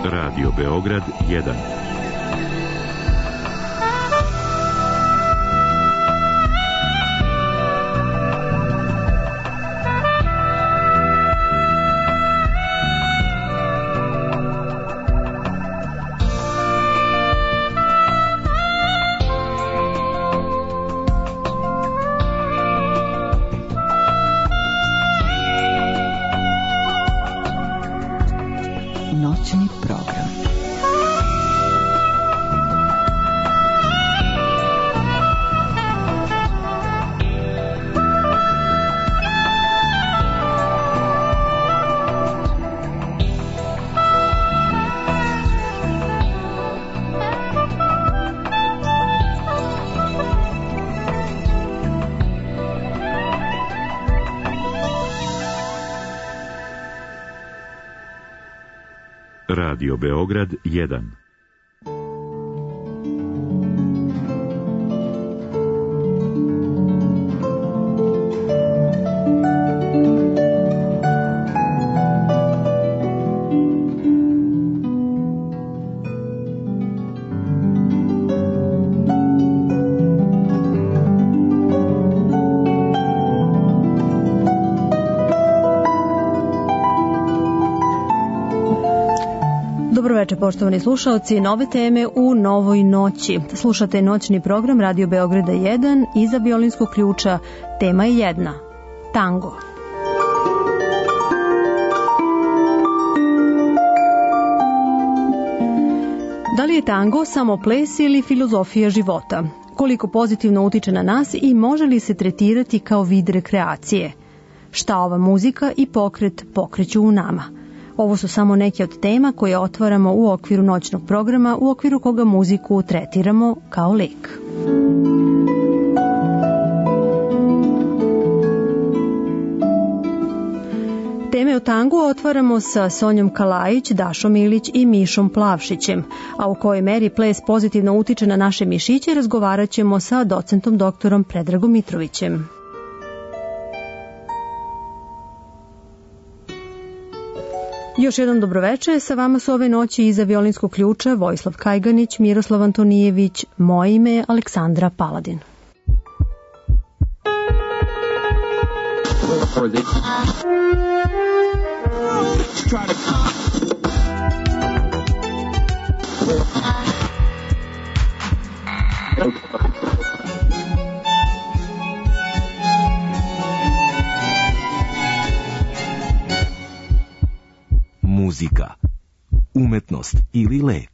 Radio Beograd 1. Noćni program. Radio Beograd 1. Poštovani slušalci, nove teme u novoj noći. Slušate noćni program Radio Beograda 1. Iza violinskog ključa tema je jedna. Tango. Da li je tango samo ples ili filozofija života? Koliko pozitivno utiče na nas i može li se tretirati kao vid rekreacije? Šta ova muzika i pokret pokreću u nama? Ovo su samo neke od tema koje otvaramo u okviru noćnog programa, u okviru koga muziku tretiramo kao lek. Teme o tangu otvaramo sa Sonjom Kalajić, Dašom Ilić i Mišom Plavšićem, a u kojoj meri ples pozitivno utiče na naše mišiće razgovarat ćemo sa docentom doktorom Predragom Mitrovićem. Još jednom dobroveče, sa vama su ove noći iza violinskog ključa Vojislav Kajganić, Miroslav Antonijević, moje ime je Aleksandra Paladin. Muzika, umetnost ili lek.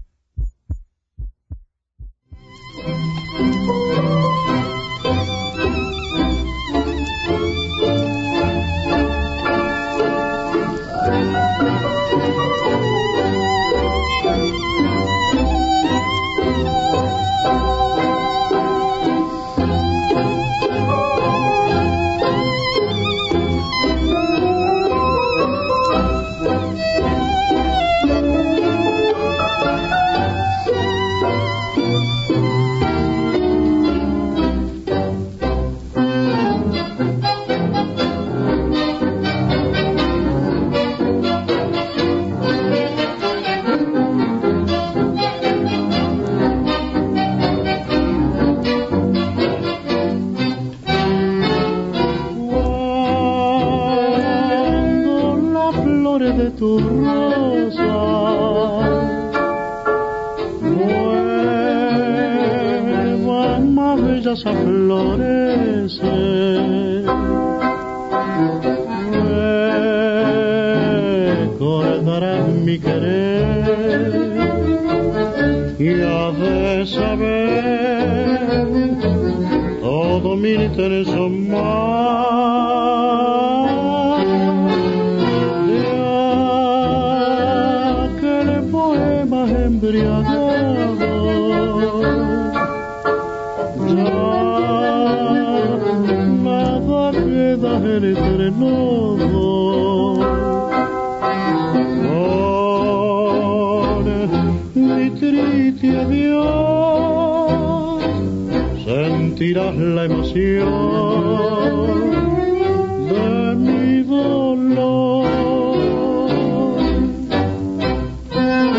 Sentirás la emoción de mi dolor.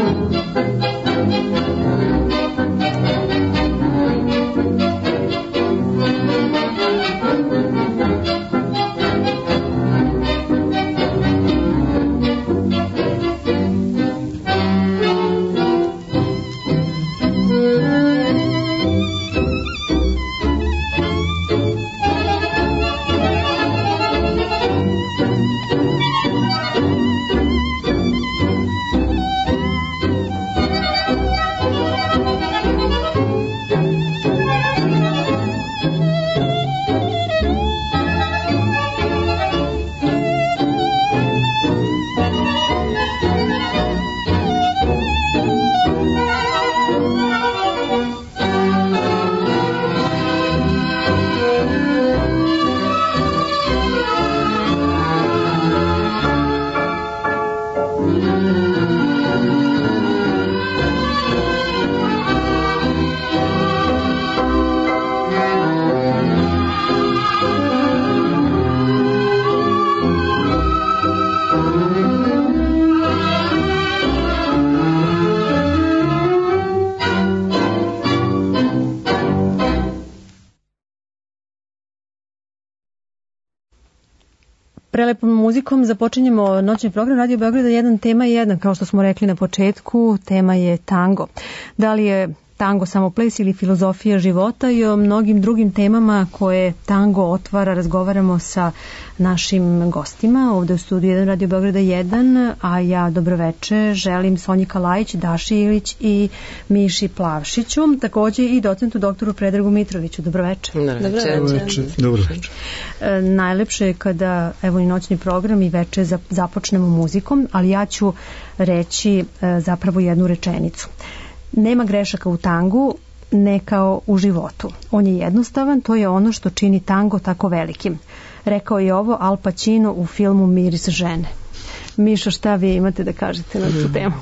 prelepom muzikom započinjemo noćni program Radio Beograda 1, tema je 1, kao što smo rekli na početku, tema je tango. Da li je tango samo ples ili filozofija života, i o mnogim drugim temama koje tango otvara razgovaramo sa našim gostima ovde u studiju 1 Radio Beograda 1, a ja dobroveče želim Sonji Kalajić, Daši Ilić i Miši Plavšiću, takođe i docentu doktoru Predragu Mitroviću. Dobroveče. Dobroveče. Najlepše je kada evo i noćni program i veče započnemo muzikom, ali ja ću reći zapravo jednu rečenicu. Nema grešaka u tangu, ne kao u životu. On je jednostavan, to je ono što čini tango tako velikim. Rekao je ovo Al Pacino u filmu Miris žene. Mišo, šta vi imate da kažete na tu temu?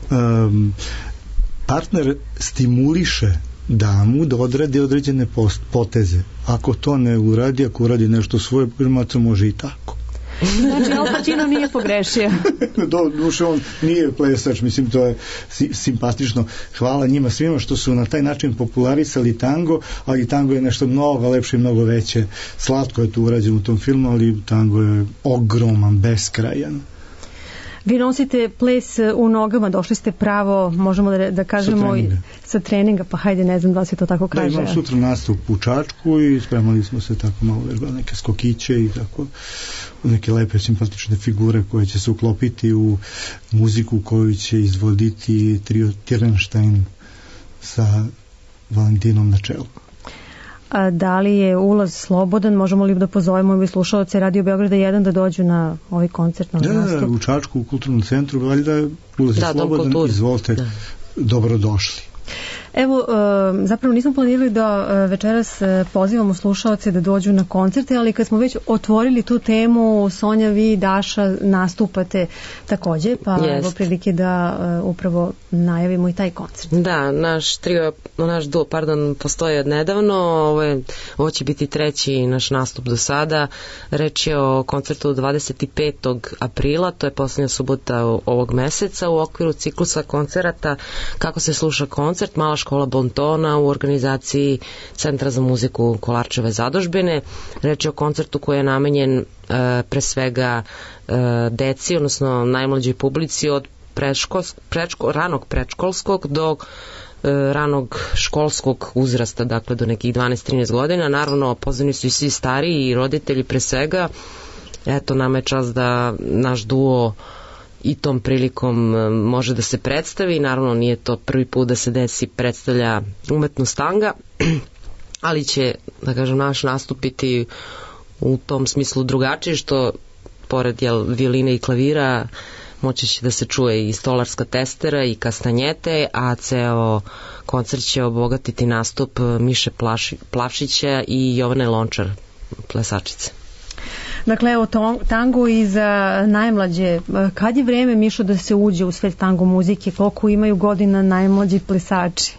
Partner stimuliše damu da odradi određene poteze. Ako to ne uradi, ako uradi nešto svoje, može i tako. Znači, Al Pacino nije pogrešio. Duše, on nije plesač, mislim, to je simpatično. Hvala njima svima što su na taj način popularisali tango, ali tango je nešto mnogo lepše i mnogo veće. Slatko je to urađeno u tom filmu, ali tango je ogroman, beskrajan. Vi nosite ples u nogama, došli ste pravo, možemo da kažemo sa treninga, pa hajde, ne znam da se to tako kaže. Da, imam sutra nastup u Čačku i spremali smo se tako malo neke skokiće i tako neke lepe simpatične figure koje će se uklopiti u muziku koju će izvoditi trio Tirnstein sa Valentinom na čelu. A da li je ulaz slobodan? Možemo li da pozovemo i slušalce Radio Beograda 1 da dođu na ovaj koncert, na nastup? Da, u Čačku, u kulturnom centru, valjda ulaz je slobodan, izvolite, dobrodošli. Evo, zapravo nismo planirali da večeras pozivamo slušaoce da dođu na koncerte, ali kad smo već otvorili tu temu, Sonja, vi i Daša nastupate takođe, pa evo prilike da upravo najavimo i taj koncert. Da, naš duo, postoji od nedavno, ovo će biti treći naš nastup do sada. Reč je o koncertu 25. aprila, to je poslednja subota ovog meseca, u okviru ciklusa koncerata Kako se sluša koncert, Mala škola Bontona u organizaciji Centra za muziku Kolarčeve zadužbine. Reč je o koncertu koji je namenjen pre svega deci, odnosno najmlađoj publici od ranog predškolskog do ranog školskog uzrasta, dakle do nekih 12-13 godina. Naravno, pozvani su i svi stariji i roditelji pre svega. Eto, nama je čast da naš duo i tom prilikom može da se predstavi. Naravno, nije to prvi put da se desi predstavlja umetnost tanga, ali će, da kažem, naš nastupiti u tom smislu drugačije, što pored violine i klavira moći će da se čuje i stolarska testera i kastanjete, a ceo koncert će obogatiti nastup Miše Plavšića i Jovane Lončar, plesačice. Dakle, evo tango i za najmlađe. Kad je vreme, Mišo, da se uđe u svet tango muzike? Koliko imaju godina najmlađi plesači?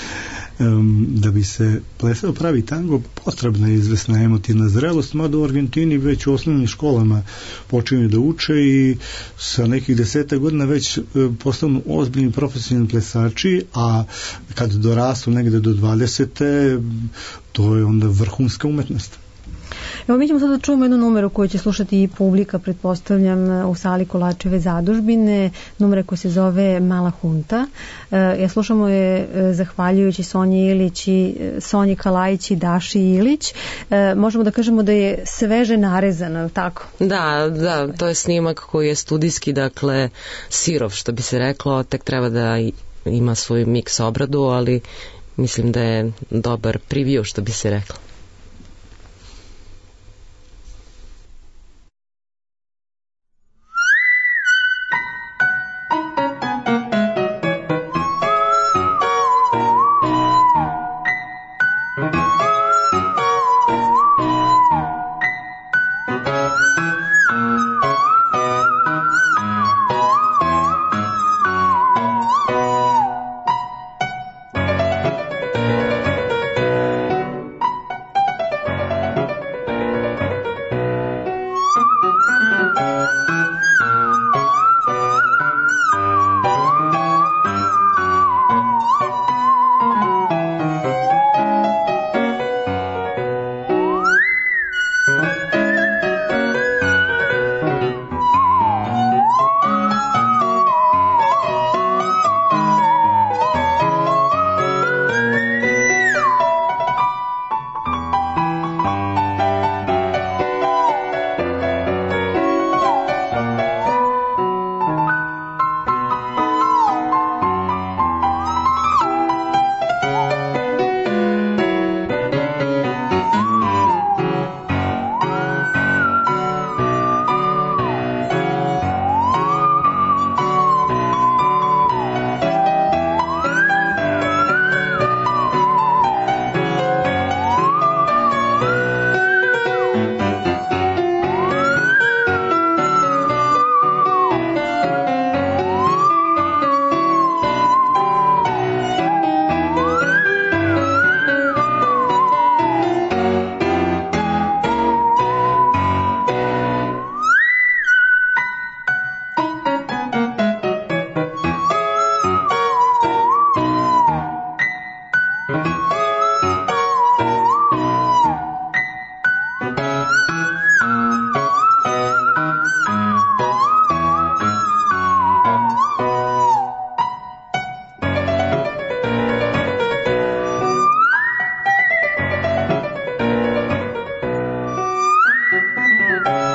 Da bi se plesao pravi tango, potrebna je izvesna emotivna zrelost, mada u Argentini već u osnovnim školama počinju da uče i sa nekih 10 godina već postanu ozbiljni profesionalni plesači, a kad dorastu negde do 20, to je onda vrhunska umetnost. Evo, mi ćemo sad da čujemo jednu numeru koju će slušati i publika, pretpostavljam, u sali Kolarčeve zadužbine, numere koja se zove Mala hunta. Ja slušamo je zahvaljujući Sonji Ilić i Sonji Kalajić i Daši Ilić. Možemo da kažemo da je sveže narezana, je li tako? Da, to je snimak koji je studijski, dakle sirov, što bi se reklo, tek treba da ima svoju miks obradu, ali mislim da je dobar preview, što bi se reklo.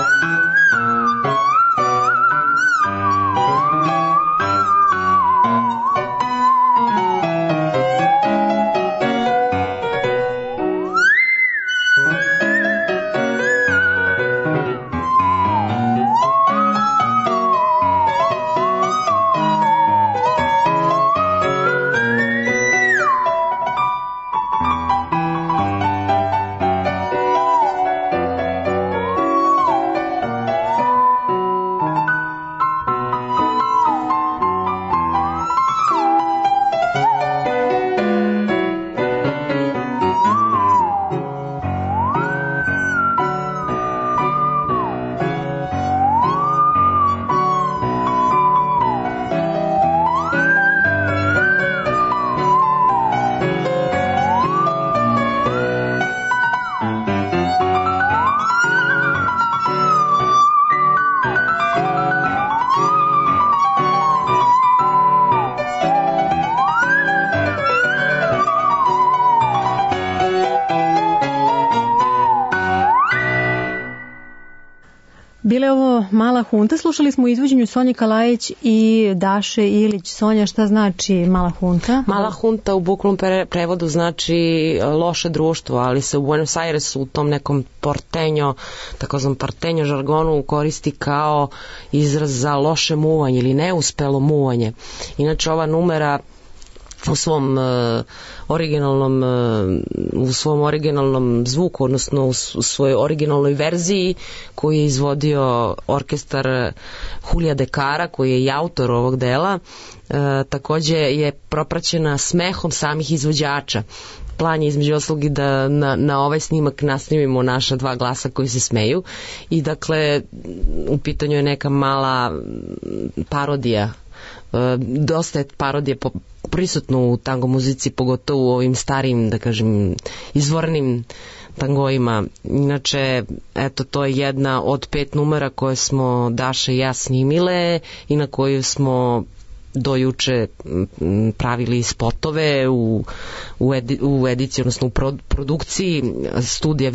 Bila je ovo Mala hunta, slušali smo u izvođenju Sonje Kalajić i Daše Ilić. Sonja, šta znači Mala hunta? Mala hunta u bukvalnom prevodu znači loše društvo, ali se u Buenos Airesu u tom nekom porteño, takozvanom porteño žargonu koristi kao izraz za loše muvanje ili neuspelo muvanje. Inače ova numera u svom originalnom zvuku, odnosno u svojoj originalnoj verziji koju je izvodio orkestar Julija De Cara, koji je i autor ovog dela, takođe je propraćena smehom samih izvođača. Plan je između ostalog i da na ovaj snimak nasnimimo naša dva glasa koji se smeju i dakle u pitanju je neka mala parodija. Dosta je parodije prisutno u tango muzici, pogotovo u ovim starim, da kažem, izvornim tangoima. Inače, eto, to je jedna od 5 numera koje smo Daša i ja snimile i na koju smo do juče pravili spotove u ediciji, odnosno u produkciji studija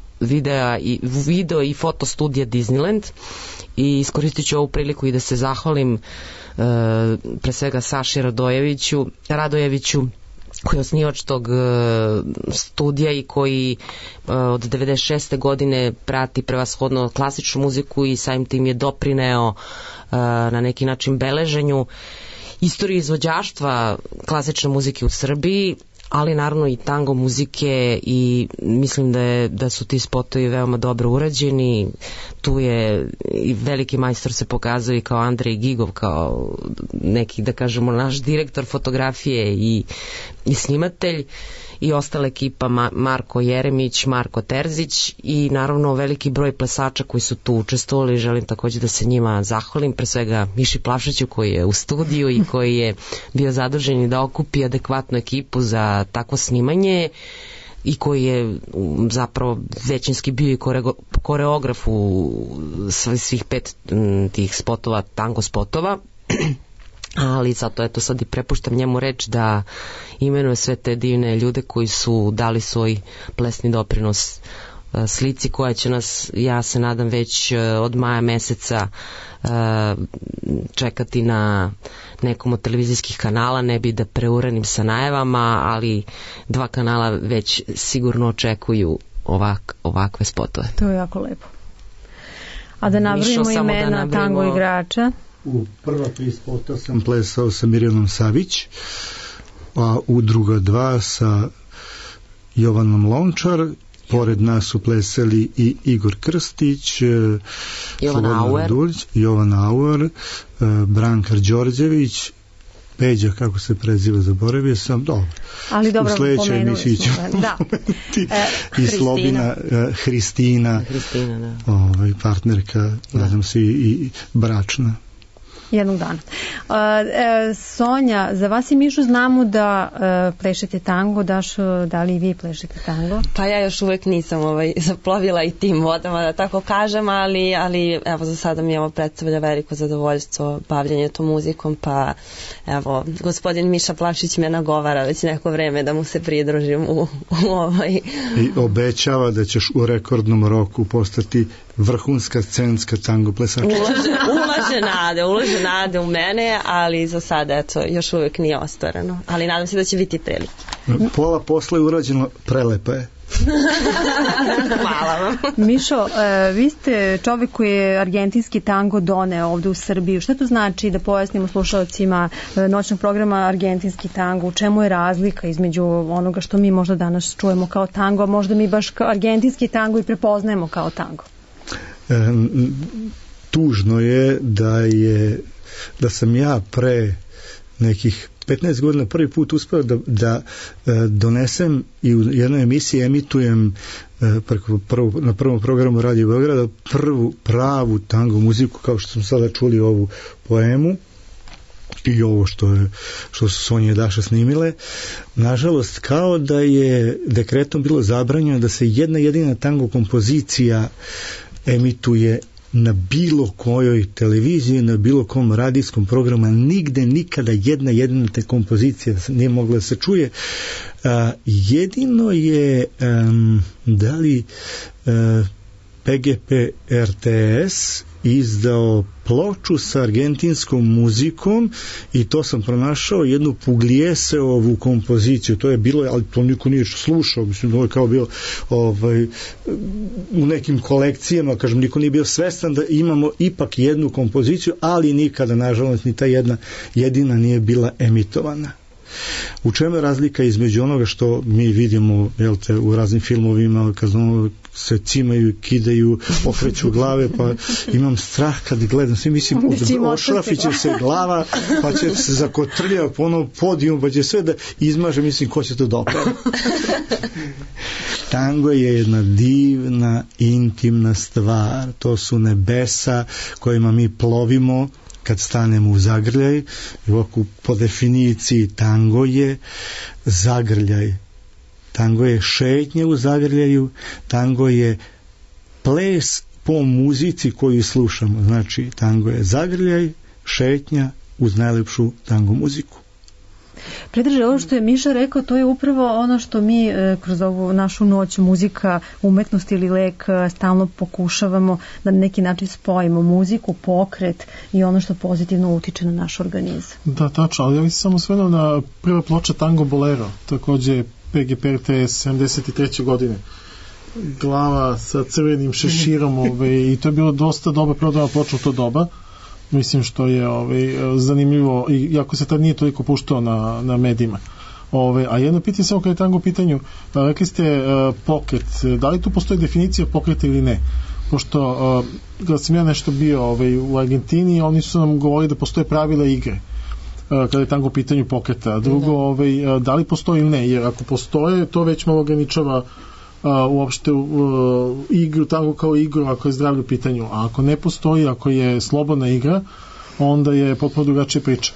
video i foto studija Disneyland. I iskoristit ću ovu priliku i da se zahvalim pre svega Saši Radojeviću koji je osnivač tog studija i koji od 96. godine prati prevashodno klasičnu muziku i samim tim je doprineo na neki način beleženju istorije izvođaštva klasične muzike u Srbiji, ali naravno i tango muzike i mislim da su ti spotovi veoma dobro urađeni. Tu je i veliki majstor se pokazao i kao Andrej Gigov, kao neki, da kažemo, naš direktor fotografije i snimatelj i ostala ekipa Marko Jeremić, Marko Terzić i naravno veliki broj plesača koji su tu učestvovali. Želim takođe da se njima zahvalim, pre svega Miši Plavšiću koji je u studiju i koji je bio zadužen da okupi adekvatnu ekipu za takvo snimanje i koji je zapravo većinski bio i koreograf u svih 5 tih spotova, tango spotova. Ali zato eto sad i prepuštam njemu reč da imenuje sve te divne ljude koji su dali svoj plesni doprinos slici koja će nas, ja se nadam, već od maja meseca čekati na nekom od televizijskih kanala. Ne bi da preuranim sa najavama, ali 2 kanala već sigurno očekuju ovakve spotove. To je jako lepo. A da nabrojimo imena tango igrača. U prva 3 spota sam plesao sa Mirjanom Savić, a u druga 2 sa Jovanom Lončar. Pored nas su plesali i Igor Krstić, Jovan Auer, Brankar Đorđević, Peđa, kako se preziva, zaboravio sam, dobro. Ali dobro, u sledećoj emisiji ću i Slobina, Hristina, partnerka, nadam se i bračna. Jednog dana. Sonja, za vas i Mišu znamo da plešete tango. Dašo, da li i vi plešete tango? Pa ja još uvek nisam zaplovila i tim vodama, da tako kažem, ali evo za sada mi ovo predstavlja veliko zadovoljstvo bavljanje tom muzikom, pa evo, gospodin Miša Plavšić me nagovara već neko vreme da mu se pridružim u ovaj... I obećava da ćeš u rekordnom roku postati vrhunska scenska tango plesača. Ulaže nade u mene, ali za sada još uvijek nije ostvareno, ali nadam se da će biti prilike. Pola posla je urađeno, prelepa je. Hvala vam. Mišo, vi ste čovjek koji je argentinski tango doneo ovde u Srbiju. Šta to znači, da pojasnimo slušalcima noćnog programa argentinski tango? U čemu je razlika između onoga što mi možda danas čujemo kao tango, a možda mi baš argentinski tango i prepoznajemo kao tango? Tužno je da sam ja pre nekih 15 godina prvi put uspeo da donesem i u jednoj emisiji emitujem na prvom programu Radio Beograda prvu pravu tango muziku, kao što smo sada čuli ovu poemu i ovo što su Sonja i Daša snimile. Nažalost, kao da je dekretom bilo zabranjeno da se jedna jedina tango kompozicija emituje na bilo kojoj televiziji, na bilo kom radijskom programu, nigde nikada jedna jedina te kompozicija nije mogla da se čuje. Jedino je da li PGP RTS izdao ploču sa argentinskom muzikom i to sam pronašao jednu Puglieseovu kompoziciju. To je bilo, ali to niko nije slušao, mislim da je kao bio u nekim kolekcijama, kažem, niko nije bio svestan da imamo ipak jednu kompoziciju, ali nikada, nažalost, ni ta jedina nije bila emitovana. U čemu je razlika između onoga što mi vidimo u raznim filmovima, kad se cimaju, kidaju, okreću glave, pa imam strah kad gledam, svi mislim ošrafi će se glava, pa će se zakotrlja po onom podijum, pa će sve da izmaže, mislim ko će to dopere. Tango je jedna divna, intimna stvar, to su nebesa kojima mi plovimo kad stanemo u zagrljaj. Po definiciji tango je zagrljaj, tango je šetnja u zagrljaju, tango je ples po muzici koju slušamo. Znači tango je zagrljaj, šetnja uz najlepšu tango muziku. Predrže, ovo što je Miša rekao, to je upravo ono što mi kroz ovu našu noć muzika, umetnost ili lek stalno pokušavamo da na neki način spojimo muziku, pokret i ono što pozitivno utiče na naš organizam. Da, tačno, ali ja bih se samo osvrnuo na prva ploča Tango Bolero, takođe PGP RTS 73. godine. Glava sa crvenim šeširom i to je bilo dosta dobra prodana ploča u to doba. Mislim što je zanimljivo, iako se tad nije toliko puštao na medijima. A jedno pitanje samo kada je tango u pitanju, rekli ste pokret, da li tu postoji definicija pokreta ili ne? Pošto kada sam ja nešto bio u Argentini, oni su nam govorili da postoje pravila igre kada je tango u pitanju pokreta. Drugo, da li postoji ili ne? Jer ako postoje, to već malo ograničava uopšte igru, tango kao igru ako je zdravlje u pitanju, a ako ne postoji, ako je slobodna igra, onda je potpuno drugačija priča.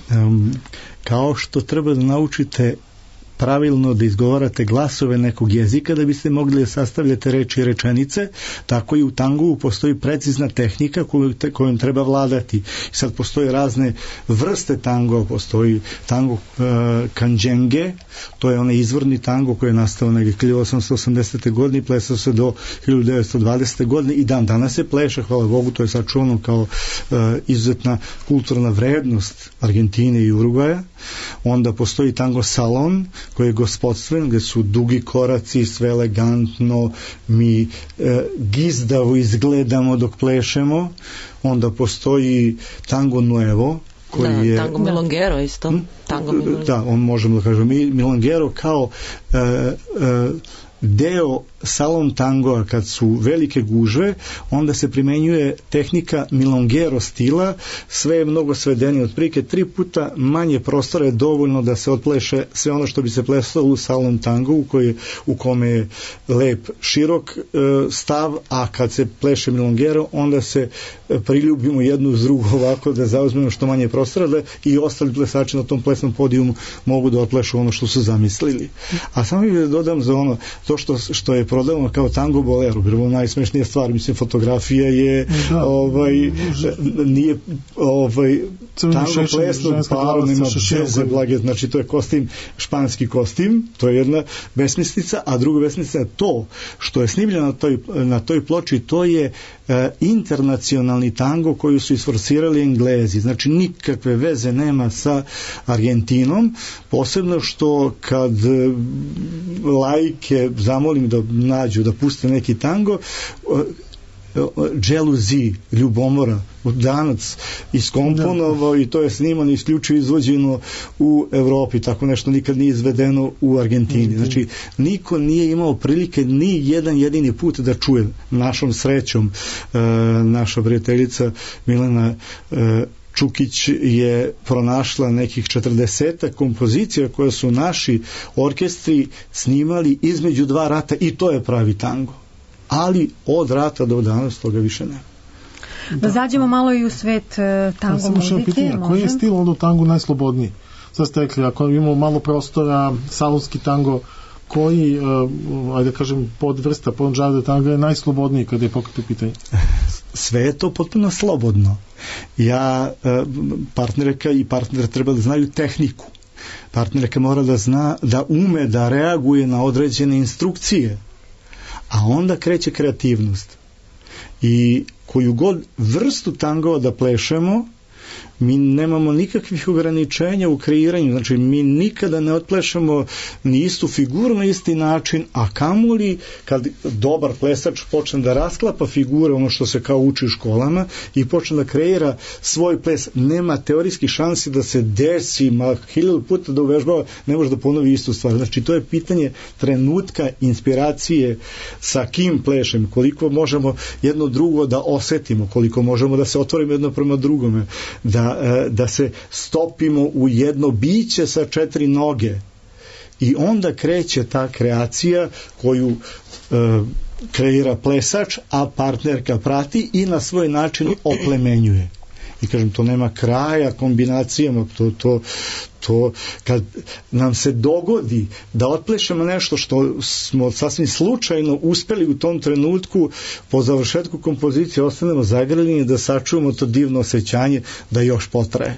Kao što treba da naučite pravilno da izgovarate glasove nekog jezika da biste mogli da sastavljate reči i rečenice, tako i u tangu postoji precizna tehnika kojom treba vladati. Sad postoje razne vrste tango, postoji tango kanđenge, to je onaj izvorni tango koji je nastao negdje 1880. godine, plesao se do 1920. godine i dan danas se pleše, hvala Bogu, to je sačuvano kao izuzetna kulturna vrednost Argentine i Urugvaja. Onda postoji tango salon koji je gospodstven, gde su dugi koraci, sve elegantno, mi gizdavo izgledamo dok plešemo. Onda postoji tango nuevo, koji je... Tango milongero isto. Tango milongero. Da, on možemo da kažemo. Milongero kao deo salon tangoa, kad su velike gužve, onda se primenjuje tehnika milongero stila, sve je mnogo svedenije, otprilike 3 puta manje prostora je dovoljno da se otpleše sve ono što bi se plesalo u salon tangu u kome je lep širok stav, a kad se pleše milongero onda se priljubimo jednu uz drugu ovako da zauzmemo što manje prostora da i ostali plesači na tom plesnom podijumu mogu da otplešu ono što su zamislili. A samo bih da dodam za ono to što je prodavano kao tango bolero, bilo najsmešnija stvar, mislim, fotografija je nije crveni šešir, ženska glava sa šeširom. Blage, znači to je kostim, španski kostim, to je jedna besmislica, a druga besmislica je to što je snimljeno na toj ploči, to je internacionalni tango koji su isforsirali Englezi, znači nikakve veze nema sa Argentinom, posebno što kad laike zamolim da nađu, da puste neki tango, Dželuzi, ljubomora, Danac iskomponovao i to je snimano isključivo izvođeno u Evropi, tako nešto nikad nije izvedeno u Argentini. Znači, niko nije imao prilike ni jedan jedini put da čuje. Našom srećom naša prijateljica Milena Čukić je pronašla nekih 40 kompozicija koje su naši orkestri snimali između dva rata i to je pravi tango. Ali od rata do danas toga više nema. Da zađemo malo i u svet tango muzike. Koji je stil onda u tangu najslobodniji? Sad ste rekli, ako imamo malo prostora, salonski tango, koji, ajde kažem, podvrsta, podžavde tanga je najslobodniji kada je pokret u pitanju? Sve je to potpuno slobodno. Partnerka i partner treba da znaju tehniku. Partnerka mora da zna, da ume da reaguje na određene instrukcije, a onda kreće kreativnost. I koju god vrstu tangova da plešemo, mi nemamo nikakvih ograničenja u kreiranju, znači mi nikada ne otplešemo ni istu figuru na isti način, a kamoli kad dobar plesač počne da rasklapa figure, ono što se kao uči u školama, i počne da kreira svoj ples, nema teorijskih šansi da se desi, 1000 puta da uvežbava, ne može da ponovi istu stvar. Znači to je pitanje trenutka inspiracije sa kim plešem, koliko možemo jedno drugo da osetimo, koliko možemo da se otvorimo jedno prema drugome, da se stopimo u jedno biće sa 4 noge i onda kreće ta kreacija koju kreira plesač, a partnerka prati i na svoj način oplemenjuje. I kažem, to nema kraja kombinacijama, to kad nam se dogodi da otplešemo nešto što smo sasvim slučajno uspeli u tom trenutku, po završetku kompozicije ostanemo zagrljeni da sačuvamo to divno osjećanje da još potraje.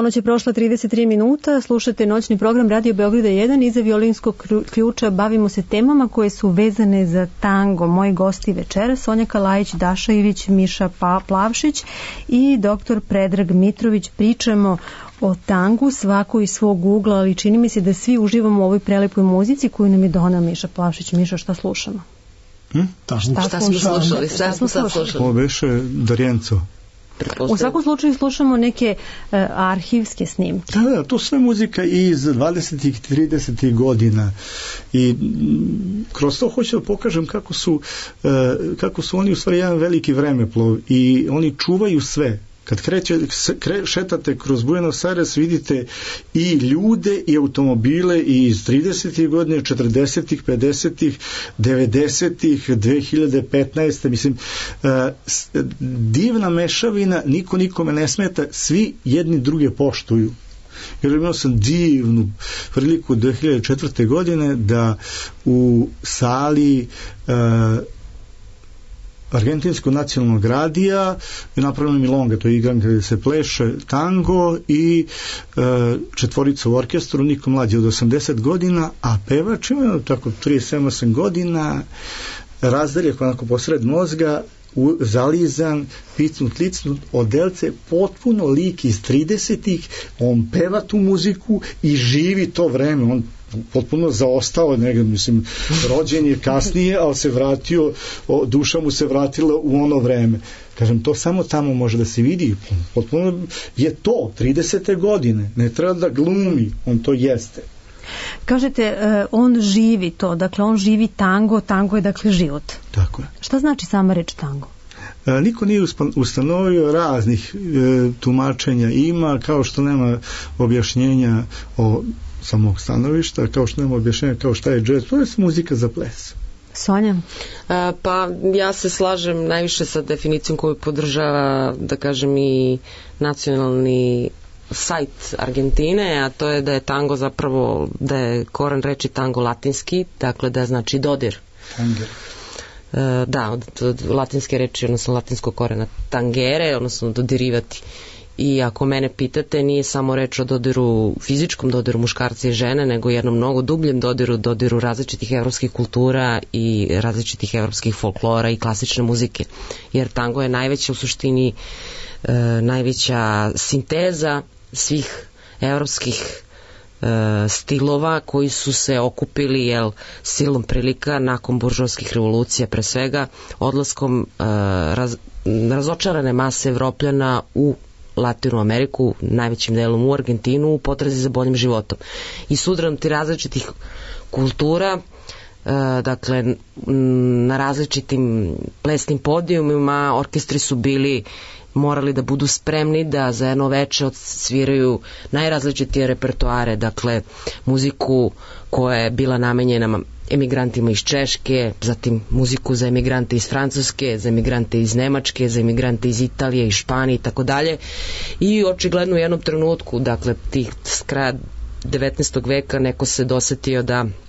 Ponoć je prošla 33 minuta, slušate noćni program Radio Beograda 1. Iza violinskog ključa bavimo se temama koje su vezane za tango. Moji gosti večera Sonja Kalajić, Daša Ivić, Miša Plavšić i doktor Predrag Mitrović. Pričamo o tangu, svako iz svog ugla, ali čini mi se da svi uživamo u ovoj prelepoj muzici koju nam je donao Miša Plavšić. Miša, šta slušamo? Šta smo slušali? Ovo beše Darjenco. U svakom slučaju slušamo neke arhivske snimke. Da, to sve muzika iz 20. i 30. godina i kroz to hoću da pokažem kako su oni u stvari jedan veliki vremeplov i oni čuvaju sve. Kad šetate kroz Buenos Aires vidite i ljude i automobile i iz 30. godine, 40. 50. 90. 2015. Mislim, divna mešavina, niko nikome ne smeta, svi jedni druge poštuju. Jer imao sam divnu priliku 2004. godine da u sali Argentinskog nacionalnog radija je napravljena milonga, to je igram kada se pleše tango i četvorica u orkestru, niko mlađi od 80 godina, a pevač ima tako 37 godina, razdaljak onako posred mozga, zalizan, picnut, licnut, odelce, potpuno lik iz 30-ih, on peva tu muziku i živi to vreme, on potpuno zaostao, mislim, rođen je kasnije, ali se vratio, duša mu se vratila u ono vreme. Kažem, to samo tamo može da se vidi, potpuno je to, 30. godine, ne treba da glumi, on to jeste. Kažete, on živi to, dakle on živi tango, tango je dakle život. Tako je. Šta znači sama reč tango? Niko nije ustanovio, raznih tumačenja ima, kao što nema objašnjenja o samog stanovišta, kao što nema objašnjenja kao šta je džez, to je muzika za ples. Sonja? Pa ja se slažem najviše sa definicijom koju podržava, da kažem, i nacionalni sajt Argentine, a to je da je tango zapravo, da je koren reči tango latinski, dakle da znači dodir. Tanger. Da, od latinske reči, odnosno latinskog korena tangere, odnosno dodirivati. I ako mene pitate, nije samo reč o dodiru, fizičkom dodiru muškarca i žene, nego jednom mnogo dubljem dodiru različitih evropskih kultura i različitih evropskih folklora i klasične muzike. Jer tango je najveća u suštini, najveća sinteza svih evropskih stilova koji su se okupili silom prilika nakon buržovskih revolucija, pre svega odlaskom razočarane mase Evropljana u Latinu Ameriku, najvećim delom u Argentinu, u potrazi za boljim životom. I sudram ti različitih kultura, dakle na različitim plesnim podijumima orkestri su morali da budu spremni da za jedno veče odsviraju najrazličitije repertoare, dakle muziku koja je bila namenjena emigrantima iz Češke, zatim muziku za emigrante iz Francuske, za emigrante iz Nemačke, za emigrante iz Italije, iz Španije i tako dalje. I očigledno u jednom trenutku, dakle tih s kraja 19. veka neko se dosetio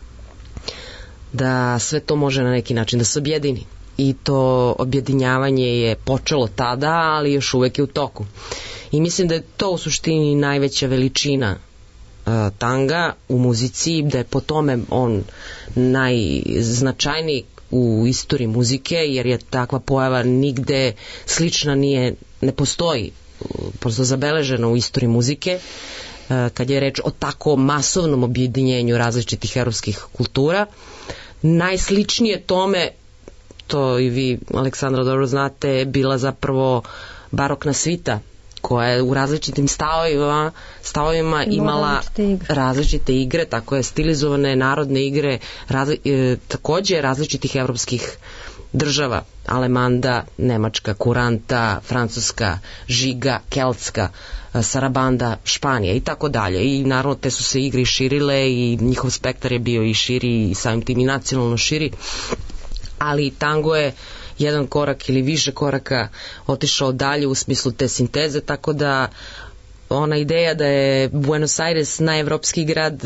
da sve to može na neki način da se objedini. I to objedinjavanje je počelo tada, ali još uvek je u toku. I mislim da je to u suštini najveća veličina tanga u muzici, da je po tome on najznačajniji u istoriji muzike, jer je takva pojava nigde slična ne postoji, prosto zabeležena u istoriji muzike, kad je reč o tako masovnom objedinjenju različitih evropskih kultura. Najsličnije tome, to i vi, Aleksandra, dobro znate, je bila zapravo barokna svita, koja je u različitim stavovima imala različite igre, tako je stilizovane narodne igre, takođe različitih evropskih država, Alemanda, Nemačka, Kuranta, Francuska, Žiga, Keltska, Sarabanda, Španija i tako dalje. I naravno te su se igre širile i njihov spektar je bio i širi i samim tim i nacionalno širi, ali tango je jedan korak ili više koraka otišao dalje u smislu te sinteze, tako da ona ideja da je Buenos Aires najevropski grad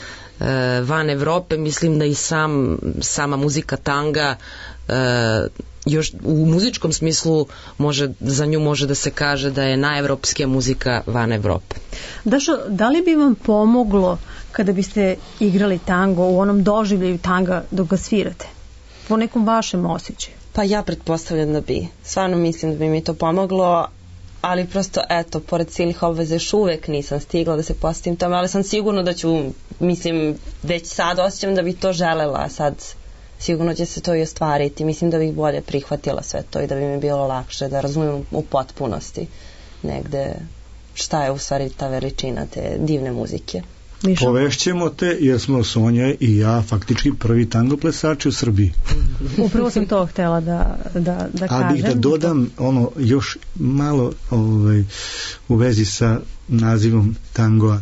van Evrope, mislim da i sama muzika tanga još u muzičkom smislu za nju može da se kaže da je najevropskija muzika van Evrope. Dašo, da li bi vam pomoglo kada biste igrali tango u onom doživljaju tanga dok ga svirate? Po nekom vašem osjećaju? Pa ja pretpostavljam da bi. Stvarno mislim da bi mi to pomoglo, ali prosto, eto, pored silnih obveza još uvek nisam stigla da se posvetim tome, ali sam sigurno da ću, mislim, već sad osjećam da bi to želela, sad sigurno će se to i ostvariti. Mislim da bih bolje prihvatila sve to i da bi mi bilo lakše da razumijem u potpunosti negde šta je u stvari ta veličina te divne muzike. Povešćemo te jer smo Sonja i ja faktički prvi tango plesači u Srbiji. Upravo sam to htjela da kažem. A bih da dodam još malo u vezi sa nazivom tangoa.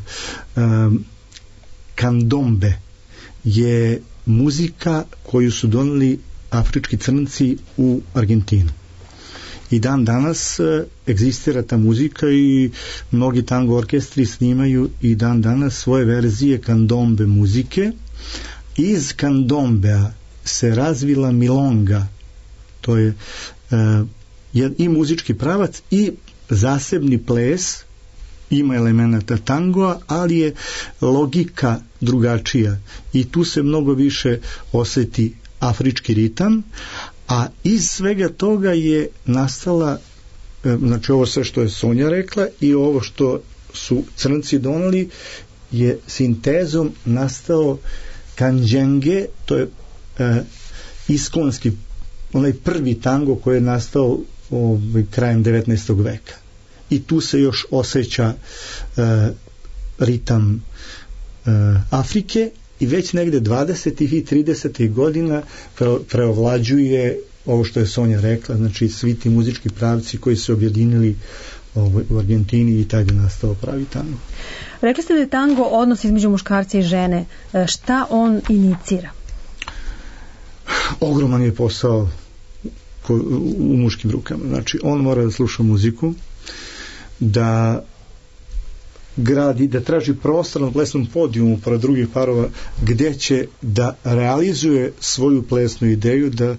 Candombe je muzika koju su doneli afrički crnci u Argentinu. I dan danas egzistira ta muzika i mnogi tango orkestri snimaju i dan danas svoje verzije candombe muzike. Iz candombea se razvila milonga, to je i muzički pravac i zasebni ples, ima elemenata tangoa, ali je logika drugačija i tu se mnogo više osjeti afrički ritam, a iz svega toga je nastala, znači ovo sve što je Sonja rekla i ovo što su crnci doneli je sintezom nastao kanđenge, to je iskonski, onaj prvi tango koji je nastao krajem 19. veka. I tu se još osjeća ritam Afrike i već negde 20. i 30. godina preovlađuje ovo što je Sonja rekla, znači svi ti muzički pravci koji se objedinili u Argentini i tada je nastao pravi tango. Rekli ste da je tango odnos između muškarca i žene. Šta on inicira? Ogroman je posao u muškim rukama. Znači on mora da sluša muziku, da gradi, da traži prostor na plesnom podijumu pored drugih parova gdje će da realizuje svoju plesnu ideju, da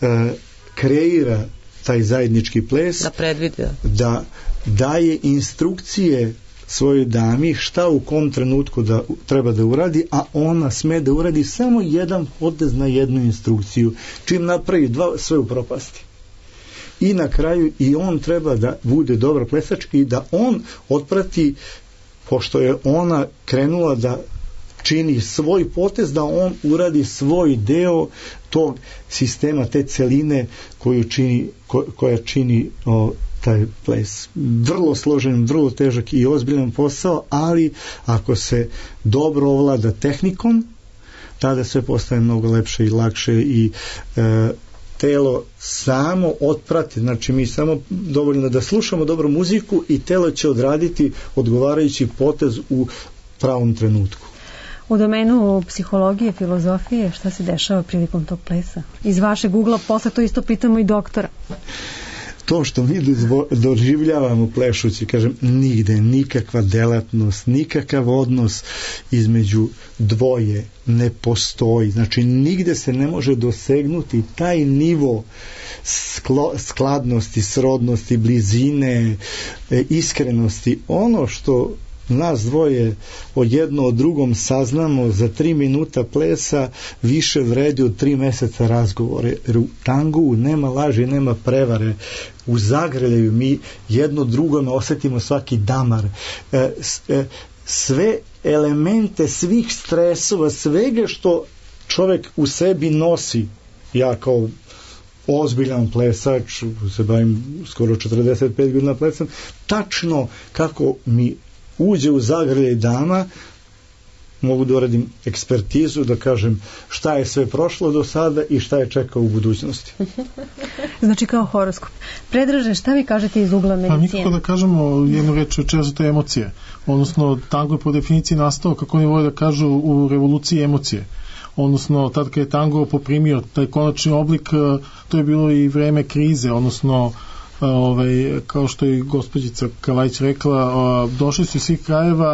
kreira taj zajednički ples, da predvidi, da daje instrukcije svojoj dami šta u kom trenutku da treba da uradi, a ona sme da uradi samo jedan potez na jednu instrukciju, čim napravi dva, sve u propasti. I na kraju i on treba da bude dobar plesač i da on otprati, pošto je ona krenula da čini svoj potez, da on uradi svoj deo tog sistema, te celine koja čini taj ples. Vrlo složen, vrlo težak i ozbiljan posao, ali ako se dobro ovlada tehnikom, tada sve postaje mnogo lepše i lakše i telo samo otprati, znači mi samo dovoljno da slušamo dobru muziku i telo će odraditi odgovarajući potez u pravom trenutku. U domenu psihologije, filozofije, šta se dešava prilikom tog plesa? Iz vašeg ugla, posle to isto pitamo i doktora. To što mi doživljavamo plešući, kažem, nigde, nikakva delatnost, nikakav odnos između dvoje ne postoji. Znači, nigde se ne može dosegnuti taj nivo skladnosti, srodnosti, blizine, iskrenosti. Ono što nas dvoje o jedno o drugom saznamo za 3 minuta plesa više vredi od 3 meseca razgovore. U tangu nema laži, nema prevare. U zagrljaju mi jedno drugome osjetimo svaki damar. Sve elemente svih stresova, svega što čovjek u sebi nosi, ja kao ozbiljan plesač, se bavim skoro 45 godina plesam, tačno kako mi uđe u zagrljaj dama, mogu da uradim ekspertizu, da kažem šta je sve prošlo do sada i šta je čekao u budućnosti. Znači kao horoskop. Predraže, šta vi kažete iz ugla medicine? Pa nikako da kažemo jednu reč večeras, to je emocije. Odnosno, tango je po definiciji nastao, kako oni vole da kažu, u revoluciji emocije. Odnosno, tad kad je tango poprimio taj konačni oblik, to je bilo i vreme krize, odnosno kao što je gospođica Kalajić rekla, došli su iz svih krajeva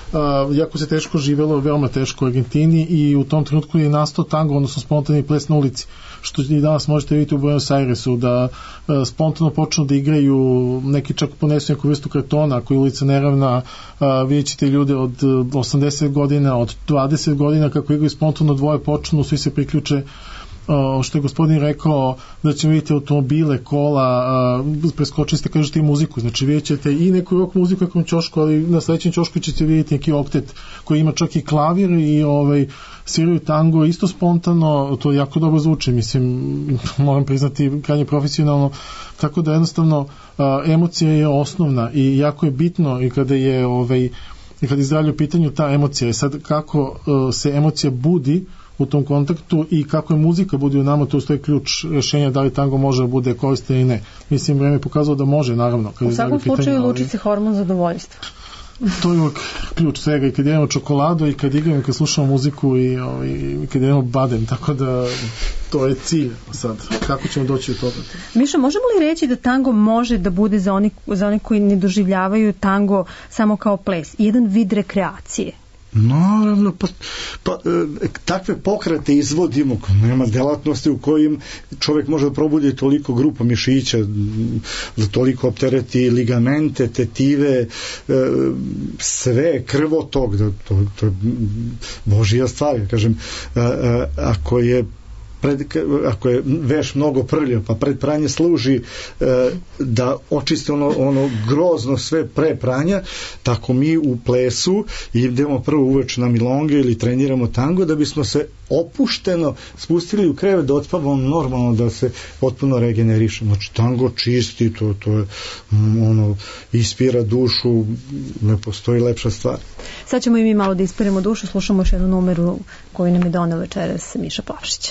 jako se teško živelo, veoma teško u Argentini i u tom trenutku je nastao tango, odnosno spontani ples na ulici, što i danas možete vidjeti u Buenos Airesu, da spontano počnu da igraju, neki čak ponesu neku vrstu kartona, ako je ulica neravna, vidjet ćete ljude od 80 godina, od 20 godina, kako igraju spontano, dvoje počnu, svi se priključe, što je gospodin rekao, da ćemo vidjeti automobile, kola, preskočili ste, kažete i muziku, znači vidjet ćete i neku rock muziku nekom ćošku, ali na sledećem ćošku ćete vidjeti neki oktet koji ima čak i klavir i sviraju tango isto spontano, to jako dobro zvuči, mislim, moram priznati krajnje profesionalno, tako da jednostavno emocija je osnovna i jako je bitno i kada je i kada je zdravlje u pitanju ta emocija, sad kako se emocija budi u tom kontaktu i kako je muzika budi u nama, to je ključ rešenja da li tango može da bude koristan ili ne. Mislim, vreme je pokazalo da može, naravno. U svakom slučaju luči se hormon zadovoljstva. To je uvijek ključ svega, i kad jedemo čokoladu i kad igramo, kad slušamo muziku i kad jedemo badem, tako da to je cilj sad. Kako ćemo doći do toga? Miša, možemo li reći da tango može da bude za oni koji ne doživljavaju tango samo kao ples, jedan vid rekreacije? Naravno, takve pokrete izvodimo, nema delatnosti u kojim čovjek može da probudi toliko grupa mišića, da toliko optereti ligamente, tetive, sve, krvotok, to je Božija stvar, ja kažem, ako je veš mnogo prljao, pa pred pranje služi da očiste ono grozno sve pre pranja, tako mi u plesu idemo prvo uveče na milonge ili treniramo tango da bismo se opušteno spustili u krevet, da otpavamo normalno, da se potpuno regenerišemo. Znači tango čisti, to je ispira dušu, ne postoji lepša stvar. Sad ćemo i mi malo da ispiramo dušu, slušamo još jednu numeru koju nam je doneo večeras Miša Plavšić.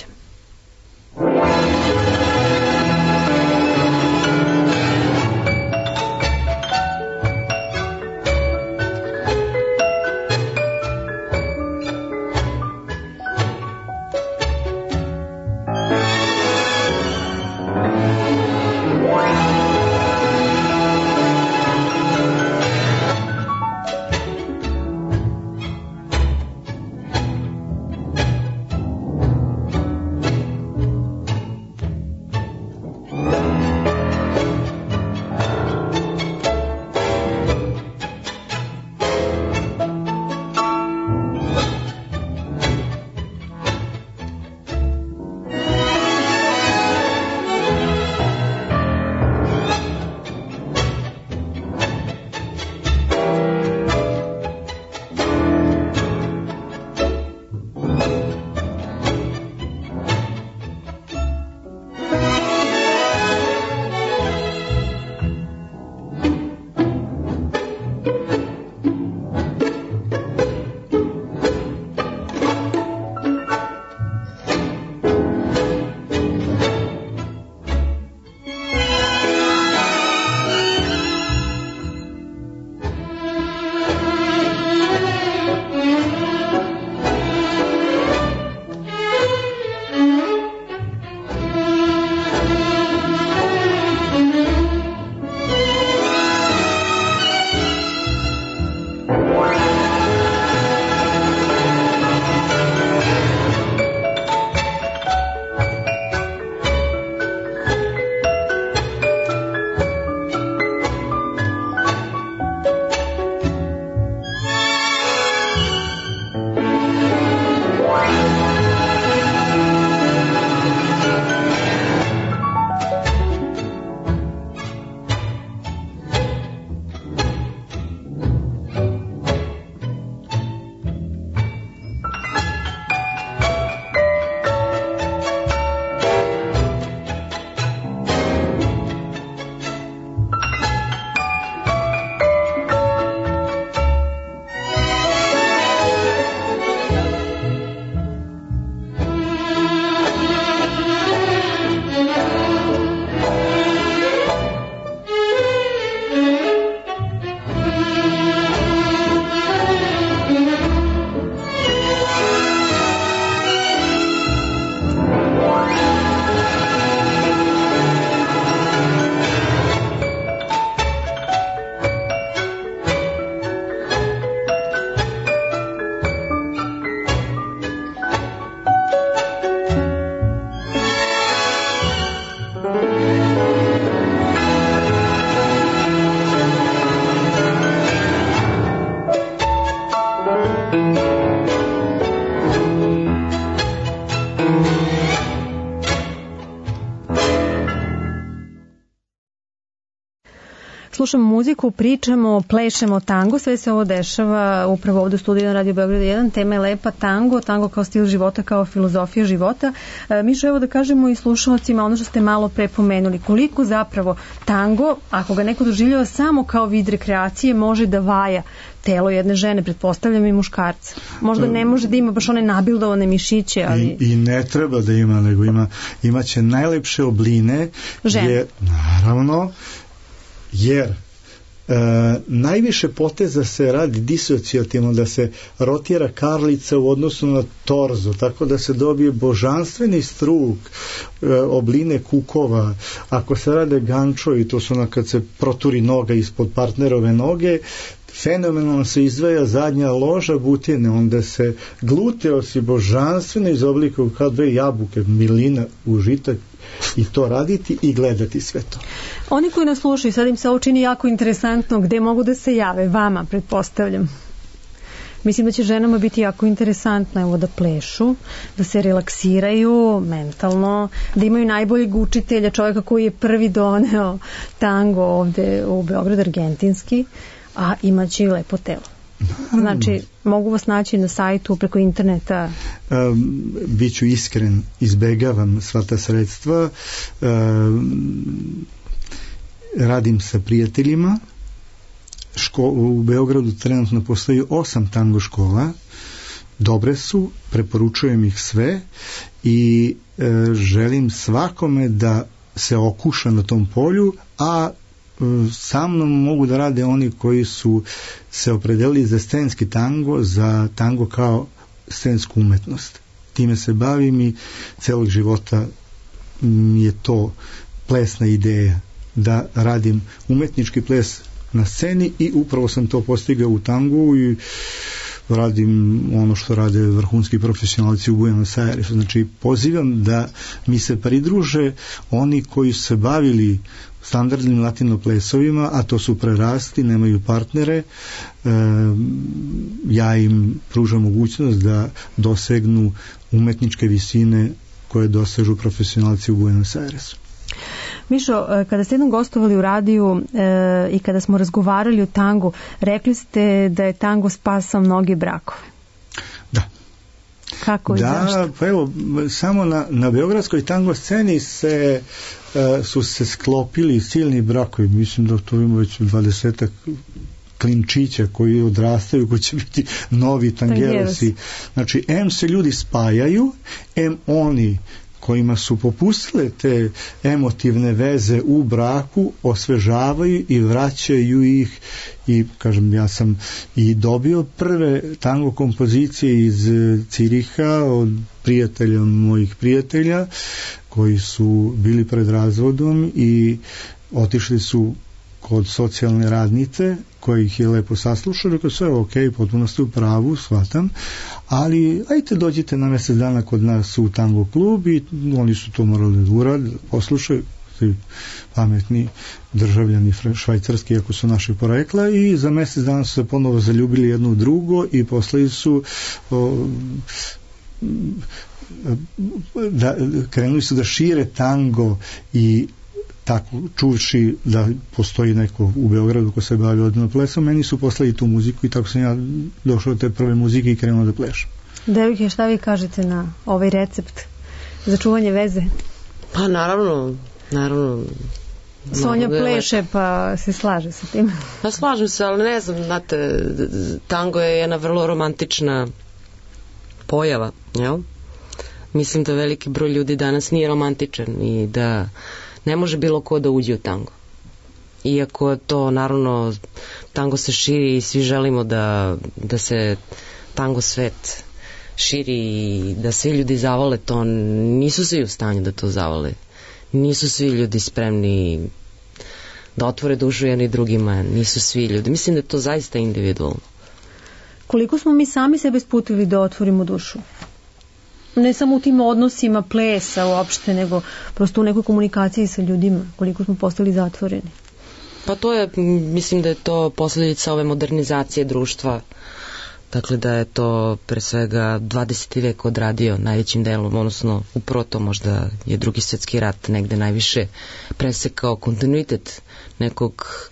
slušamo muziku, pričamo, plešemo tango, sve se ovo dešava upravo ovde u studiju na Radio Beograd 1, tema je lepa tango, tango kao stil života, kao filozofija života. Mišo, evo da kažemo i slušalcima ono što ste malo pre pomenuli, koliko zapravo tango, ako ga neko doživljava samo kao vid rekreacije, može da vaja telo jedne žene, pretpostavljam i muškarca. Možda ne može da ima baš one nabildovane mišiće, ali... I ne treba da ima, nego imaće najlepše obline, žene. Naravno, jer najviše poteza se radi disocijativno, da se rotira karlica u odnosu na torzo, tako da se dobije božanstveni struk obline kukova. Ako se rade gančovi, to su kad se proturi noga ispod partnerove noge, fenomenalno se izdvaja zadnja loža butine, onda se gluteosi božanstveno izoblikuju kao dve jabuke, milina, užitak, i to raditi i gledati sve to. Oni koji nas slušaju, sad im se ovo čini jako interesantno, gde mogu da se jave? Vama, pretpostavljam. Mislim da će ženama biti jako interesantno, evo, da plešu, da se relaksiraju mentalno, da imaju najboljeg učitelja, čovjeka koji je prvi doneo tango ovde u Beograd, argentinski, a imaće i lepo telo. Znači, mogu vas naći na sajtu, preko interneta? Biću iskren, izbegavam sva ta sredstva, radim sa prijateljima, u Beogradu trenutno postoji 8 tango škola, dobre su, preporučujem ih sve i želim svakome da se okuša na tom polju, a sa mnom mogu da rade oni koji su se opredelili za scenski tango, za tango kao scensku umetnost. Time se bavim i celog života mi je to plesna ideja, da radim umetnički ples na sceni i upravo sam to postigao u tangu i radim ono što rade vrhunski profesionalci u Buenos Airesu. Znači, pozivam da mi se pridruže oni koji su se bavili standardnim latino plesovima, a to su prerasti, nemaju partnere. Ja im pružam mogućnost da dosegnu umetničke visine koje dosežu profesionalci u Buenos Airesu. Mišo, kada ste jednom gostovali u radiju i kada smo razgovarali o tangu, rekli ste da je tango spasao mnoge brakove. Da. Kako i zašto? Pa evo, samo na beogradskoj tango sceni su se sklopili silni brakovi. Mislim da to ima već 20-ak klinčića koji odrastaju, koji će biti novi tangerosi. Znači, em se ljudi spajaju, em oni kojima su popustile te emotivne veze u braku osvežavaju i vraćaju ih. I kažem, ja sam i dobio prve tango kompozicije iz Ciriha od prijatelja mojih prijatelja koji su bili pred razvodom i otišli su kod socijalne radnice koja ih je lepo saslušao, rekao sve ok, potpuno ste u pravu, shvatam, ali ajte dođite na mjesec dana kod nas u tango klub i oni su to morali da urade, poslušaju, pametni državljani švajcarski, ako su naši porekla, i za mjesec dana su se ponovo zaljubili jedno u drugo i posle su krenuli su da šire tango i tako čuvši da postoji neko u Beogradu ko se bavi odmah plesom, meni su poslali tu muziku i tako sam ja došao do te prve muzike i krenuo da plešam. Devike, šta vi kažete na ovaj recept za čuvanje veze? Pa naravno Sonja pleše pa se slaže sa tim. Pa slažem se, ali ne znam, znate, tango je jedna vrlo romantična pojava, jel? Mislim da veliki broj ljudi danas nije romantičan i da ne može bilo ko da uđe u tango. Iako to, naravno, tango se širi i svi želimo da se tango svet širi i da svi ljudi zavole to, nisu svi u stanju da to zavole. Nisu svi ljudi spremni da otvore dušu jedni drugima, nisu svi ljudi. Mislim da je to zaista individualno. Koliko smo mi sami sebe sputili da otvorimo dušu? Ne samo u tim odnosima plesa uopšte, nego prosto u nekoj komunikaciji sa ljudima, koliko smo postali zatvoreni. Pa to je, mislim da je to posljedica ove modernizacije društva, dakle da je to pre svega 20. vek odradio najvećim delom, odnosno upravo to možda je Drugi svjetski rat negde najviše presekao kontinuitet nekog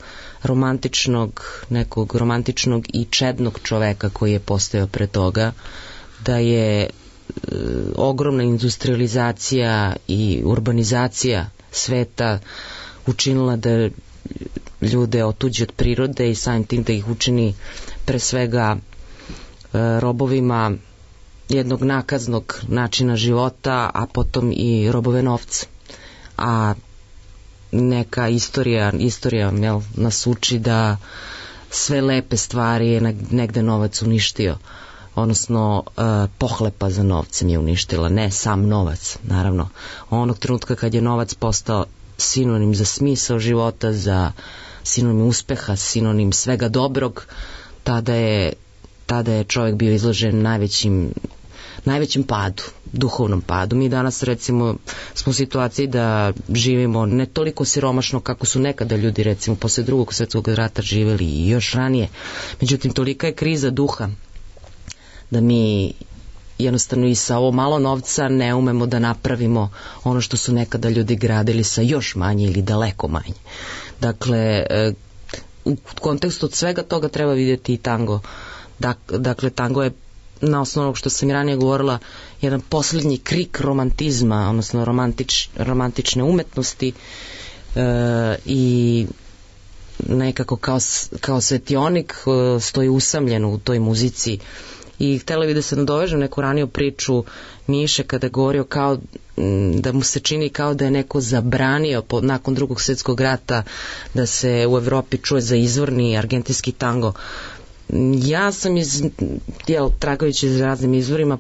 nekog romantičnog i čednog čoveka koji je postojao pre toga, da je ogromna industrializacija i urbanizacija sveta učinila da ljude otuđi od prirode i samim tim da ih učini pre svega robovima jednog nakaznog načina života, a potom i robove novca. A neka istorija nas uči da sve lepe stvari je negde novac uništio, odnosno pohlepa za novcem je uništila, ne sam novac, naravno. Onog trenutka kad je novac postao sinonim za smisao života, za sinonim uspeha, sinonim svega dobrog, tada je čovjek bio izložen najvećim padu, duhovnom padu. Mi danas recimo smo u situaciji da živimo ne toliko siromašno kako su nekada ljudi recimo posle Drugog svjetskog rata živeli i još ranije. Međutim, tolika je kriza duha da mi jednostavno i sa ovo malo novca ne umemo da napravimo ono što su nekada ljudi gradili sa još manje ili daleko manje. Dakle, u kontekstu od svega toga treba vidjeti i tango. Dakle, tango je na osnovu što sam i ranije govorila jedan posljednji krik romantizma, odnosno romantične umetnosti i nekako kao svetionik stoji usamljen u toj muzici. I htjela bih da se nadovežem neku raniju priču Miše kada je govorio kao da mu se čini kao da je neko zabranio nakon Drugog svjetskog rata da se u Evropi čuje za izvorni argentinski tango. Ja sam tragajući za raznim izvorima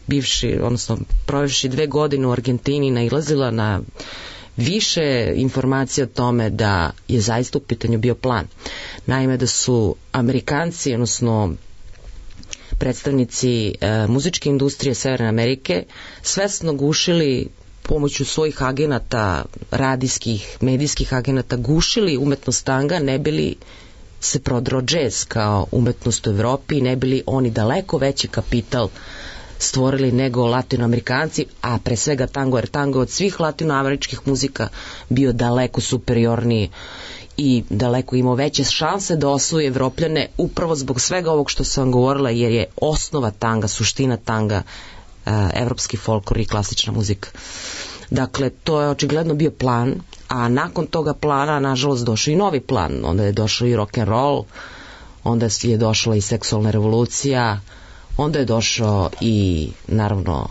provevši 2 godine u Argentini nailazila na više informacija o tome da je zaista u pitanju bio plan. Naime, da su Amerikanci, odnosno predstavnici muzičke industrije Severne Amerike svesno gušili pomoću svojih agenata, radijskih, medijskih agenata, gušili umetnost tanga, ne bili se prodrao džez kao umetnost u Evropi, ne bili oni daleko veći kapital stvorili nego latinoamerikanci, a pre svega tango, jer tango od svih latinoameričkih muzika bio daleko superiorniji i daleko imao veće šanse da osvoji Evropljane upravo zbog svega ovog što sam vam govorila, jer je osnova tanga, suština tanga evropski folklor i klasična muzika. Dakle, to je očigledno bio plan, a nakon toga plana nažalost došao i novi plan, onda je došao i rock and roll, onda je došla i seksualna revolucija, onda je došao i naravno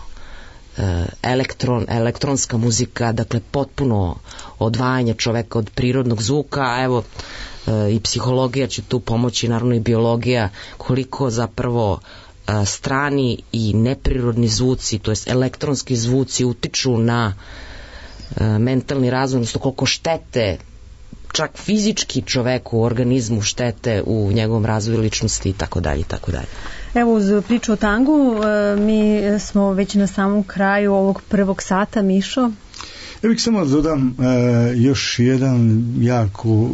elektronska muzika, dakle potpuno odvajanje čoveka od prirodnog zvuka, a evo i psihologija će tu pomoći, naravno i biologija, koliko zapravo strani i neprirodni zvuci, to jest elektronski zvuci utiču na mentalni razvoj, odnosno koliko štete čak fizički čoveku u organizmu štete u njegovom razvoju ličnosti i tako dalje i tako dalje. Evo, uz priču o tangu, mi smo već na samom kraju ovog prvog sata. Mišo? Ja bih samo dodam još jedan jako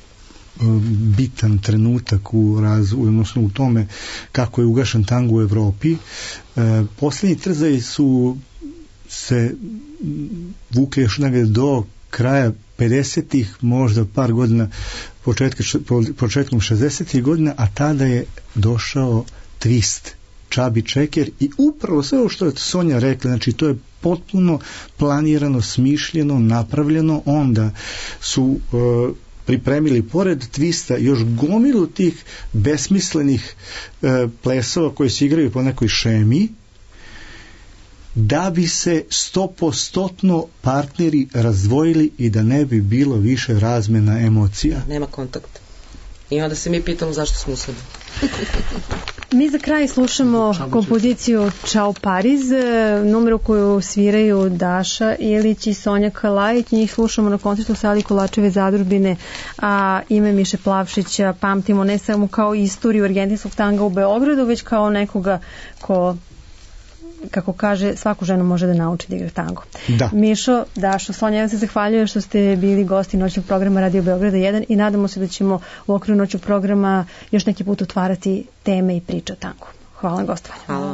bitan trenutak u razvoju, odnosno u tome kako je ugašen tango u Evropi. Posljednji trzaji su se vukli još negdje do kraja 50-ih, možda par godina početkom 60-ih godina, a tada je došao twist, Chubby Checker, i upravo sve ovo što je Sonja rekla, znači to je potpuno planirano, smišljeno, napravljeno. Onda su pripremili pored twista još gomilu tih besmislenih plesova koji se igraju po nekoj šemi, da bi se 100% partneri razdvojili i da ne bi bilo više razmena emocija. Nema kontakta. I onda se mi pitamo zašto smo usadi. Mi za kraj slušamo kompoziciju Ćao Pariz, numeru koju sviraju Daša Ilić i Sonja Kalajić. Njih slušamo na koncertu sali Kolačeve zadružbine, a ime Miše Plavšića pamtimo ne samo kao istoriju argentinskog tanga u Beogradu, već kao nekoga ko, kako kaže, svaku ženu može da nauči da igra tango. Da. Mišo, Dašo, Sonja, ja vam se zahvaljujem što ste bili gosti noćnog programa Radio Beograda 1 i nadamo se da ćemo u okviru noćnog programa još neki put otvarati teme i priče o tangu. Hvala na gostovanju. Hvala.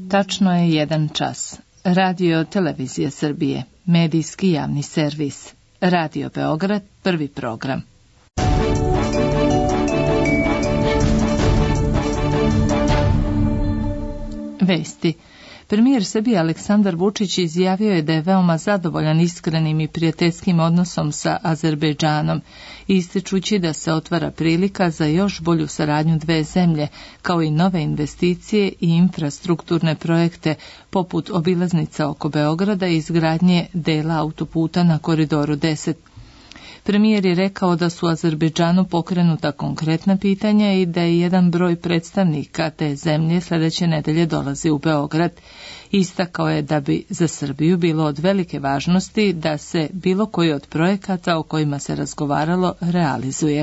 Tačno je 1 čas. Radio Televizija Srbije, medijski javni servis. Radio Beograd, prvi program. Vesti. Premijer Srbije Aleksandar Vučić izjavio je da je veoma zadovoljan iskrenim i prijateljskim odnosom sa Azerbejdžanom, ističući da se otvara prilika za još bolju saradnju dve zemlje, kao i nove investicije i infrastrukturne projekte, poput obilaznica oko Beograda i izgradnje dela autoputa na Koridoru 10. Premijer je rekao da su u Azerbejdžanu pokrenuta konkretna pitanja i da je jedan broj predstavnika te zemlje sljedeće nedelje dolazi u Beograd. Istakao je da bi za Srbiju bilo od velike važnosti da se bilo koji od projekata o kojima se razgovaralo realizuje.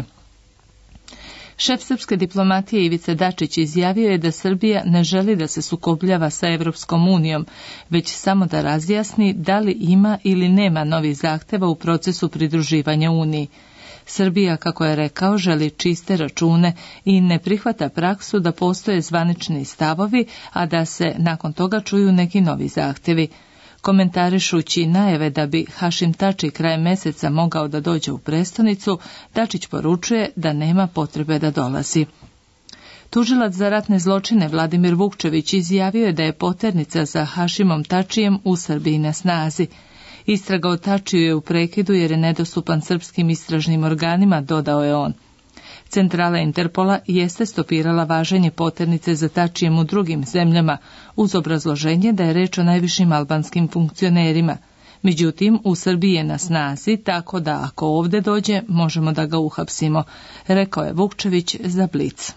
Šef srpske diplomatije Ivica Dačić izjavio je da Srbija ne želi da se sukobljava sa Evropskom unijom, već samo da razjasni da li ima ili nema novih zahteva u procesu pridruživanja Uniji. Srbija, kako je rekao, želi čiste račune i ne prihvata praksu da postoje zvanični stavovi, a da se nakon toga čuju neki novi zahtevi. Komentarišući najave da bi Hašim Tači krajem meseca mogao da dođe u prestonicu, Dačić poručuje da nema potrebe da dolazi. Tužilac za ratne zločine Vladimir Vukčević izjavio je da je poternica za Hašimom Tačijem u Srbiji na snazi. Istraga o Tačiju je u prekidu jer je nedostupan srpskim istražnim organima, dodao je on. Centrala Interpola jeste stopirala važenje poternice za Tačijem u drugim zemljama, uz obrazloženje da je reč o najvišim albanskim funkcionerima. Međutim, u Srbiji je na snazi, tako da ako ovde dođe, možemo da ga uhapsimo, rekao je Vukčević za Blic.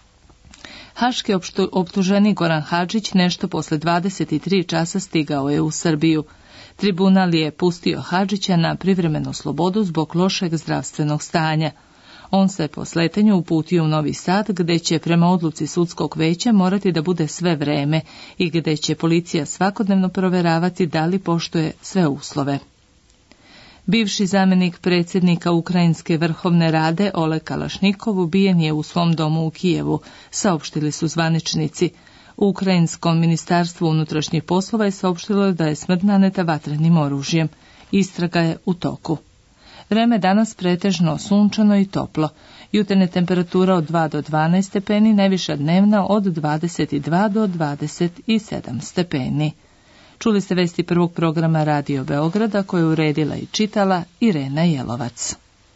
Haški optuženik Goran Hadžić nešto posle 23 časa stigao je u Srbiju. Tribunal je pustio Hadžića na privremenu slobodu zbog lošeg zdravstvenog stanja. On se po sletenju uputio u Novi Sad, gde će prema odluci sudskog veća morati da bude sve vreme i gde će policija svakodnevno proveravati da li poštuje sve uslove. Bivši zamjenik predsjednika Ukrajinske vrhovne rade Oleg Kalašnikov ubijen je u svom domu u Kijevu, saopštili su zvaničnici. Ukrajinskom ministarstvu unutrašnjih poslova je saopštilo da je smrt naneta vatrenim oružjem. Istraga je u toku. Vreme danas pretežno sunčano i toplo. Jutarnja temperatura od 2 do 12 stepeni, najviša dnevna od 22 do 27 stepeni. Čuli ste vesti prvog programa Radio Beograda koje je uredila i čitala Irena Jelovac.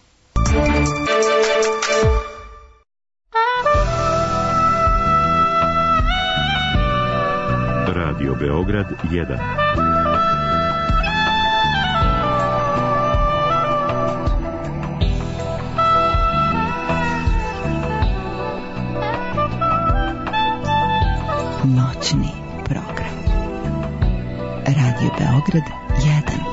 Radio Beograd 1. Noćni program. Radio Beograd 1.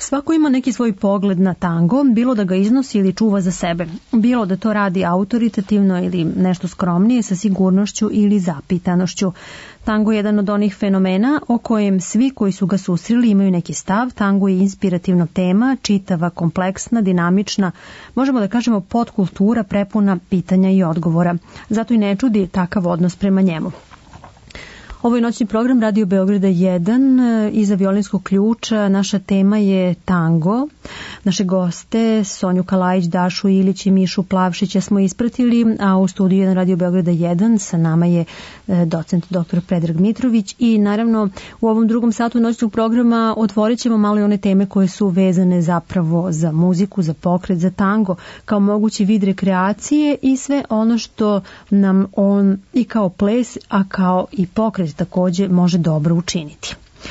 Svako ima neki svoj pogled na tango, bilo da ga iznosi ili čuva za sebe, bilo da to radi autoritativno ili nešto skromnije, sa sigurnošću ili zapitanošću. Tango je jedan od onih fenomena o kojem svi koji su ga susreli imaju neki stav. Tango je inspirativna tema, čitava, kompleksna, dinamična, možemo da kažemo podkultura prepuna pitanja i odgovora. Zato i ne čudi takav odnos prema njemu. Ovo je noćni program Radio Beograda 1. Iza violinskog ključa naša tema je tango. Naše goste Sonju Kalajić, Dašu Ilić i Mišu Plavšića smo ispratili, a u studiju 1 Radio Beograda 1 sa nama je docent dr. Predrag Mitrović i naravno u ovom drugom satu noćnog programa otvorit ćemo malo i one teme koje su vezane zapravo za muziku, za pokret, za tango kao mogući vid rekreacije i sve ono što nam on i kao ples, a kao i pokret takođe može dobro učiniti.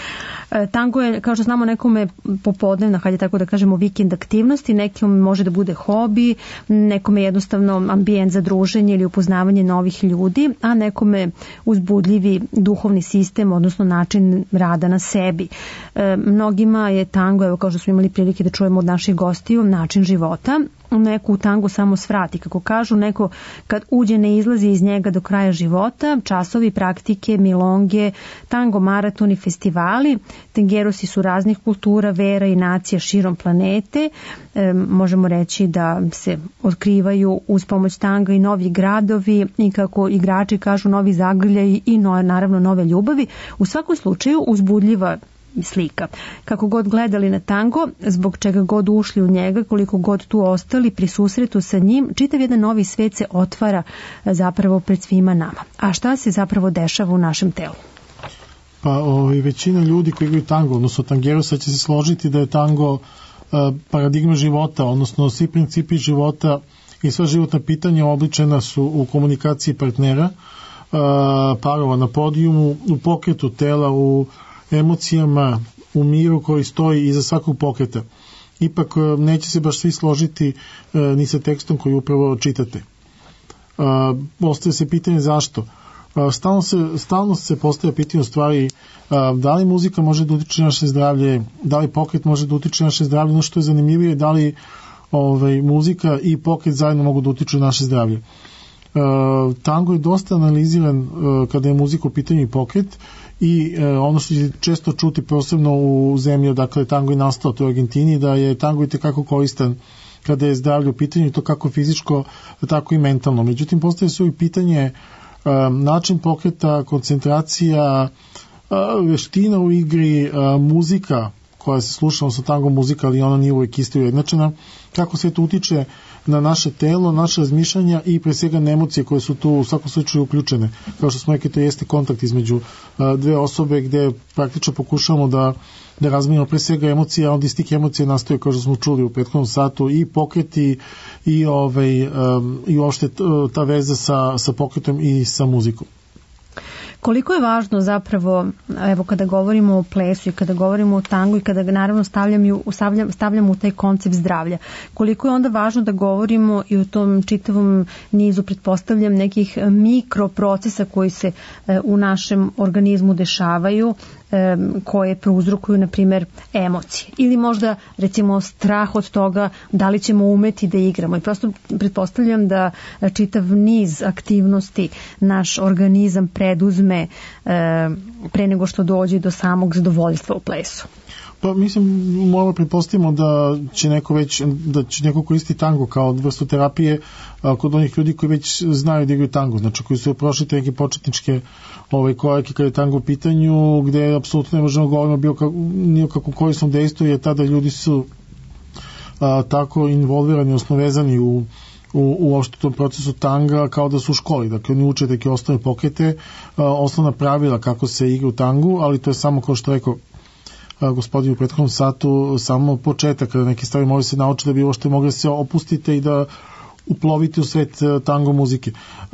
Tango je, kao što znamo, nekome popodnevna, hajde tako da kažemo, vikend aktivnosti, nekom može da bude hobi, nekome jednostavno ambijent za druženje ili upoznavanje novih ljudi, a nekome uzbudljivi duhovni sistem, odnosno način rada na sebi. Mnogima je tango, evo kao što smo imali prilike da čujemo od naših gostiju, način života. Neko u tango samo svrati, kako kažu, neko kad uđe ne izlazi iz njega do kraja života. Časovi, praktike, milonge, tango maratoni, festivali. Tangerosi su raznih kultura, vera i nacija širom planete. Možemo reći da se otkrivaju uz pomoć tanga i novi gradovi i, kako igrači kažu, novi zagrljaji i naravno nove ljubavi. U svakom slučaju uzbudljiva slika. Kako god gledali na tango, zbog čega god ušli u njega, koliko god tu ostali pri susretu sa njim, čitav jedan novi svet se otvara zapravo pred svima nama. A šta se zapravo dešava u našem telu? Pa većina ljudi koji igraju tango, odnosno tangerosa, će se složiti da je tango paradigma života, odnosno svi principi života i sva životna pitanja obličena su u komunikaciji partnera, parova na podijumu, u pokretu tela, u emocijama, u miru koji stoji iza svakog pokreta. Ipak neće se baš svi složiti ni sa tekstom koji upravo čitate. Postaje se pitanje zašto. Stalno se postaje pitanje u stvari da li muzika može da utiče na naše zdravlje, da li pokret može da utiče na naše zdravlje, ono što je zanimljivije, da li muzika i pokret zajedno mogu da utiču na naše zdravlje. Tango je dosta analiziran kada je muzika u pitanju i pokret i ono što će često čuti posebno u zemlji odakle tango je nastao, to je u Argentini, da je tango i tekako koristan kada je zdravlje u pitanju, to kako fizičko, tako i mentalno. Međutim, postaje se i pitanje način pokreta, koncentracija, veština u igri, muzika koja se sluša, odnosno tango muzika, ali ona nije uvijek isto ujednačena, kako sve to utiče na naše telo, naše razmišljanja i pre svega na emocije koje su tu u svakom slučaju uključene. Kao što smo rekli, to jeste kontakt između dve osobe gde praktično pokušamo da razminimo pre svega emocije, a onda iz tih emocija nastoje, kao što smo čuli u prethodnom satu, i pokreti i uopšte ta veza sa pokretom i sa muzikom. Koliko je važno zapravo, evo kada govorimo o plesu i kada govorimo o tangu i kada ga naravno stavljamo u taj koncept zdravlja, koliko je onda važno da govorimo i o tom čitavom nizu, pretpostavljam, nekih mikroprocesa koji se u našem organizmu dešavaju, koje prouzrokuju, na primjer, emocije. Ili možda, recimo, strah od toga da li ćemo umeti da igramo. I prosto pretpostavljam da čitav niz aktivnosti naš organizam preduzme pre nego što dođe do samog zadovoljstva u plesu. Pa mislim, moramo pretpostavimo da će neko koristiti tango kao vrstu terapije kod onih ljudi koji već znaju da igraju tango, znači koji su prošli te neke početničke korake kada je tango u pitanju, gde apsolutno ne možemo govoriti ni o kakvom korisnom dejstvu, jer tada ljudi su tako involvirani, odnosno vezani u uopšte tom procesu tanga kao da su u školi. Dakle, oni uče neke osnovne pokrete, osnovna pravila kako se igra u tangu, ali to je samo, kao što rekao gospodin u prethodnom satu, samo početak, kada neke stvari može se naučiti da bi uopšte mogli se opustite i da uplovite u svet tango muzike.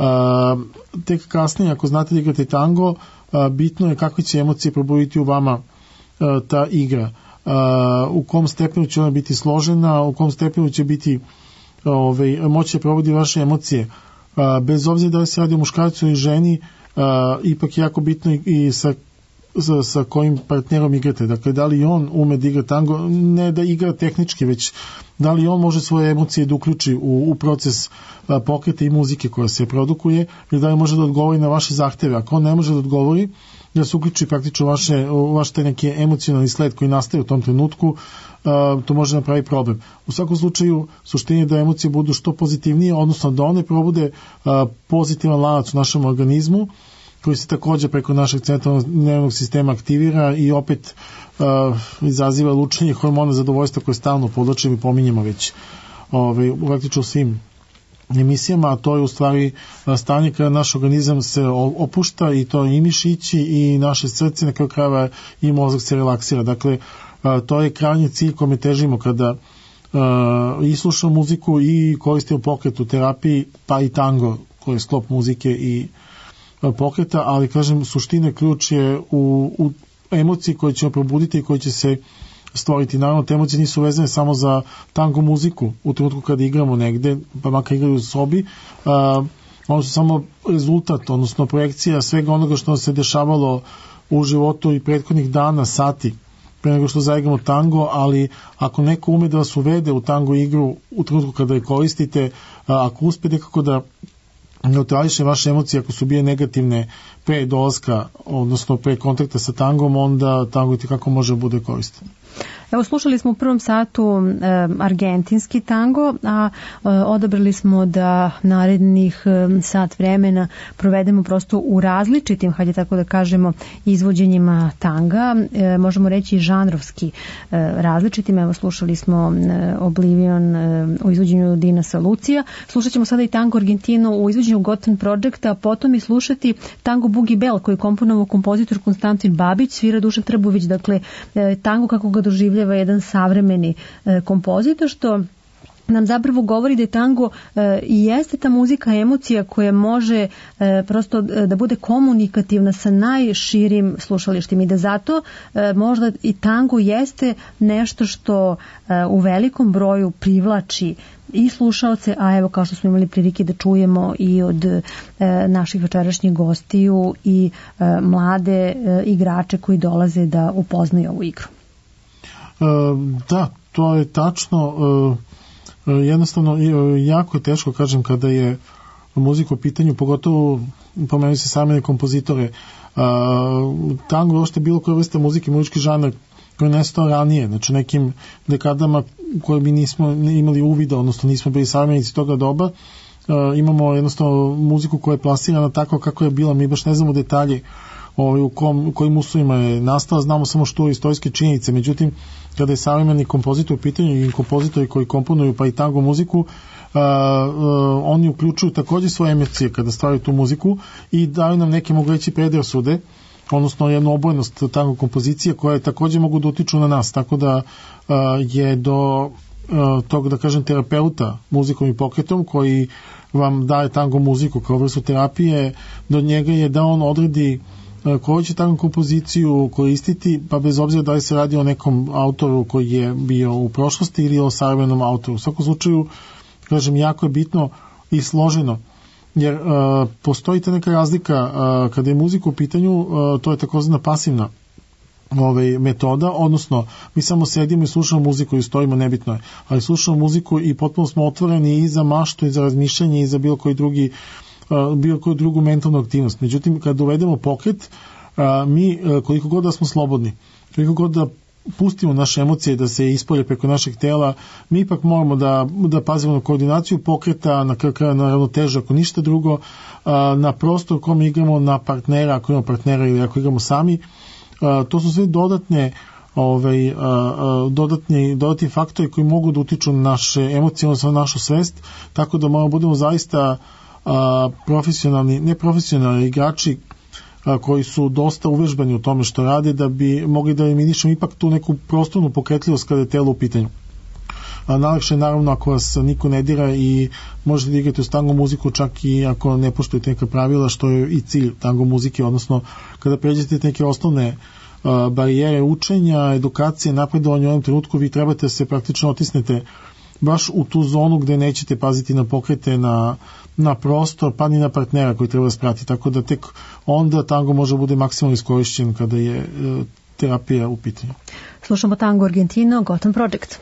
Tek kasnije, ako znate da igrate tango, bitno je kakve će emocije probuditi u vama ta igra. U kom stepenu će ona biti složena, u kom stepenu će biti moći da probudi vaše emocije. Bez obzira da li se radi o muškarcu ili ženi, ipak je jako bitno i sa sa kojim partnerom igrate. Dakle, da li on ume da igra tango, ne da igra tehnički, već da li on može svoje emocije da uključi u proces pokreta i muzike koja se produkuje, ili da li može da odgovori na vaše zahteve. Ako on ne može da odgovori, da se uključi praktično vaš taj neki emocionalni sled koji nastaje u tom trenutku, to može napraviti problem. U svakom slučaju, suština je da emocije budu što pozitivnije, odnosno da one probude pozitivan lanac u našem organizmu, koji se također preko našeg centralnog nervnog sistema aktivira i opet izaziva lučenje hormona zadovoljstva koje stalno podlačimo i pominjemo već praktično u svim emisijama, a to je u stvari stanje kada naš organizam se opušta i to i mišići i naše srce, na kraju krajeva i mozak se relaksira. Dakle, to je krajnji cilj kome težimo kada i slušamo muziku i koristimo pokret u terapiji, pa i tango koji je sklop muzike i pokreta, ali kažem, suština ključ je u emociji koje ćemo probuditi i koje će se stvoriti. Naravno, te emocije nisu vezane samo za tango muziku u trenutku kada igramo negde, pa makar igraju u sobi, ono su samo rezultat, odnosno projekcija svega onoga što se dešavalo u životu i prethodnih dana, sati, pre nego što zaigramo tango, ali ako neko ume da vas uvede u tango igru u trenutku kada je koristite, ako uspe nekako da neutrališe vaše emocije, ako su bije negativne pre dolaska, odnosno pre kontakta sa tangom, onda tango itekako može bude koristan. Evo, slušali smo u prvom satu argentinski tango, a odabrali smo da narednih sat vremena provedemo prosto u različitim, hajde tako da kažemo, izvođenjima tanga, možemo reći žanrovski različitim. Evo, slušali smo Oblivion u izvođenju Dinasa Lucija, slušat ćemo sada i tango Argentino u izvođenju Gotham Projecta, a potom i slušati tango Boogie Bell koji je komponovao kompozitor Konstantin Babić, svira Dušan Trbović, dakle tango kako ga doživljava jedan savremeni kompozitor, što nam zapravo govori da je tango i jeste ta muzika emocija koja može prosto da bude komunikativna sa najširim slušalištima i da zato možda i tango jeste nešto što u velikom broju privlači i slušalce, a evo kao što smo imali prilike da čujemo i od naših večerašnjih gostiju i mlade igrače koji dolaze da upoznaju ovu igru. Da, to je tačno. Jednostavno, jako je teško, kažem, kada je muzika u pitanju, pogotovo pomenuo se savremene kompozitore. Tango je uopšte bilo koja vrsta muzike, muzički žanar koji je nestao ranije, znači nekim dekadama koje mi nismo imali uvida, odnosno nismo bili savremenici toga doba. Imamo jednostavno muziku koja je plasirana tako kako je bila, mi baš ne znamo detalje u kojim uslovima je nastala, znamo samo što je istorijske činjenice, međutim kada je savremeni kompozitor u pitanju i kompozitori koji komponuju pa i tango muziku, oni uključuju takođe svoje emocije kada stvaraju tu muziku i daju nam neke, mogu reći, predrasude, odnosno jednu obojnost tango kompozicije koje takođe mogu da utiču na nas, tako da je do tog, da kažem, terapeuta muzikom i pokretom koji vam daje tango muziku kao vrstu terapije, do njega je da on odredi koju će tango kompoziciju koristiti, pa bez obzira da li se radi o nekom autoru koji je bio u prošlosti ili o savremenom autoru. U svakom slučaju, kažem, jako je bitno i složeno, jer postoji ta neka razlika kada je muzika u pitanju, to je takozvana pasivna metoda, odnosno mi samo sedimo i slušamo muziku i stojimo, nebitno je, ali slušamo muziku i potpuno smo otvoreni i za maštu i za razmišljanje i za bilo koju drugu mentalnu aktivnost. Međutim, kada uvedemo pokret, mi koliko god da smo slobodni, koliko god da pustimo naše emocije da se ispolje preko našeg tela, mi ipak moramo da pazimo na koordinaciju pokreta, na ravnotežu, ako ništa drugo, na prostor u kome igramo, na partnera, ako imamo partnera ili ako igramo sami. To su sve dodatni faktori koji mogu da utiču na naše emocije, odnosno na našu svest, tako da moramo budemo zaista neprofesionalni igrači koji su dosta uvežbani u tome što rade, da bi mogli da eliminišemo ipak tu neku prostornu pokretljivost kada je telo u pitanju. Najlakše je naravno ako vas niko ne dira i možete da igrate uz tango muziku čak i ako ne poštujete neka pravila, što je i cilj tango muzike, odnosno kada pređete neke osnovne barijere učenja, edukacije, napredovanja u ovom trenutku, vi trebate da se praktično otisnete baš u tu zonu gde nećete paziti na pokrete, na na prostor, pa ni na partnera koji treba da sprati. Tako da tek onda tango može bude maksimalno iskorišćen kada je terapija u pitanju. Slušamo tango Argentino, Gotham Project.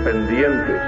independientes.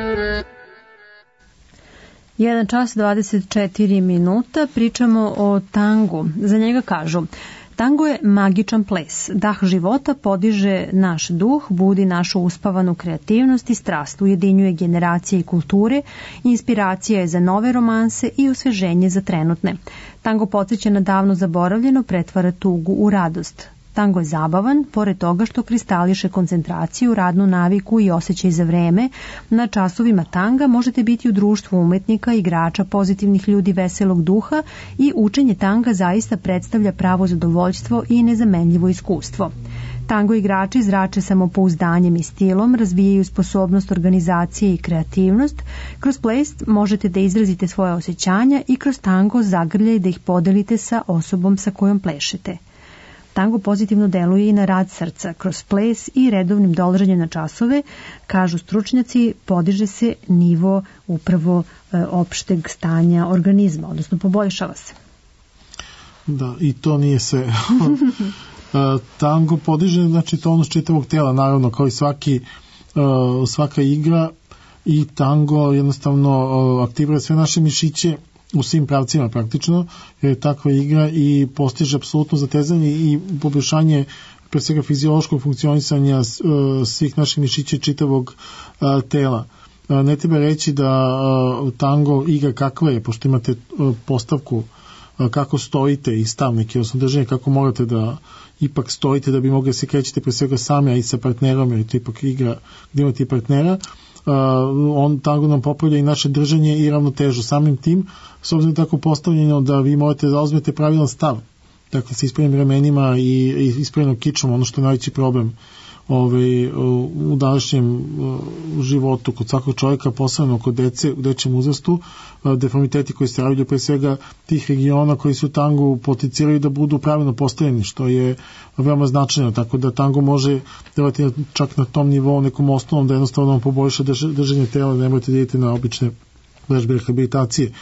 1 čas 24 minuta, pričamo o tangu. Za njega kažu: tango je magičan ples, dah života, podiže naš duh, budi našu uspavanu kreativnost i strast, ujedinjuje generacije i kulture, inspiracija je za nove romanse i osveženje za trenutne. Tango podsjeća na davno zaboravljeno, pretvara tugu u radost. Tango je zabavan, pored toga što kristališe koncentraciju, radnu naviku i osjećaj za vreme. Na časovima tanga možete biti u društvu umetnika, igrača, pozitivnih ljudi veselog duha i učenje tanga zaista predstavlja pravo zadovoljstvo i nezamenljivo iskustvo. Tango igrači zrače samopouzdanjem i stilom, razvijaju sposobnost organizacije i kreativnost. Kroz ples možete da izrazite svoje osjećanja i kroz tango zagrljaj da ih podelite sa osobom sa kojom plešete. Tango pozitivno deluje i na rad srca. Kroz ples i redovnim dolaženjem na časove, kažu stručnjaci, podiže se nivo upravo opšteg stanja organizma, odnosno poboljšava se. Da, i to nije sve. Tango podiže, znači, tonus čitavog tela, naravno, kao i svaka igra, i tango jednostavno aktivira sve naše mišiće u svim pravcima praktično, jer je takva igra i postiže apsolutno zatezanje i poboljšanje pre svega fiziološkog funkcionisanja svih naših mišića čitavog tela. Ne treba reći da tango igra kakva je, pošto imate postavku kako stojite i stav neki, odnosno držanje kako morate da ipak stojite da bi mogli da se krećete pre svega sami, a i sa partnerom, jer je to ipak igra gdje imate i partnera. Tango nam popravlja i naše držanje i ravnotežu. Samim tim, s obzirom tako postavljeno da vi morate da zauzmete pravilan stav, dakle sa ispravnim ramenima i ispravnom kičom, ono što je najveći problem u današnjem životu kod svakog čovjeka, posebno kod dece u dečijem uzrastu, deformiteti koji se javljaju pre svega tih regiona koji su tango potenciraju da budu pravilno postavljeni, što je veoma značajno, tako da tango može delati čak na tom nivou nekom osnovom da jednostavno vam poboljša držanje tela, ne morate da idete na obične vežbe rehabilitacije.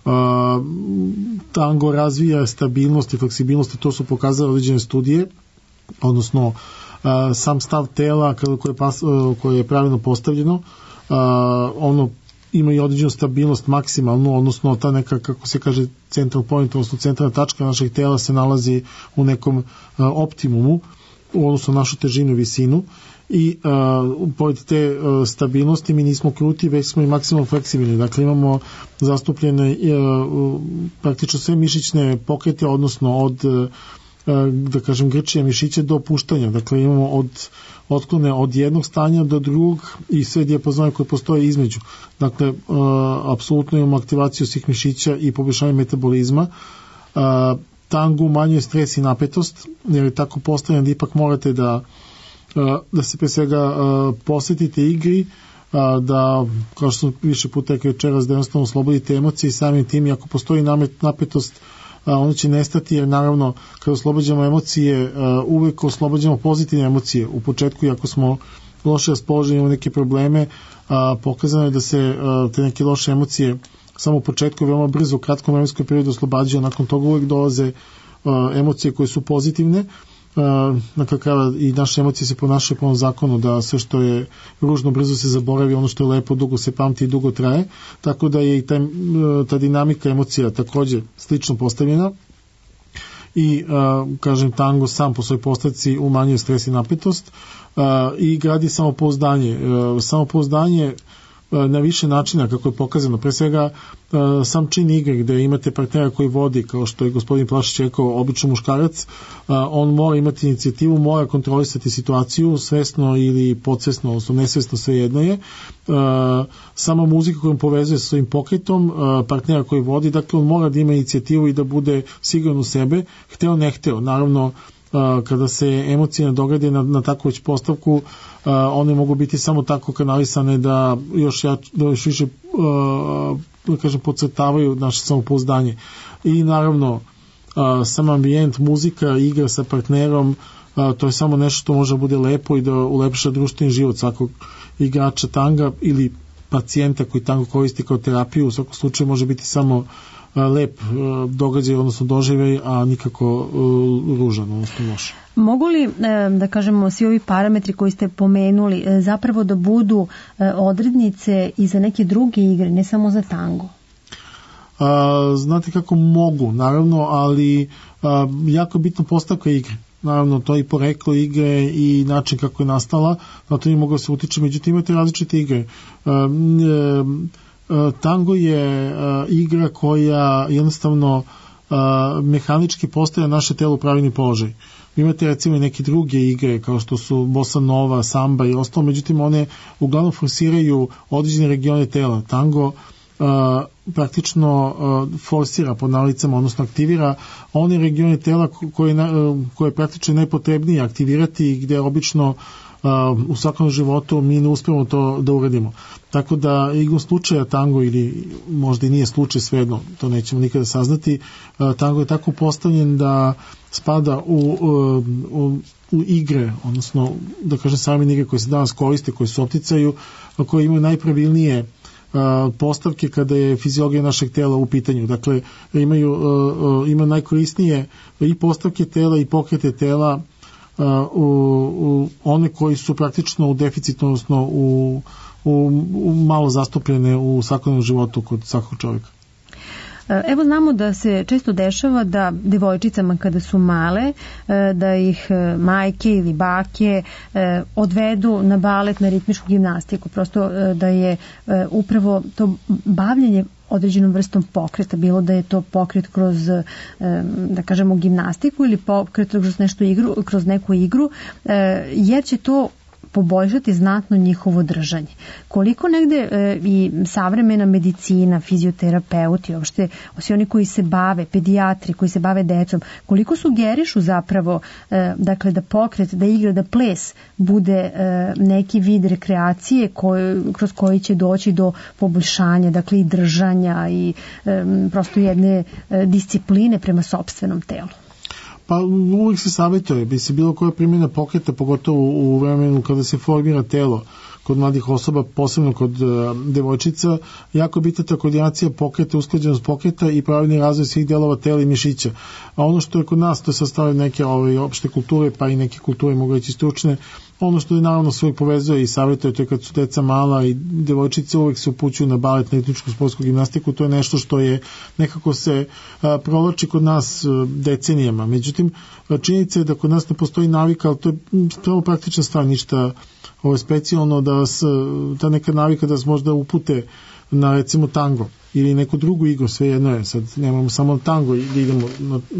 Tango razvija stabilnost i fleksibilnost, to su pokazale određene studije, odnosno sam stav tela koje je pravilno postavljeno, ono ima i određenu stabilnost maksimalnu, odnosno ta neka, kako se kaže, central point, odnosno centralna tačka našeg tela se nalazi u nekom optimumu u odnosu na našu težinu i visinu, i pored te stabilnosti mi nismo kruti, već smo i maksimalno fleksibilni. Dakle, imamo zastupljene praktično sve mišićne pokrete, odnosno od da kažem grčija mišića do puštanja. Dakle, imamo otklone od jednog stanja do drugog i sve dijapazone koje postoje između. Dakle, apsolutno imamo aktivaciju svih mišića i poboljšanje metabolizma. Tango umanjuje stres i napetost, jer je tako postavljeno da ipak morate da se pre svega posvetite igri, da, kao što sam više puta rekao večeras, da jednostavno oslobodite emocije i samim tim, i ako postoji napetost, ono će nestati, jer naravno kada oslobađamo emocije, uvek oslobađamo pozitivne emocije. U početku, ako smo loše raspoloženi, imamo neke probleme, pokazano je da se te neke loše emocije samo u početku veoma brzo, u kratkom vremenskom periodu oslobađaju, nakon toga uvek dolaze emocije koje su pozitivne. Na kraju i naše emocije se ponašaju po ovom zakonu da sve što je ružno brzo se zaboravi, ono što je lepo dugo se pamti i dugo traje, tako da je i ta dinamika emocija također slično postavljena i kažem, tango sam po svojoj postavci umanjuje stres i napetost i gradi samopouzdanje na više načina, kako je pokazano. Pre svega sam čin igre gde imate partnera koji vodi, kao što je gospodin Plašić rekao, obično muškarac, on mora imati inicijativu, mora kontrolisati situaciju svesno ili podsvesno, odnosno nesvesno, svejedno je. Sama muzika kojom povezuje sa svojim pokretom, partnera koji vodi, dakle on mora da ima inicijativu i da bude siguran u sebe, hteo ne hteo. Naravno, kada se emocije nadograde na takvu već postavku, one mogu biti samo tako kanalisane da još više da kažem, podcrtavaju naše samopouzdanje. I naravno, sam ambijent, muzika, igra sa partnerom, to je samo nešto što može da bude lepo i da ulepša društveni život svakog igrača tanga ili pacijenta koji tango koristi kao terapiju. U svakom slučaju može biti samo lep događaj, odnosno doživljaj, a nikako ružan, odnosno loš. Mogu li, da kažemo, svi ovi parametri koji ste pomenuli zapravo da budu odrednice i za neke druge igre, ne samo za tango? Znate kako mogu, naravno, ali jako je bitna postavka igre. Naravno, to je i poreklo igre i način kako je nastala, na to nije moglo se utiče, međutim imate različite igre. Tango je igra koja jednostavno mehanički postaje naše telo u pravilni položaj. Imate recimo i neke druge igre kao što su bossa nova, samba i ostalo, međutim one uglavnom forsiraju određene regione tela. Tango praktično forsira pod nalicama, odnosno aktivira one regione tela koje je praktično najpotrebnije aktivirati, gde obično u svakom životu mi ne uspemo to da uradimo. Tako da igrom slučaja tango, ili možda i nije slučaj, svejedno, to nećemo nikada saznati, tango je tako postavljen da spada u igre, odnosno da kažem same igre koje se danas koriste, koje su opticaju, koje imaju najpravilnije postavke kada je fiziologija našeg tela u pitanju. Dakle, ima najkorisnije i postavke tela i pokrete tela u one koji su praktično u deficitu, odnosno u malo zastupljene u svakodnevnom životu kod svakog čovjeka. Evo znamo da se često dešava da devojčicama kada su male, da ih majke ili bake odvedu na balet, na ritmičku gimnastiku, prosto da je upravo to bavljenje određenom vrstom pokreta, bilo da je to pokret kroz, da kažemo, gimnastiku ili pokret kroz neku igru, jer će to poboljšati znatno njihovo držanje. Koliko negde i savremena medicina, fizioterapeuti, uopšte svi oni koji se bave, pedijatri koji se bave decom, koliko sugerišu zapravo dakle da pokret, da igra, da ples bude neki vid rekreacije kroz koji će doći do poboljšanja, dakle i držanja i prosto jedne discipline prema sopstvenom telu. Pa uvijek se savjetuje, bi se bilo koja primjena pokreta, pogotovo u vremenu kada se formira telo kod mladih osoba, posebno kod devojčica, jako bitna ta koordinacija pokreta, usklađenost pokreta i pravilni razvoj svih delova tela i mišića. A ono što je kod nas, to je sastavio neke opšte kulture, pa i neke kulture mogu reći stručne, ono što je naravno svoj povezuje i savjetuje, to je kad su deca mala i devojčice uvek se upućuju na balet, na ritmičku sportsku gimnastiku, to je nešto što je nekako se provlači kod nas decenijama. Međutim, činjenica je da kod nas ne postoji navika, ali to je pravo praktična stvar, ništa specijalno, da vas ta neka navika da vas možda upute na recimo tango ili neku drugu igru, sve jedno je, sad nemamo samo tango i da idemo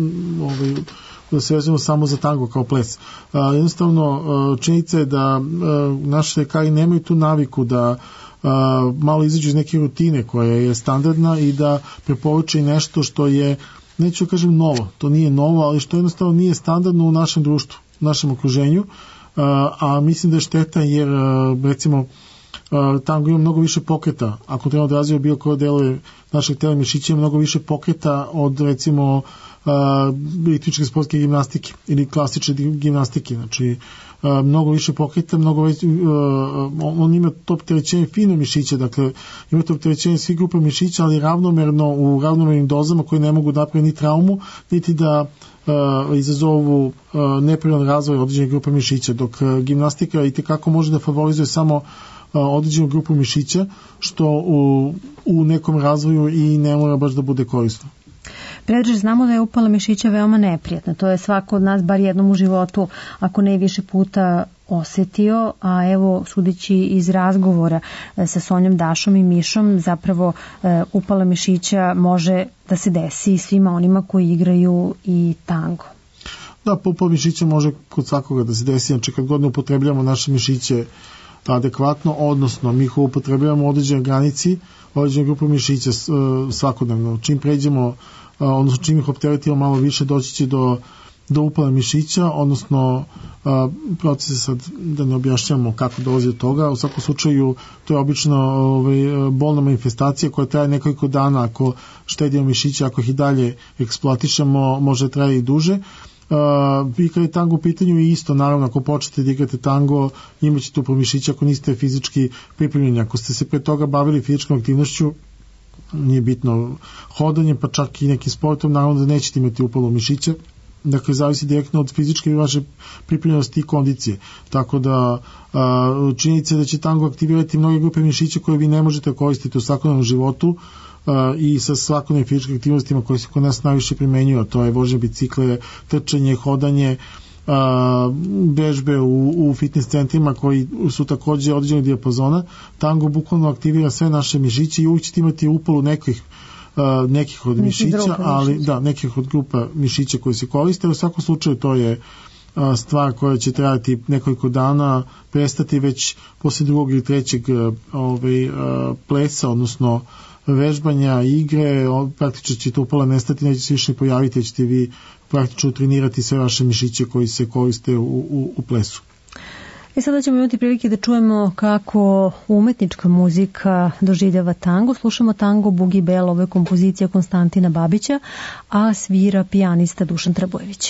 da se vezimo samo za tango kao ples. Jednostavno, činjenica je da naši lekari nemaju tu naviku da malo izađu iz neke rutine koja je standardna i da preporuče nešto što je, neću kažem novo, to nije novo, ali što jednostavno nije standardno u našem društvu, u našem okruženju, a mislim da je šteta jer recimo tango ima mnogo više pokreta, ako treba da razvija bilo koje delove našeg tela mišića, ima mnogo više pokreta od recimo ritmičke sportske gimnastike ili klasične gimnastike, znači mnogo više pokreta, on ima to opterećenje fino mišića, dakle ima to opterećenje svih grupa mišića, ali ravnomerno u ravnomernim dozama koje ne mogu napraviti ni traumu, niti da izazovu nepravilan razvoj određenih grupa mišića, dok gimnastika i tekako može da favorizuje samo određenu grupu mišića, što u nekom razvoju i ne mora baš da bude korisno. Predraž, znamo da je upala mišića veoma neprijatna. To je svako od nas bar jednom u životu, ako ne više puta, osetio, a evo sudeći iz razgovora sa Sonjom, Dašom i Mišom, zapravo upala mišića može da se desi svima onima koji igraju i tango. Da, upala mišića može kod svakoga da se desi, znači kad god ne upotrebljamo naše mišiće adekvatno, odnosno mi ih upotrebljamo u određenoj granici, određenoj grupu mišića svakodnevno. Čim pređemo, odnosno čim ih opteretimo malo više, doći će do upala mišića, odnosno proces sad da ne objašnjamo kako dolazi do toga. U svakom slučaju to je obično bolna manifestacija koja traje nekoliko dana, ako štedimo mišića, ako ih i dalje eksploatišemo, može traje i duže. I kada je tango u pitanju i isto, naravno, ako počnete da igrate tango, imaćete upal mišića ako niste fizički pripremljeni. Ako ste se pre toga bavili fizičkom aktivnošću, nije bitno hodanje, pa čak i nekim sportom, naravno da nećete imati upalu mišića. Dakle, zavisi direktno od fizičke i vaše pripremljenosti i kondicije. Tako da činjenica je da će tango aktivirati mnoge grupe mišića koje vi ne možete koristiti u svakodnevnom životu i sa svakodnevnim fizičkim aktivnostima koje se kod nas najviše primenjuju, a to je vožnja bicikle, trčanje, hodanje, vežbe u fitness centrima koji su takođe određenog dijapazona. Tango bukvalno aktivira sve naše mišiće i uvijek ćete imati upalu nekih od mišića, ali da, nekih od grupa mišića koji se koriste. U svakom slučaju to je stvar koja će trajati nekoliko dana, prestati već posle drugog ili trećeg plesa, odnosno vežbanja, igre, praktično će to upala nestati, neće se više pojaviti, ćete vi praktično trenirati sve vaše mišiće koji se koriste u plesu. I sada ćemo imati prilike da čujemo kako umetnička muzika doživljava tango. Slušamo tango Bugi Bell, ovo je kompozicija Konstantina Babića, a svira pijanista Dušan Trabojević.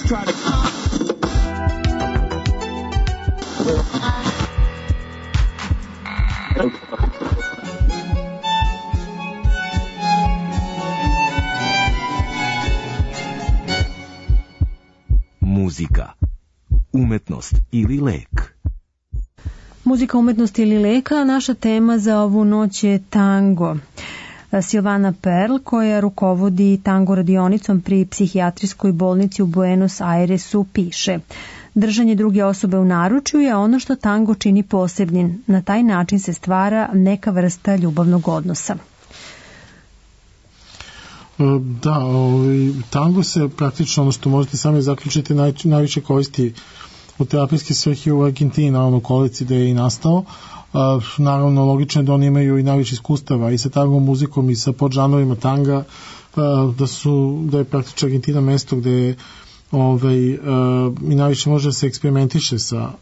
Muzika, umetnost ili lek. Muzika, umetnost ili leka, naša tema za ovu noć je tango. Silvana Perl, koja rukovodi tango radionicom pri psihijatrijskoj bolnici u Buenos Airesu, piše: držanje druge osobe u naručju je ono što tango čini posebnim. Na taj način se stvara neka vrsta ljubavnog odnosa. Da, tango se praktično, ono što možete sami zaključiti, najviše koristi u terapijske svrhe u Argentini, naravno u okolici gde je i nastao. Naravno, logično je da oni imaju i najviše iskustava i sa tango muzikom i sa podžanrovima tanga, da je praktično Argentina mesto gde i najviše može da se eksperimentiše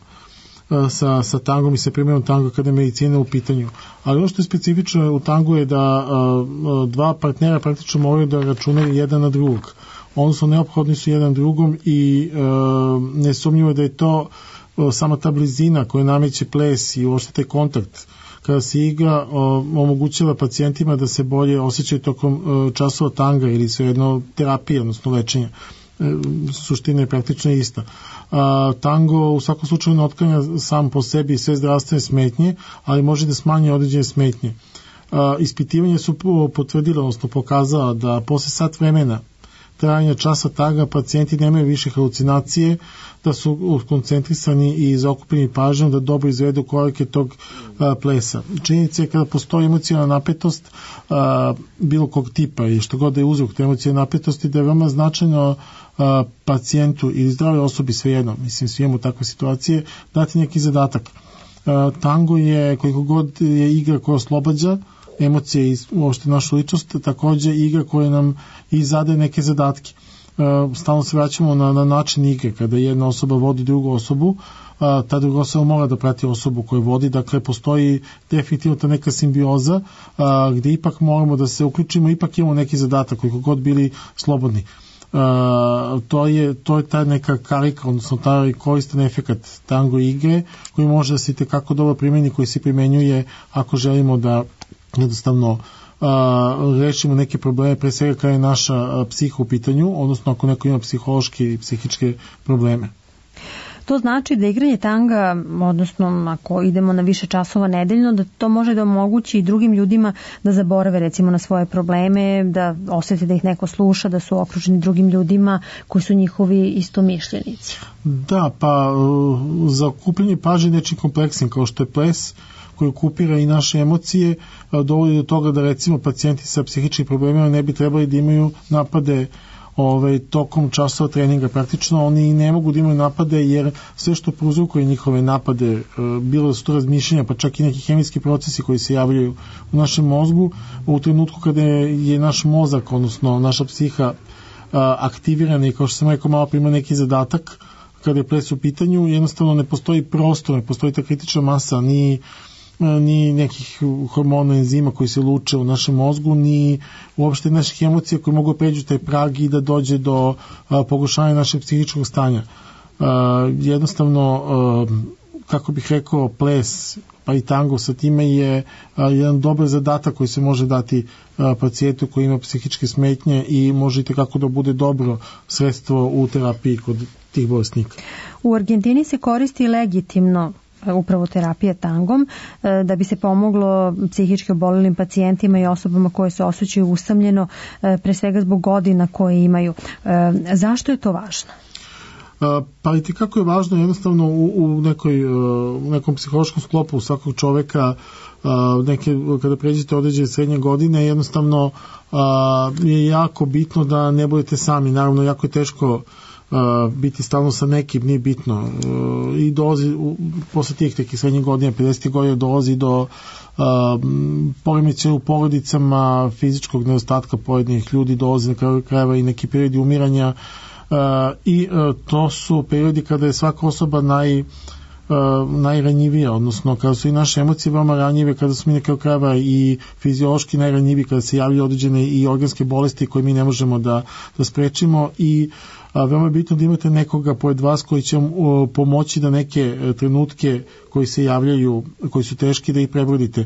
sa tangom i sa primjerom tango kada je medicina u pitanju. Ali ono što je specifično u tangu je da dva partnera praktično moraju da računaju jedan na drugog. Odnosno, neophodni su jedan drugom i nesumnjivo da je to sama ta blizina koja nameće ples i uopšte taj kontakt kada se igra omogućava pacijentima da se bolje osjećaju tokom časova tanga ili svejedno terapije, odnosno lečenja. Suština je praktično ista. Tango u svakom slučaju ne otklanja sam po sebi sve zdravstvene smetnje, ali može da smanji određene smetnje. Ispitivanje su potvrdile, odnosno pokazala da posle sat vremena trajanja časa tanga pacijenti nemaju više halucinacije, da su koncentrisani i zaokupljeni pažnjom da dobro izvedu korake tog plesa. Činjenica je kada postoji emocionalna napetost bilo kog tipa i što god da je uzrok te emocionalne napetosti, da je veoma značajno pacijentu ili zdravoj osobi, svejedno, mislim svi imamo takve situacije, dati neki zadatak. Tango je, koliko god je igra koja oslobađa emocije i uopšte našu ličnost, takođe igra koja nam i zadaje neke zadatke. Stalno se vraćamo na način igre, kada jedna osoba vodi drugu osobu, ta druga osoba mora da prati osobu koju vodi, dakle postoji definitivno ta neka simbioza gde ipak moramo da se uključimo, ipak imamo neki zadatak koliko god bili slobodni. To je ta neka karika, odnosno taj koristan efekat tango igre koji može da se itekako dobro primeni, koji se primenjuje ako želimo da jednostavno rešimo neke probleme, pre svega kada je naša psiha u pitanju, odnosno ako neko ima psihološke i psihičke probleme. To znači da igranje tanga, odnosno ako idemo na više časova nedeljno, da to može da omogući i drugim ljudima da zaborave recimo na svoje probleme, da osjete da ih neko sluša, da su okruženi drugim ljudima koji su njihovi istomišljenici. Da, pa za okupljanje pažnje nečim kompleksnim kao što je ples, koji okupira i naše emocije, dovodi do toga da recimo pacijenti sa psihičkim problemima ne bi trebali da imaju napade tokom časova treninga. Praktično oni ne mogu da imaju napade jer sve što prouzrokuje njihove napade, bilo da su to razmišljanja, pa čak i neki hemijski procesi koji se javljaju u našem mozgu, u trenutku kada je naš mozak, odnosno naša psiha aktivirana i kao što sam rekao malo prima neki zadatak, kada je ples u pitanju, jednostavno ne postoji prostor, ne postoji ta kritična masa, ni nekih hormona, enzima koji se luče u našem mozgu, ni uopšte naših emocija koje mogu pređu taj prag i da dođe do pogoršanja našeg psihičkog stanja. Jednostavno, kako bih rekao, ples pa i tango sa time je jedan dobar zadatak koji se može dati pacijentu koji ima psihičke smetnje i može i tekako da bude dobro sredstvo u terapiji kod tih bolesnika. U Argentini se koristi legitimno upravo terapija tangom da bi se pomoglo psihički obolelim pacijentima i osobama koje se osjećaju usamljeno, pre svega zbog godina koje imaju. Zašto je to važno? Pa i kako je važno jednostavno u nekom psihološkom sklopu svakog čoveka, kada pređete određene srednje godine, jednostavno je jako bitno da ne budete sami. Naravno, jako je teško biti stalno sa nekim, nije bitno. I dolazi, posle tih srednjih godina, 50. godina, dolazi do poremećaja u porodicama, fizičkog nedostatka pojedinih ljudi, dolazi na kraju krajeva i neki periodi umiranja, i to su periodi kada je svaka osoba najranjivija, odnosno kada su i naše emocije veoma ranjive, kada smo mi nekako krava i fiziološki najranjiviji, kada se javljaju određene i organske bolesti koje mi ne možemo da sprečimo i veoma je bitno da imate nekoga pored vas koji će pomoći da neke trenutke koji se javljaju, koji su teški, da ih prebrodite.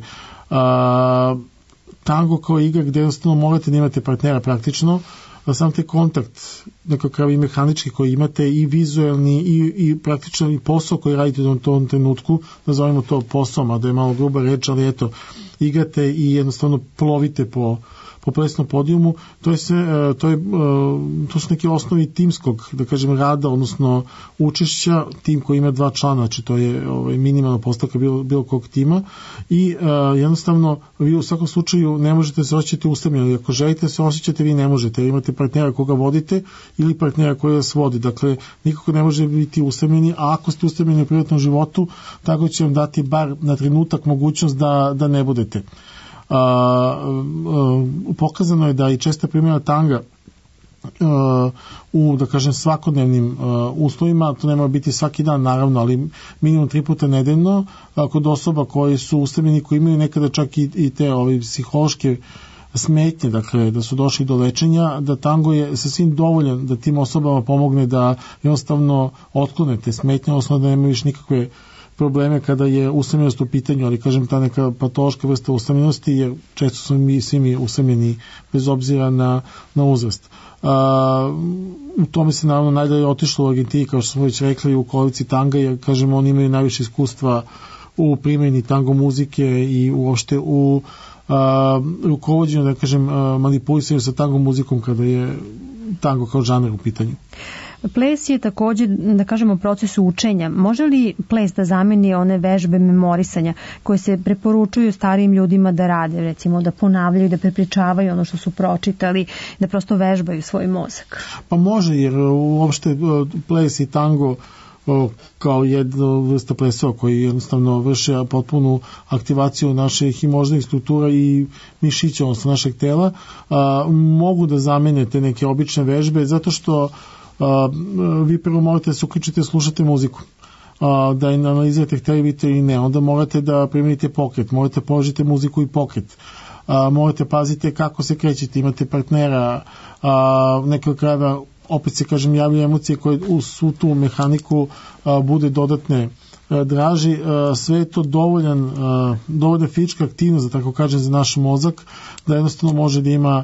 Tango kao igra gde jednostavno morate da imate partnera praktično, sam te kontakt nekakav i mehanički koji imate i vizuelni i praktično i posao koji radite u tom trenutku, nazovimo to posom, a da je malo gruba reč, ali eto, igrate i jednostavno plovite po plesnom podijumu, to su neke osnovi timskog, da kažem, rada, odnosno učešća, tim koji ima 2 člana, znači to je minimalna postavka bilo kog tima i jednostavno vi u svakom slučaju ne možete se osjećati usamljeni, ako želite se osjećate, vi ne možete, jer imate partnera koga vodite ili partnera koji vas vodi, dakle nikako ne može biti usamljeni, a ako ste usamljeni u privatnom životu, tako će vam dati bar na trenutak mogućnost da ne budete. Pokazano je da i česta primjena tanga u, da kažem, svakodnevnim uslovima, to ne mora biti svaki dan naravno, ali minimum 3 puta nedeljno, kod osoba koji su usamljeni, koji imaju nekada čak i te psihološke smetnje, dakle da su došli do lečenja, da tango je sasvim dovoljan da tim osobama pomogne da jednostavno otklone te smetnje, odnosno da nemaju više nikakve probleme kada je usamljenost u pitanju, ali kažem ta neka patološka vrsta usamljenosti, jer često smo svi mi usamljeni bez obzira na uzrast. U tome se naravno najdalje otišlo u Argentini, kao što smo već rekli, u okolici tanga, jer kažem oni imaju najviše iskustva u primjeni tango muzike i uopšte u rukovođenju, da kažem, manipulisanju sa tango muzikom kada je tango kao žanr u pitanju. Ples je takođe, da kažemo, proces učenja. Može li ples da zameni one vežbe memorisanja koje se preporučuju starijim ljudima da rade, recimo da ponavljaju, da prepričavaju ono što su pročitali, da prosto vežbaju svoj mozak? Pa može, jer uopšte ples i tango kao jedna vrsta plesova koji jednostavno vrše potpunu aktivaciju naših i moždanih struktura i mišića, odnosno našeg tela, mogu da zamene te neke obične vežbe, zato što vi prvo morate da se uključite, slušate muziku, da je analizirate hteli vidite ili ne, onda morate da primenite pokret, morate položite muziku i pokret, morate pazite kako se krećete, imate partnera, nekog kraja opet se kažem javljaju emocije koje u svu tu mehaniku bude dodatne draži, sve je to dovoljna fizička aktivnost, da tako kažem, za naš mozak, da jednostavno može da ima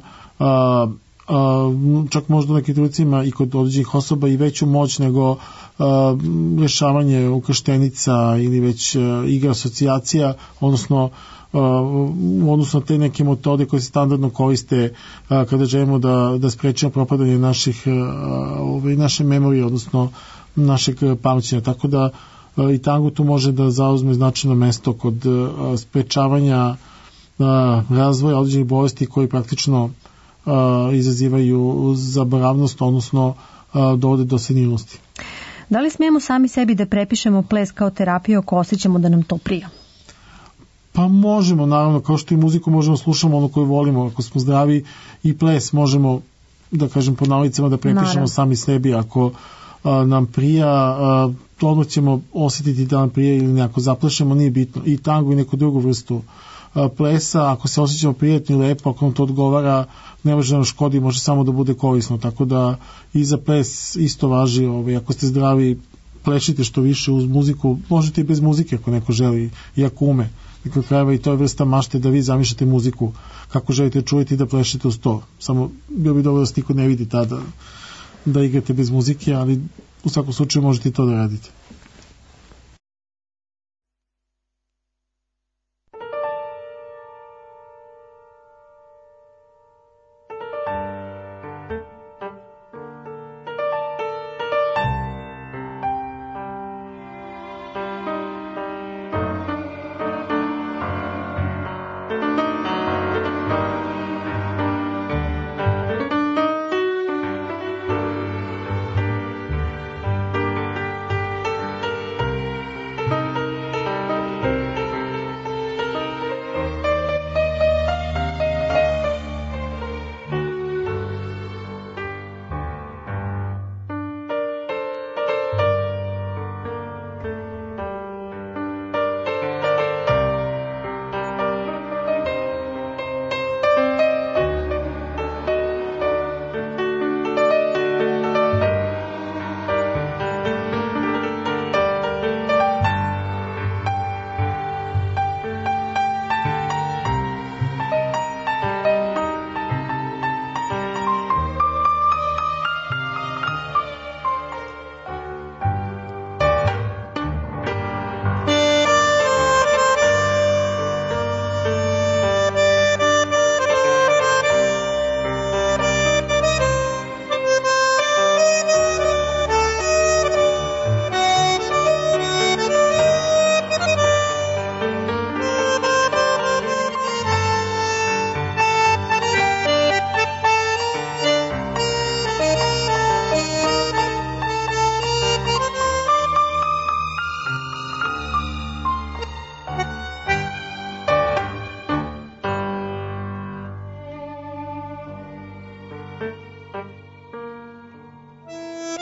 čak možda u nekim trenucima i kod određenih osoba i veću moć nego rešavanje ukrštenica ili već igra asocijacija, odnosno odnosno te neke metode koje se standardno koriste kada želimo da sprečimo propadanje naše memorije, odnosno našeg pamćenja, tako da i tango tu može da zauzme značajno mesto kod sprečavanja razvoja određenih bolesti koji praktično izazivaju zaboravnost, odnosno dovode do senilnosti. Da li smijemo sami sebi da prepišemo ples kao terapiju ako osjećamo da nam to prija? Pa možemo, naravno, kao što i muziku možemo slušamo ono koju volimo, ako smo zdravi, i ples možemo, da kažem po nalicama, da prepišemo sami sebi ako nam prija, odmah ćemo osjetiti da nam prija ili ne, ako zaplešemo, nije bitno, i tango i neku drugu vrstu plesa, ako se osjećamo prijatno i lepo, ako nam to odgovara, ne može nam škodi, može samo da bude korisno, tako da i za ples isto važi, ako ste zdravi, plešite što više uz muziku, možete i bez muzike ako neko želi i ako ume, nekog krajeva, i to je vrsta mašte da vi zamišljate muziku kako želite čuvati i da plešite uz to, samo bilo bi dobro da se niko ne vidi tada da igrate bez muzike, ali u svakom slučaju možete i to da radite.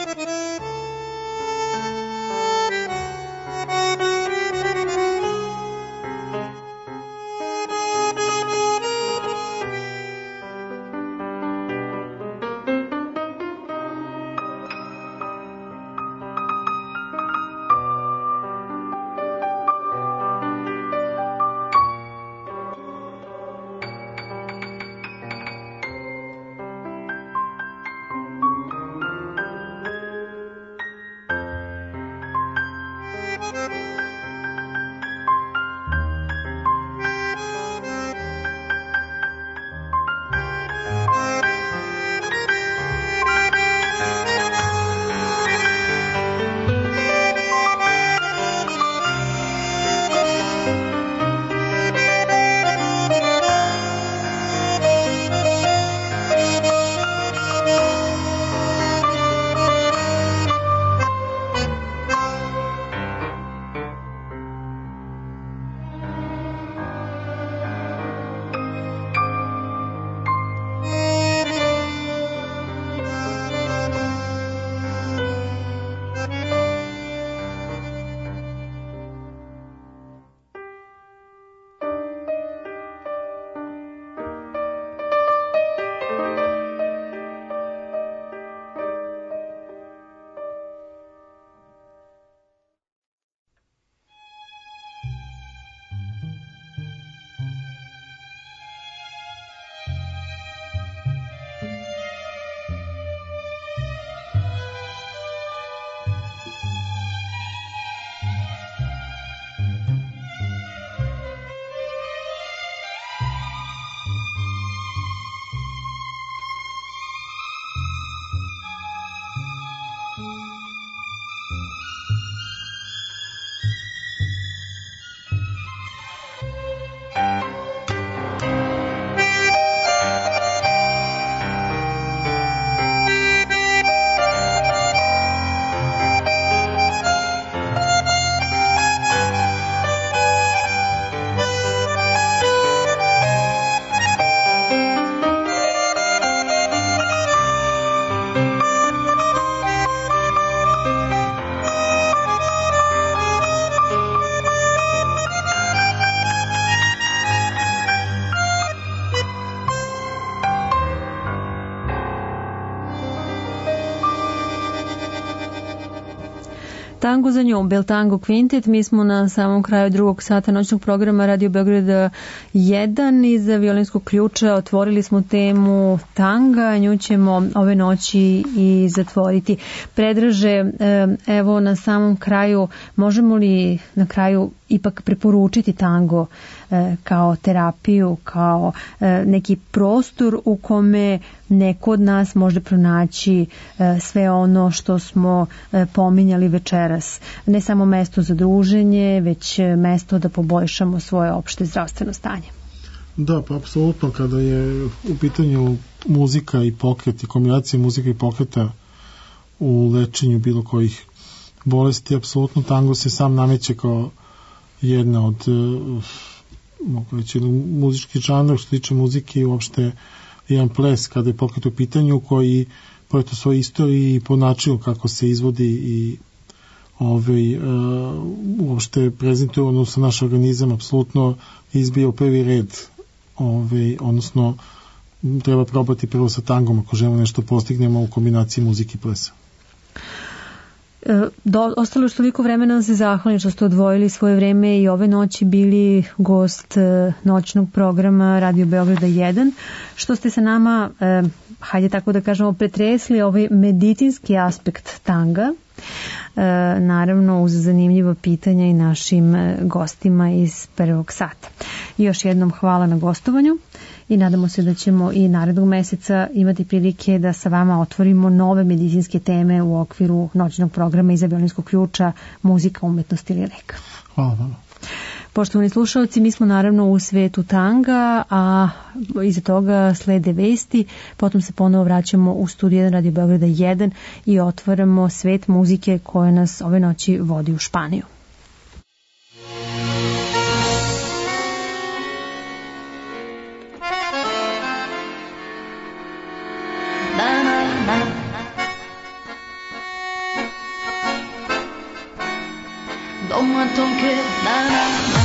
Tango za njom, Bel Tango Quintet. Mi smo na samom kraju drugog sata noćnog programa Radio Beograd 1. Iza violinskog ključa otvorili smo temu tanga, nju ćemo ove noći i zatvoriti. Predraže, evo na samom kraju, možemo li na kraju ipak preporučiti tango kao terapiju, kao neki prostor u kome neko od nas može pronaći sve ono što smo pominjali večeras. Ne samo mesto za druženje, već mesto da poboljšamo svoje opšte zdravstveno stanje. Da, pa apsolutno kada je u pitanju muzika i pokret i kombinacija muzike i pokreta u lečenju bilo kojih bolesti, apsolutno tango se sam nameće kao jedna od mogu reći muzički žanr, slične muzike i uopšte jedan ples kada je pokret u pitanju koji pored svoje istoriji i po načinu kako se izvodi i uopšte prezentuje odnosno naš organizam apsolutno izbija u prvi red, odnosno treba probati prvo sa tangom ako želimo nešto postignemo u kombinaciji muzike i plesa. Ostalo je toliko vremena da se zahvalim što ste odvojili svoje vreme i ove noći bili gost noćnog programa Radio Beograda 1, što ste sa nama, hajde tako da kažemo, pretresli ovaj medicinski aspekt tanga, naravno uz zanimljiva pitanja i našim gostima iz prvog sata. Još jednom hvala na gostovanju i nadamo se da ćemo i narednog meseca imati prilike da sa vama otvorimo nove medicinske teme u okviru noćnog programa Iza violinskog ključa, muzika, umetnost ili lek. Hvala vam. Poštovani slušalci, mi smo naravno u svetu tanga, a iza toga slede vesti, potom se ponovo vraćamo u studiju 1 Radio Beograda 1 i otvaramo svet muzike koja nas ove noći vodi u Španiju. Donne-moi ton cœur, nanana.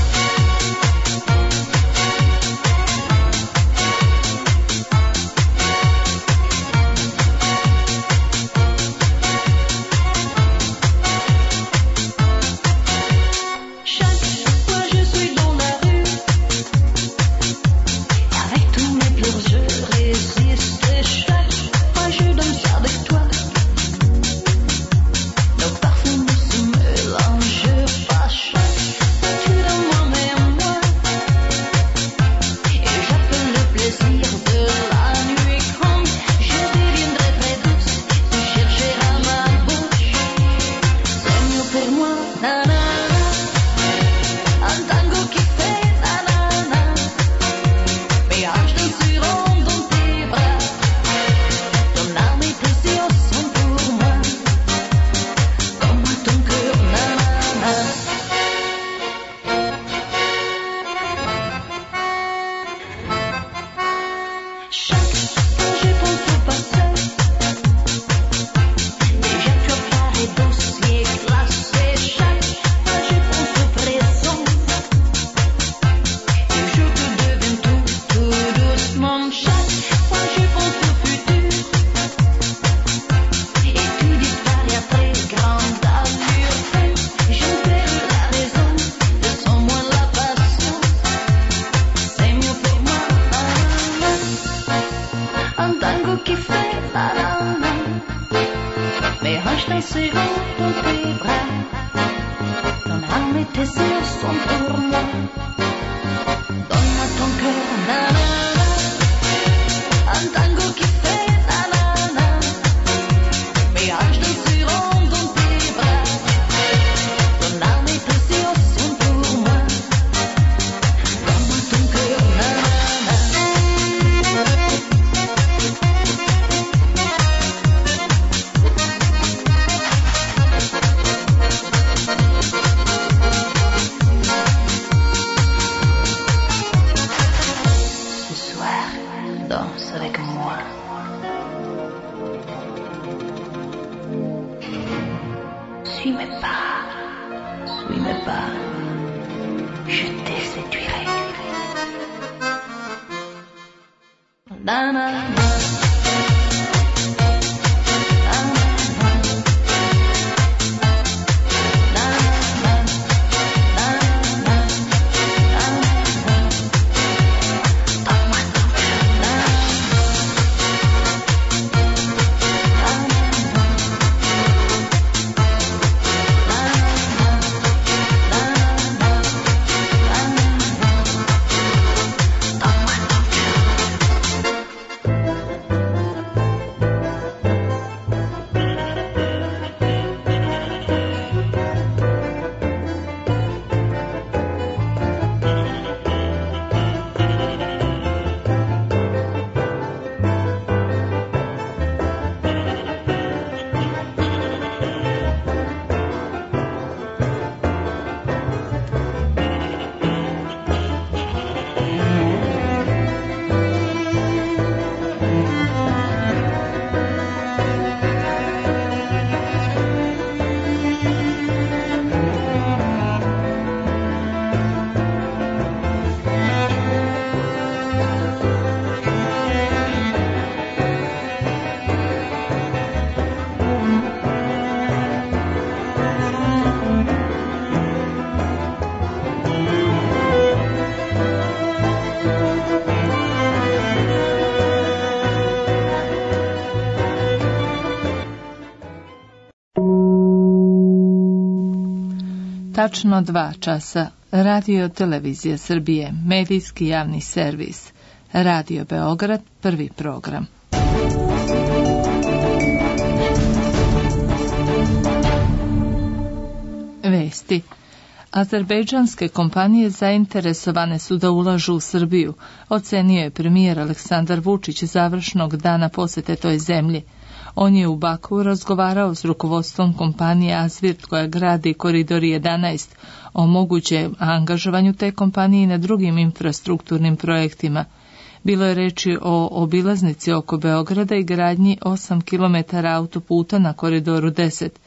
Tačno 2 časa. Radio Televizija Srbije, medijski javni servis. Radio Beograd, prvi program. Vesti. Azerbejdžanske kompanije zainteresovane su da ulažu u Srbiju, ocenio je premijer Aleksandar Vučić završnog dana posete toj zemlji. On je u Baku razgovarao s rukovodstvom kompanije Azvirt koja gradi koridor 11 o mogućem angažovanju te kompanije na drugim infrastrukturnim projektima. Bilo je reči o obilaznici oko Beograda i gradnji 8 km autoputa na koridoru 10.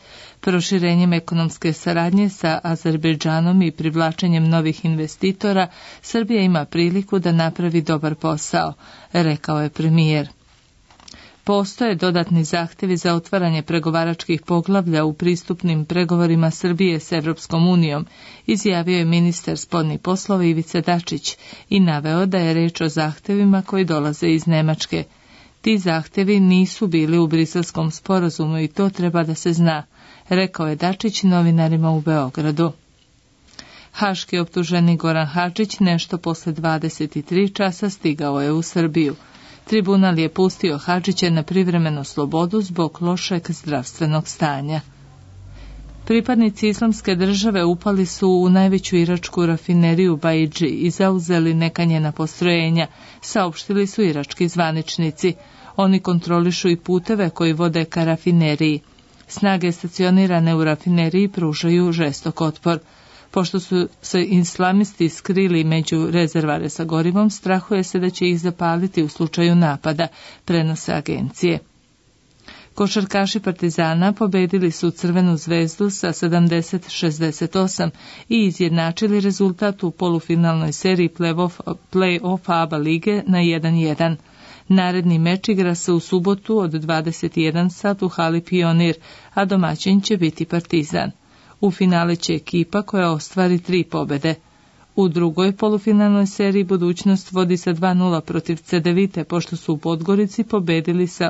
Proširenjem ekonomske saradnje sa Azerbejdžanom i privlačenjem novih investitora, Srbija ima priliku da napravi dobar posao, rekao je premijer. Postoje dodatni zahtjevi za otvaranje pregovaračkih poglavlja u pristupnim pregovorima Srbije s Evropskom unijom, izjavio je ministar spoljnih poslova Ivica Dačić i naveo da je reč o zahtjevima koji dolaze iz Nemačke. Ti zahtjevi nisu bili u Briselskom sporazumu i to treba da se zna, rekao je Dačić novinarima u Beogradu. Haški optuženik Goran Hadžić nešto posle 23 časa stigao je u Srbiju. Tribunal je pustio Hadžića na privremenu slobodu zbog lošeg zdravstvenog stanja. Pripadnici Islamske države upali su u najveću iračku rafineriju Baidži i zauzeli neka njena postrojenja, saopštili su irački zvaničnici. Oni kontrolišu i puteve koji vode ka rafineriji. Snage stacionirane u rafineriji pružaju žestok otpor. Pošto su se islamisti skrili među rezervare sa gorivom, strahuje se da će ih zapaliti u slučaju napada, prenose agencije. Košarkaši Partizana pobedili su Crvenu zvezdu sa 70-68 i izjednačili rezultat u polufinalnoj seriji play-off ABA lige na 1-1. Naredni meč igra se u subotu od 21 sat u hali Pionir, a domaćin će biti Partizan. U finale će ekipa koja ostvari 3 pobede. U drugoj polufinalnoj seriji budućnost vodi sa 2-0 protiv Cedevite, pošto su u Podgorici pobedili sa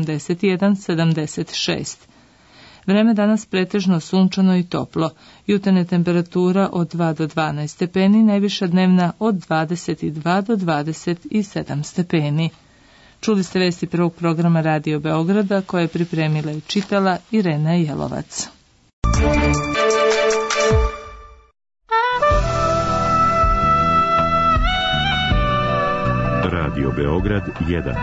81-76. Vreme danas pretežno sunčano i toplo. Jutarnja temperatura od 2 do 12 stepeni, najviša dnevna od 22 do 27 stepeni. Čuli ste vesti prvog programa Radio Beograda koje je pripremila i čitala Irena Jelovac. Radio Beograd 1.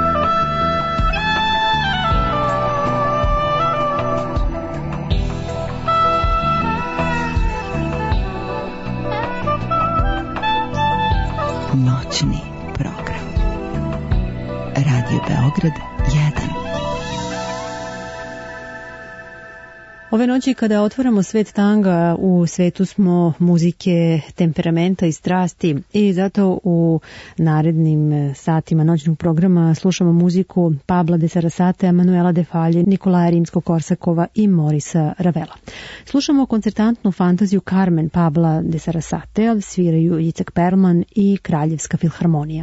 Noćni program. Radio Beograd 1. Ove noći kada otvaramo svet tanga, u svetu smo muzike, temperamenta i strasti i zato u narednim satima noćnog programa slušamo muziku Pabla de Sarasate, Manuela de Falje, Nikolaja Rimskog-Korsakova i Morisa Ravela. Slušamo koncertantnu fantaziju Carmen Pabla de Sarasate, ali sviraju Jicek Perlman i Kraljevska filharmonija.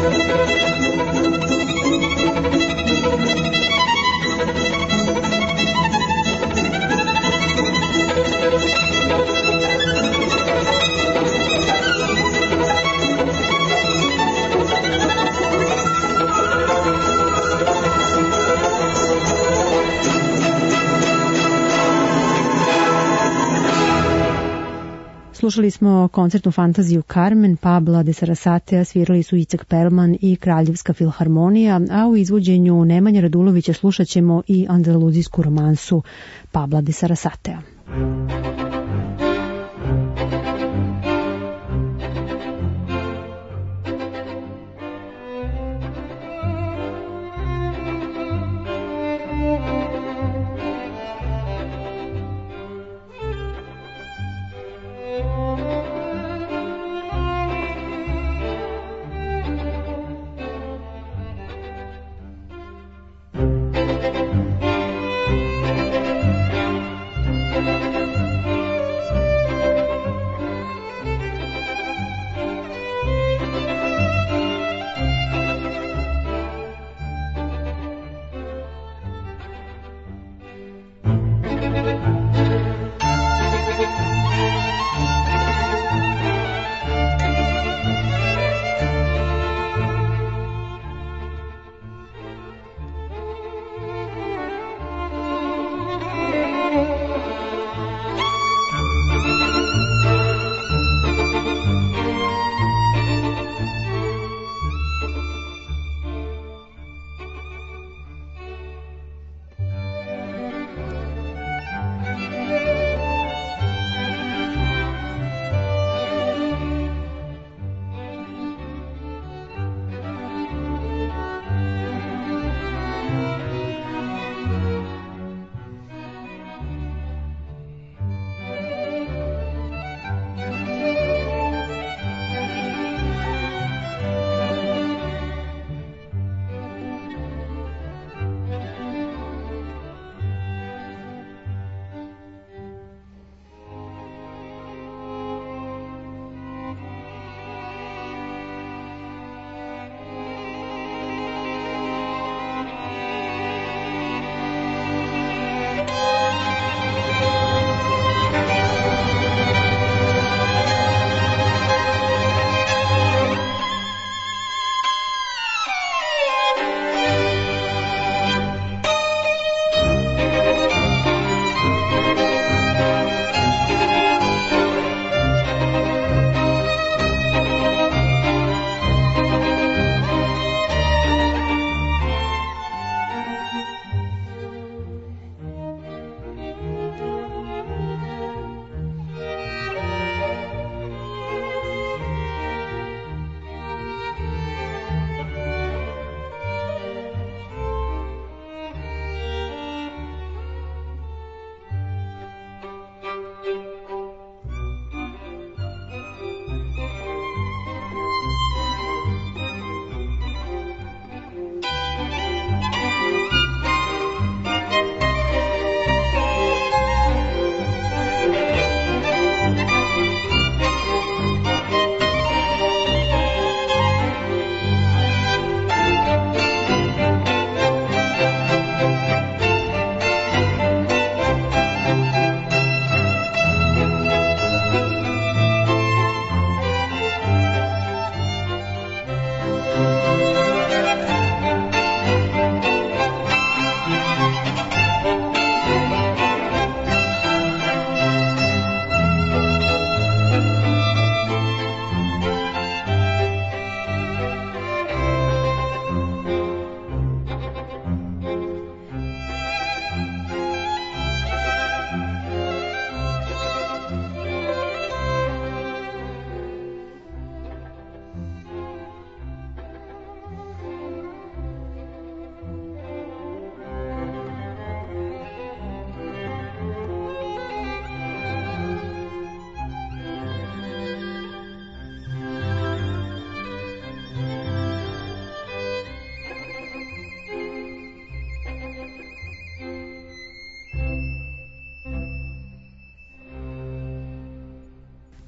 Slušali smo koncertnu fantaziju Carmen, Pabla de Sarasatea, svirali su Icek Perlman i Kraljevska filharmonija, a u izvođenju Nemanje Radulovića slušat ćemo i andaluzijsku romansu Pabla de Sarasatea.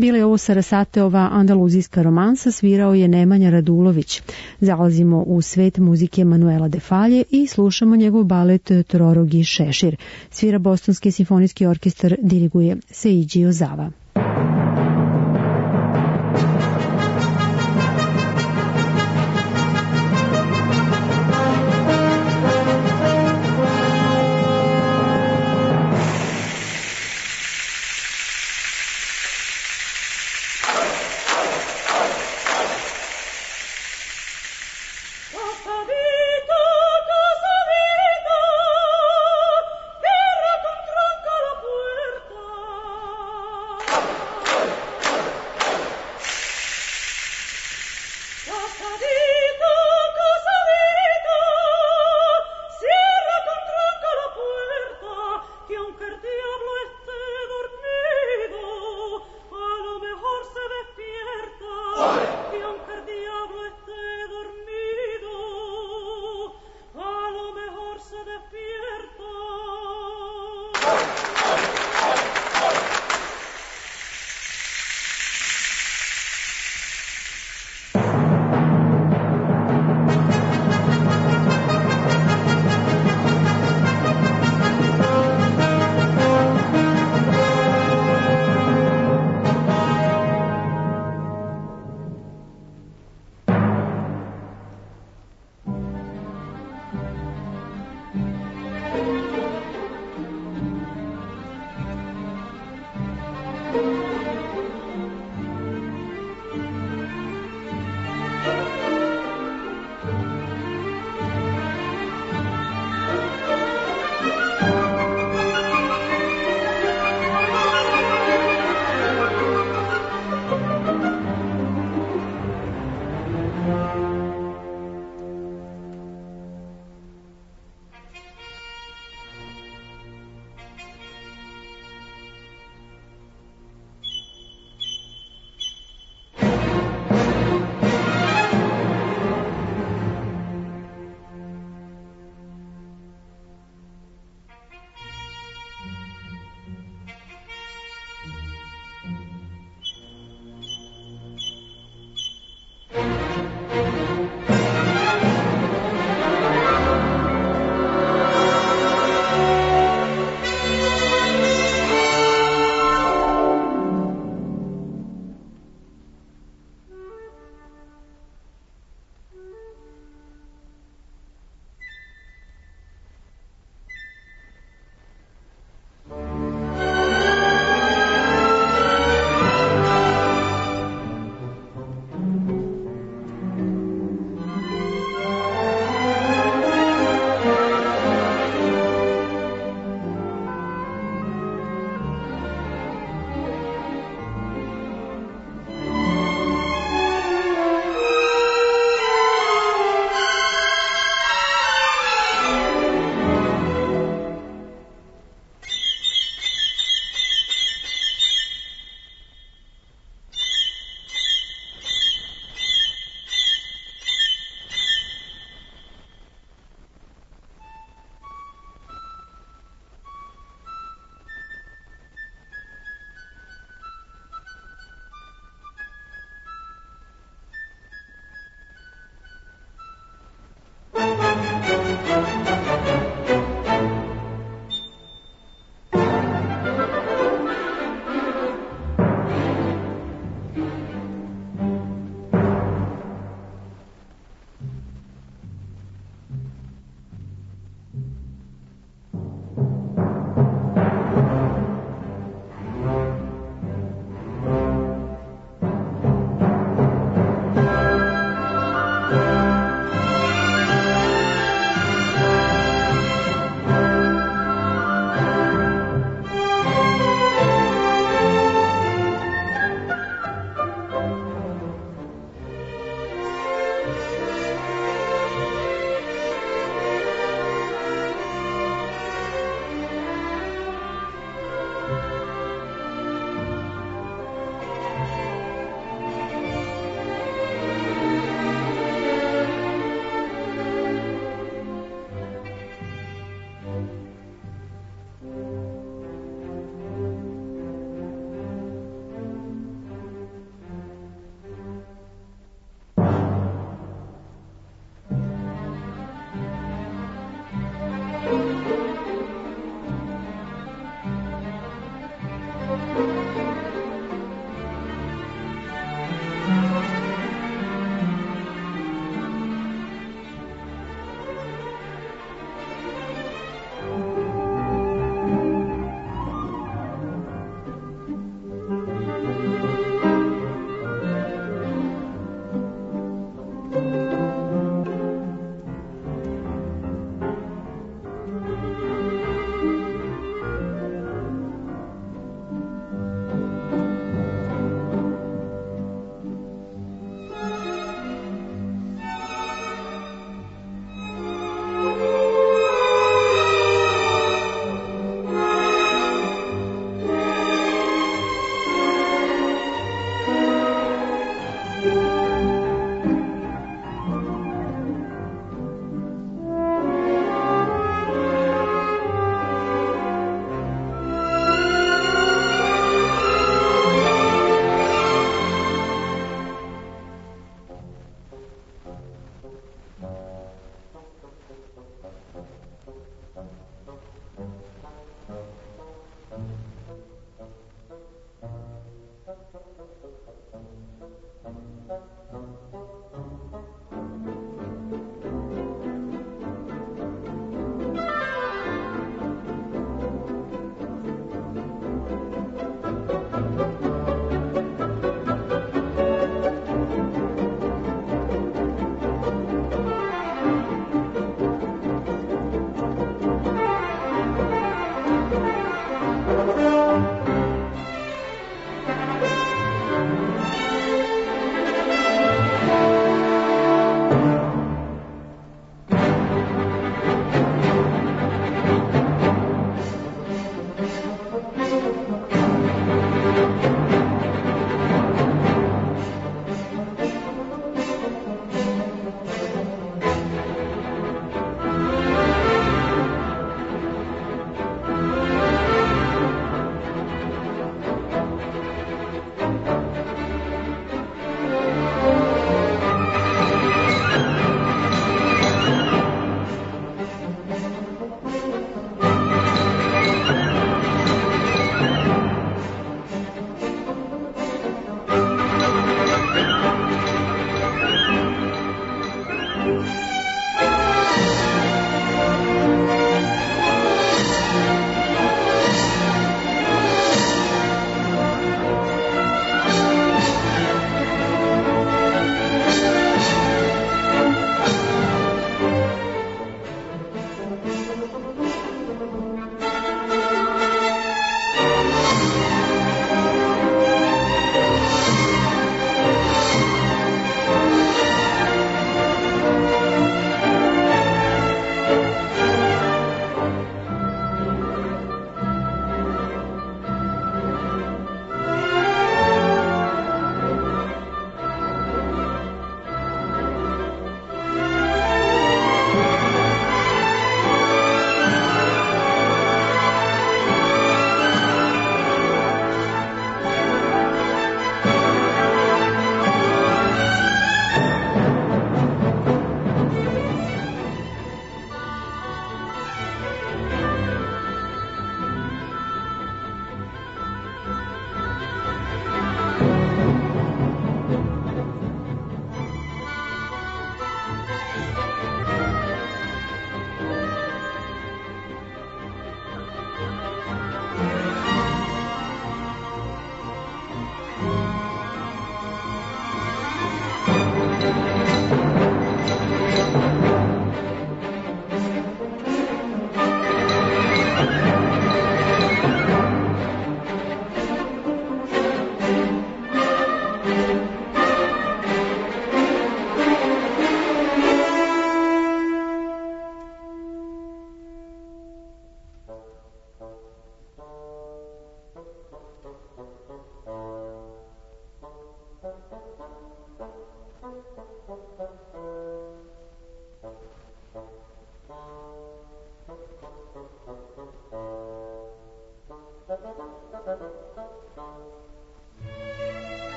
Bila je ovo Sarasateova andaluzijska romansa, svirao je Nemanja Radulović. Zalazimo u svet muzike Manuela de Falje i slušamo njegov balet Trorogi Šešir. Svira Bostonski simfonijski orkestar, diriguje Seiji Ozawa. Casa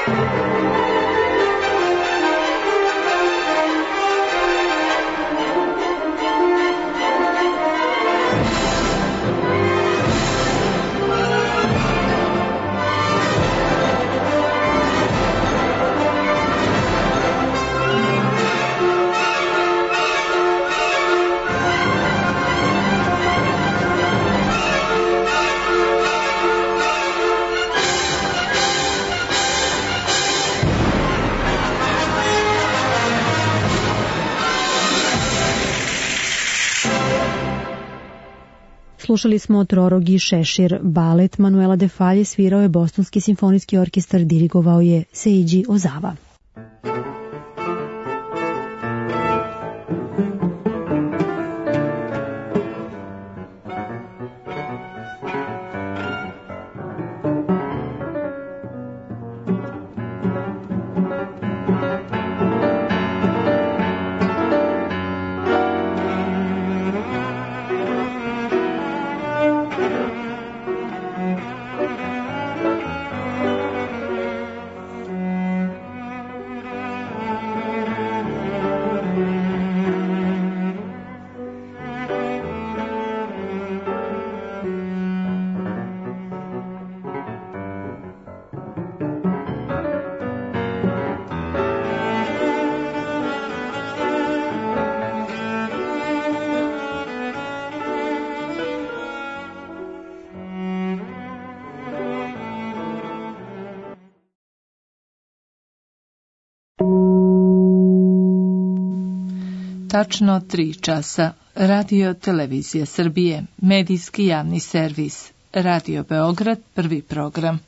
Slušali smo Trorogi Šešir, balet Manuela de Falje, svirao je Bostonski simfonijski orkestar, dirigovao je Seiji Ozawa. Tačno 3 časa. Radio Televizija Srbije, medijski javni servis. Radio Beograd, prvi program.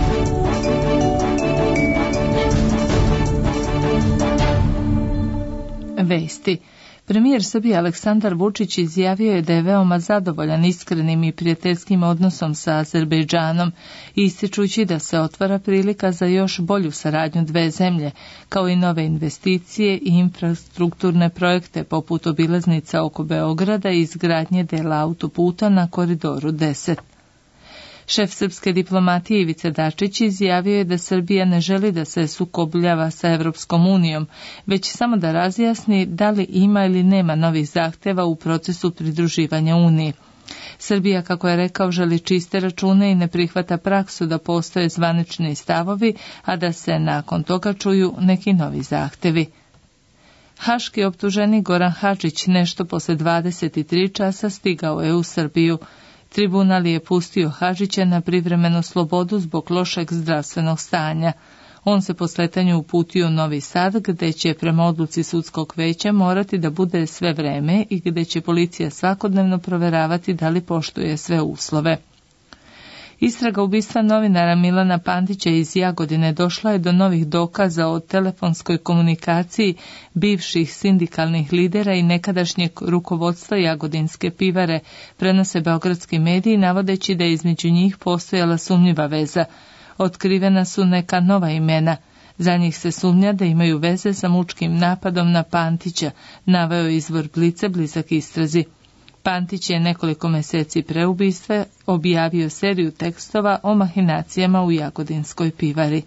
Vesti. Premijer Srbije Aleksandar Vučić izjavio je da je veoma zadovoljan iskrenim i prijateljskim odnosom sa Azerbejdžanom, ističući da se otvara prilika za još bolju saradnju dve zemlje, kao i nove investicije i infrastrukturne projekte poput obilaznica oko Beograda i izgradnje dela autoputa na Koridoru 10. Šef srpske diplomatije Ivica Dačić izjavio je da Srbija ne želi da se sukobljava sa Evropskom unijom, već samo da razjasni da li ima ili nema novih zahteva u procesu pridruživanja Uniji. Srbija, kako je rekao, želi čiste račune i ne prihvata praksu da postoje zvanični stavovi, a da se nakon toga čuju neki novi zahtevi. Haški optuženik Goran Hadžić nešto posle 23 časa stigao je u Srbiju. Tribunal je pustio Hadžića na privremenu slobodu zbog lošeg zdravstvenog stanja. On se po sletanju uputio u Novi Sad, gde će prema odluci sudskog veća morati da bude sve vreme i gde će policija svakodnevno proveravati da li poštuje sve uslove. Istraga ubistva novinara Milana Pantića iz Jagodine došla je do novih dokaza o telefonskoj komunikaciji bivših sindikalnih lidera i nekadašnjeg rukovodstva Jagodinske pivare, prenose beogradski mediji navodeći da je između njih postojala sumnjiva veza. Otkrivena su neka nova imena. Za njih se sumnja da imaju veze sa mučkim napadom na Pantića, naveo izvor Blica blizak istrazi. Pantić je nekoliko meseci pre ubistva objavio seriju tekstova o mahinacijama u Jagodinskoj pivari.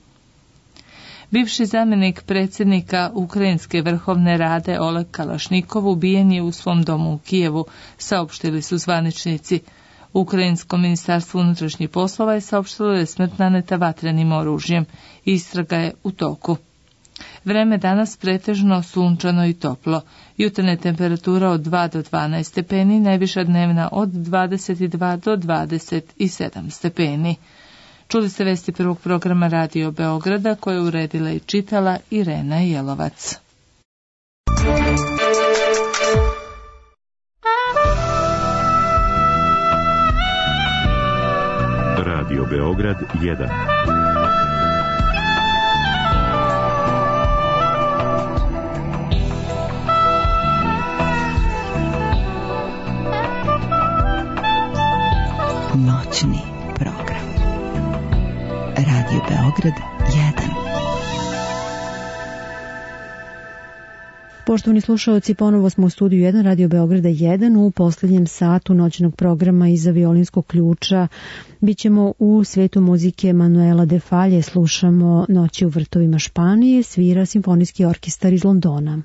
Bivši zamjenik predsjednika Ukrajinske vrhovne rade Oleg Kalašnikov ubijen je u svom domu u Kijevu, saopštili su zvaničnici. Ukrajinsko ministarstvo unutrašnjih poslova je saopštilo da je smrt naneta vatrenim oružjem. Istraga je u toku. Vreme danas pretežno sunčano i toplo. Jutarnja temperatura od 2 do 12 stepeni, najviša dnevna od 22 do 27 stepeni. Čuli ste vesti prvog programa Radio Beograda koje je uredila i čitala Irena Jelovac. Radio Beograd 1. Noćni program. Radio Beograd 1. Poštovani slušalci, ponovo smo u studiju 1 Radio Beograda 1 u poslednjem satu noćnog programa iza violinskog ključa. Bićemo u svetu muzike Manuela de Falje, slušamo Noći u vrtovima Španije, svira Simfonijski orkestar iz Londona.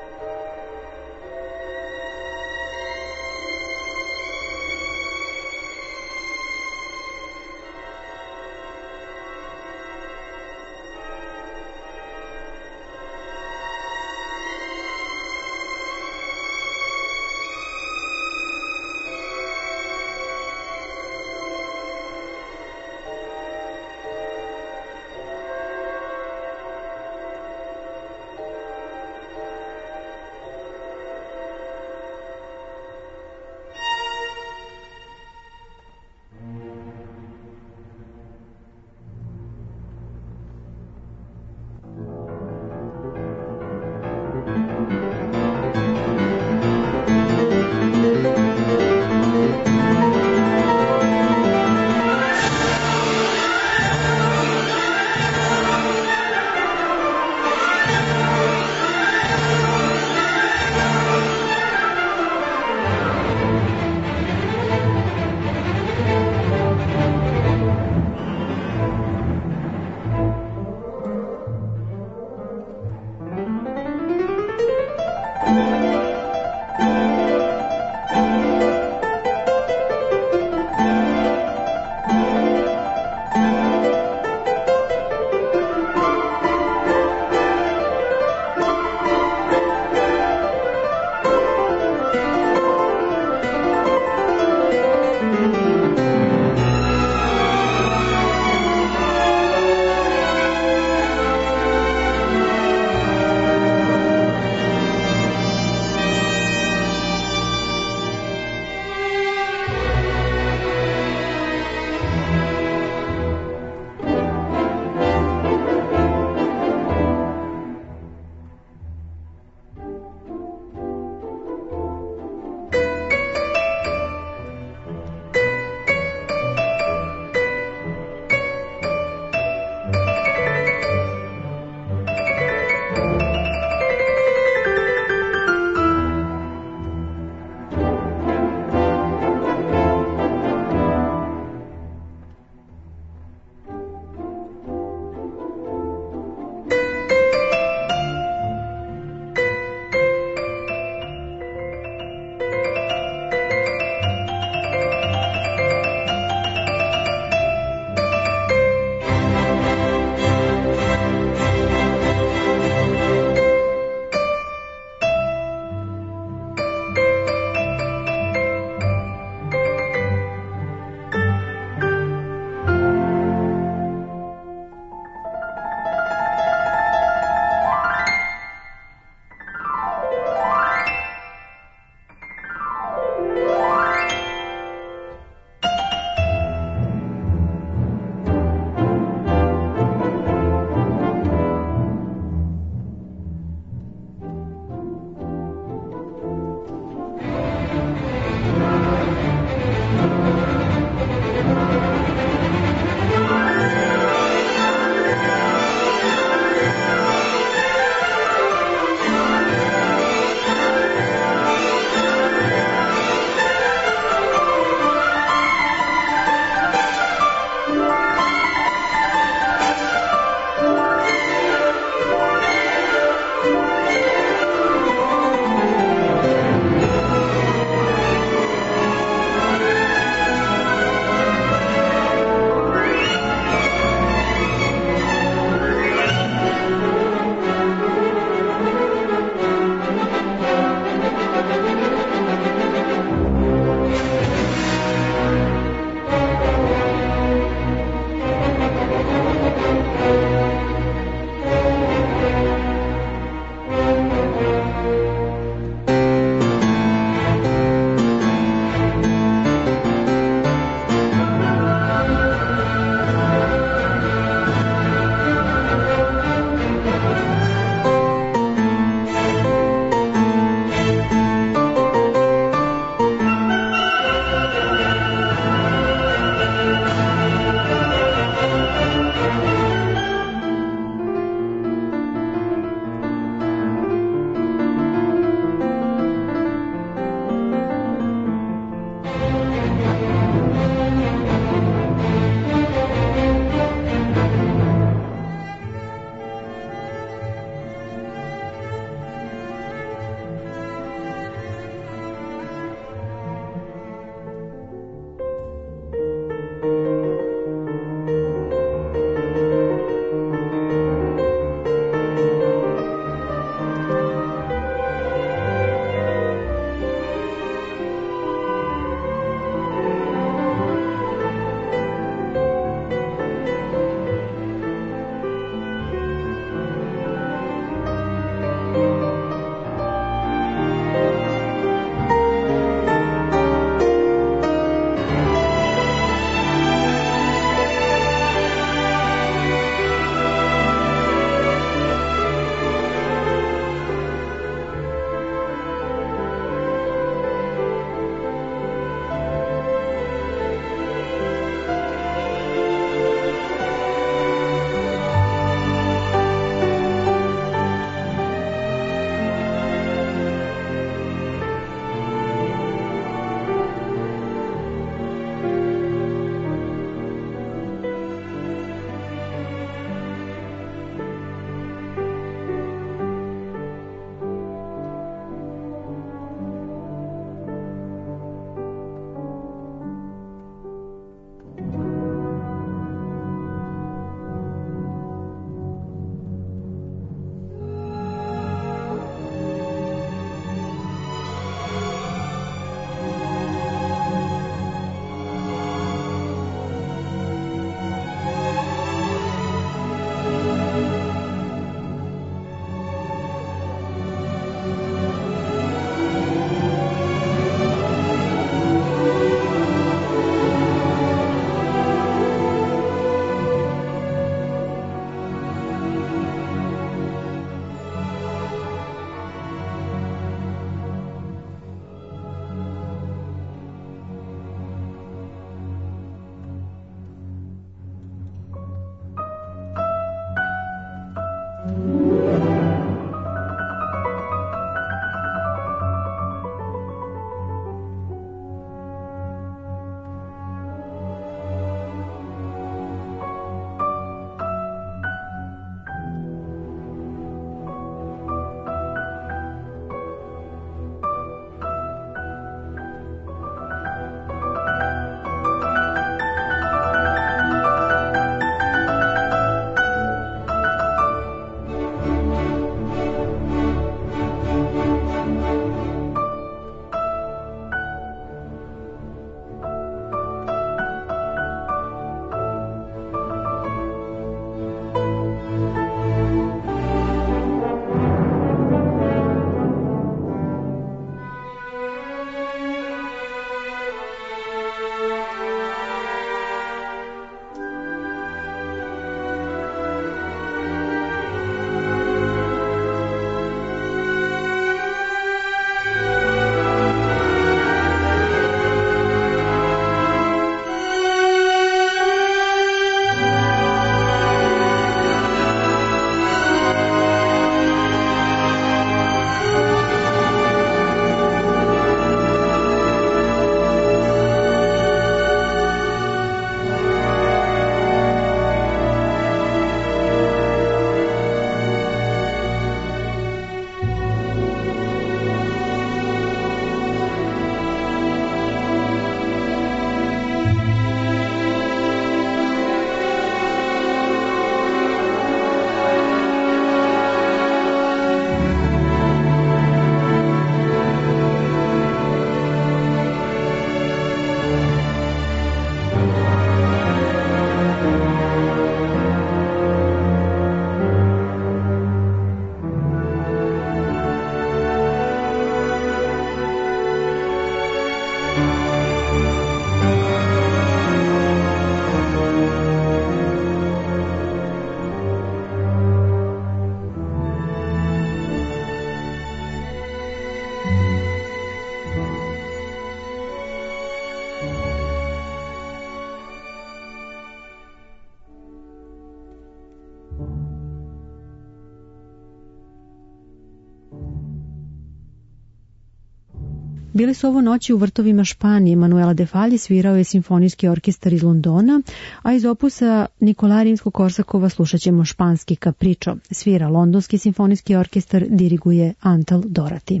Bili su ovo noći u vrtovima Španije. Manuela de Falli svirao je simfonijski orkestar iz Londona, a iz opusa Nikola Rimsko-Korsakova slušat ćemo španski Capricho. Svira londonski simfonijski orkestar, diriguje Antal Dorati.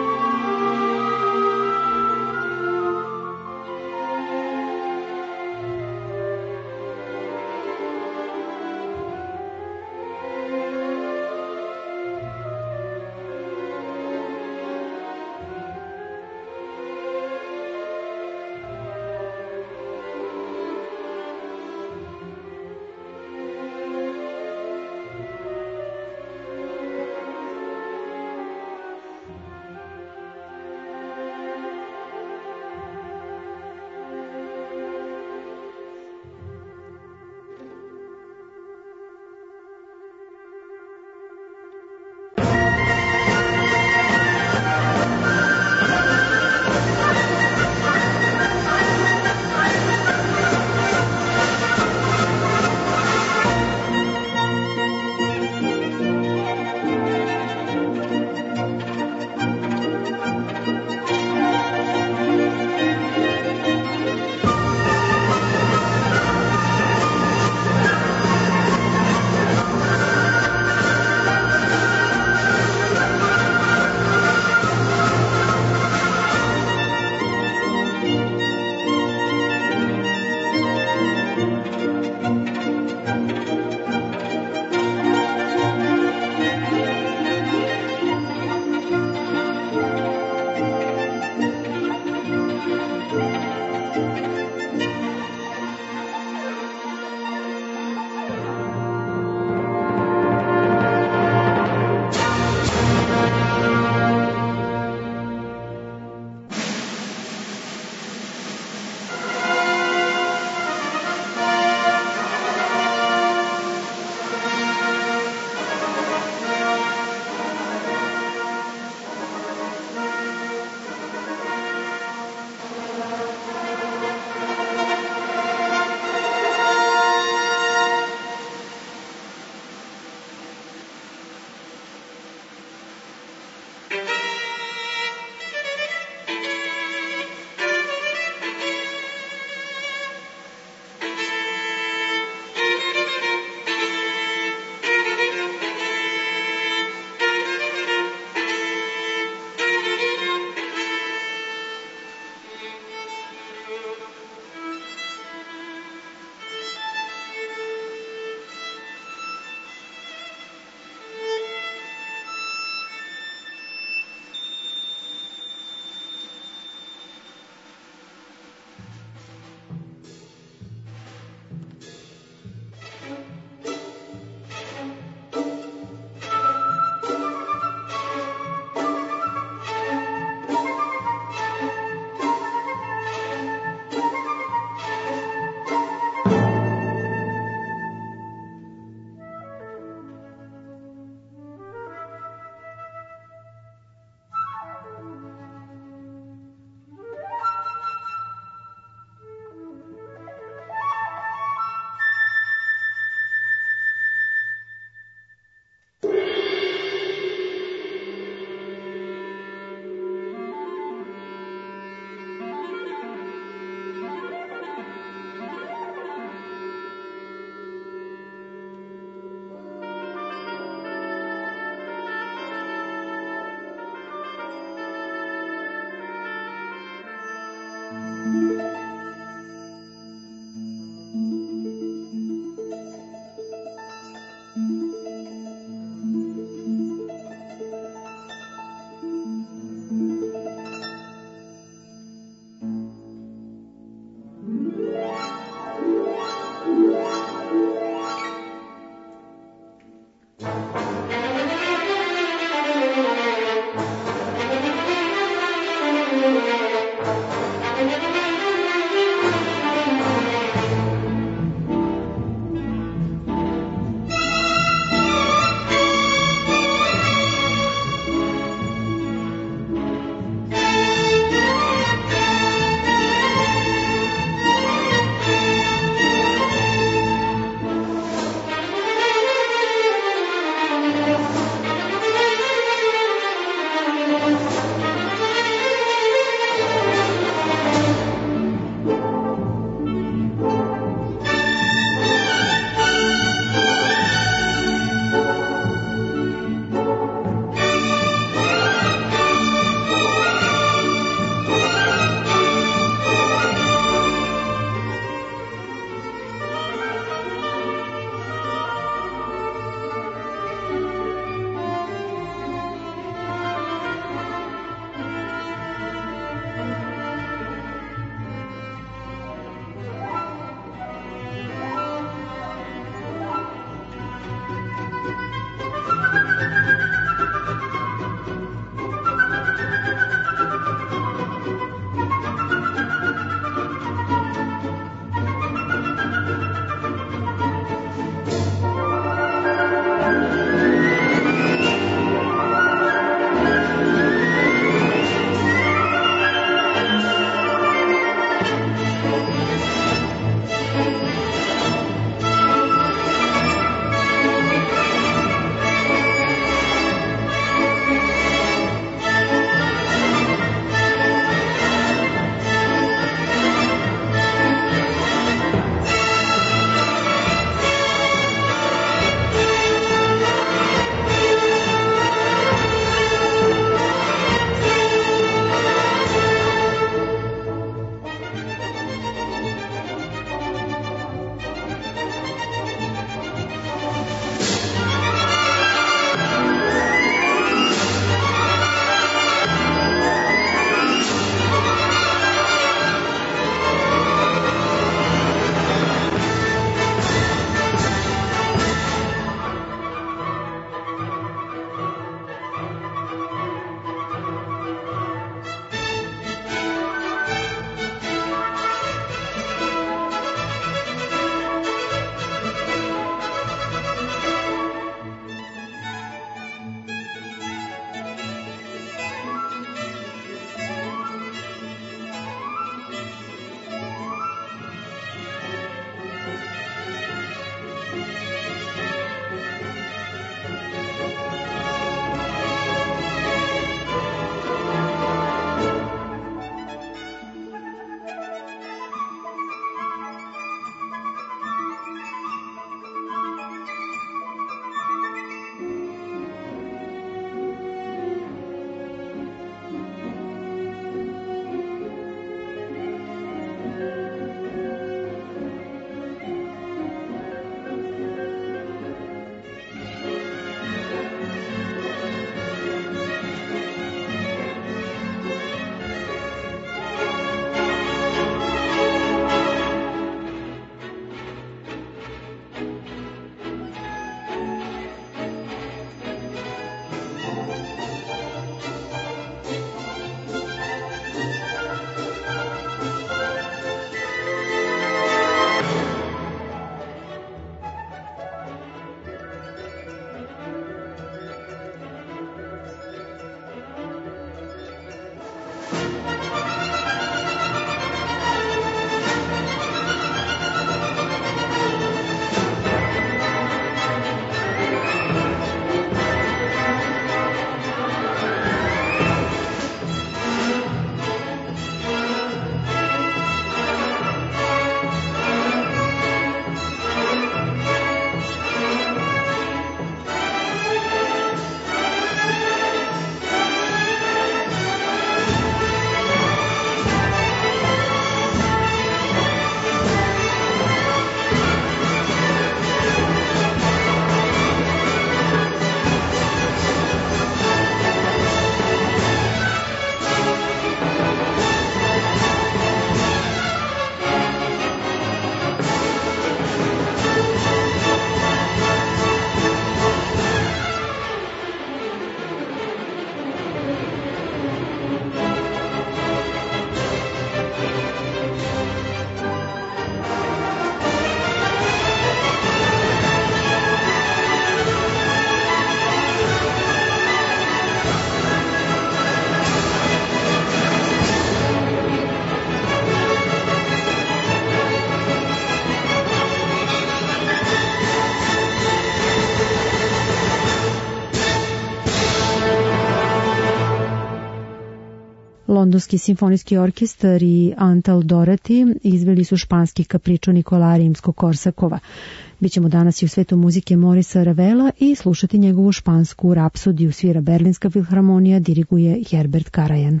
Londonski simfonijski orkestar i Antal Dorati izveli su španski kapričo Nikola Rimsko-Korsakova. Bićemo danas i u svetu muzike Morisa Ravela i slušati njegovu špansku rapsodiju. Svira Berlinska filharmonija, diriguje Herbert Karajan.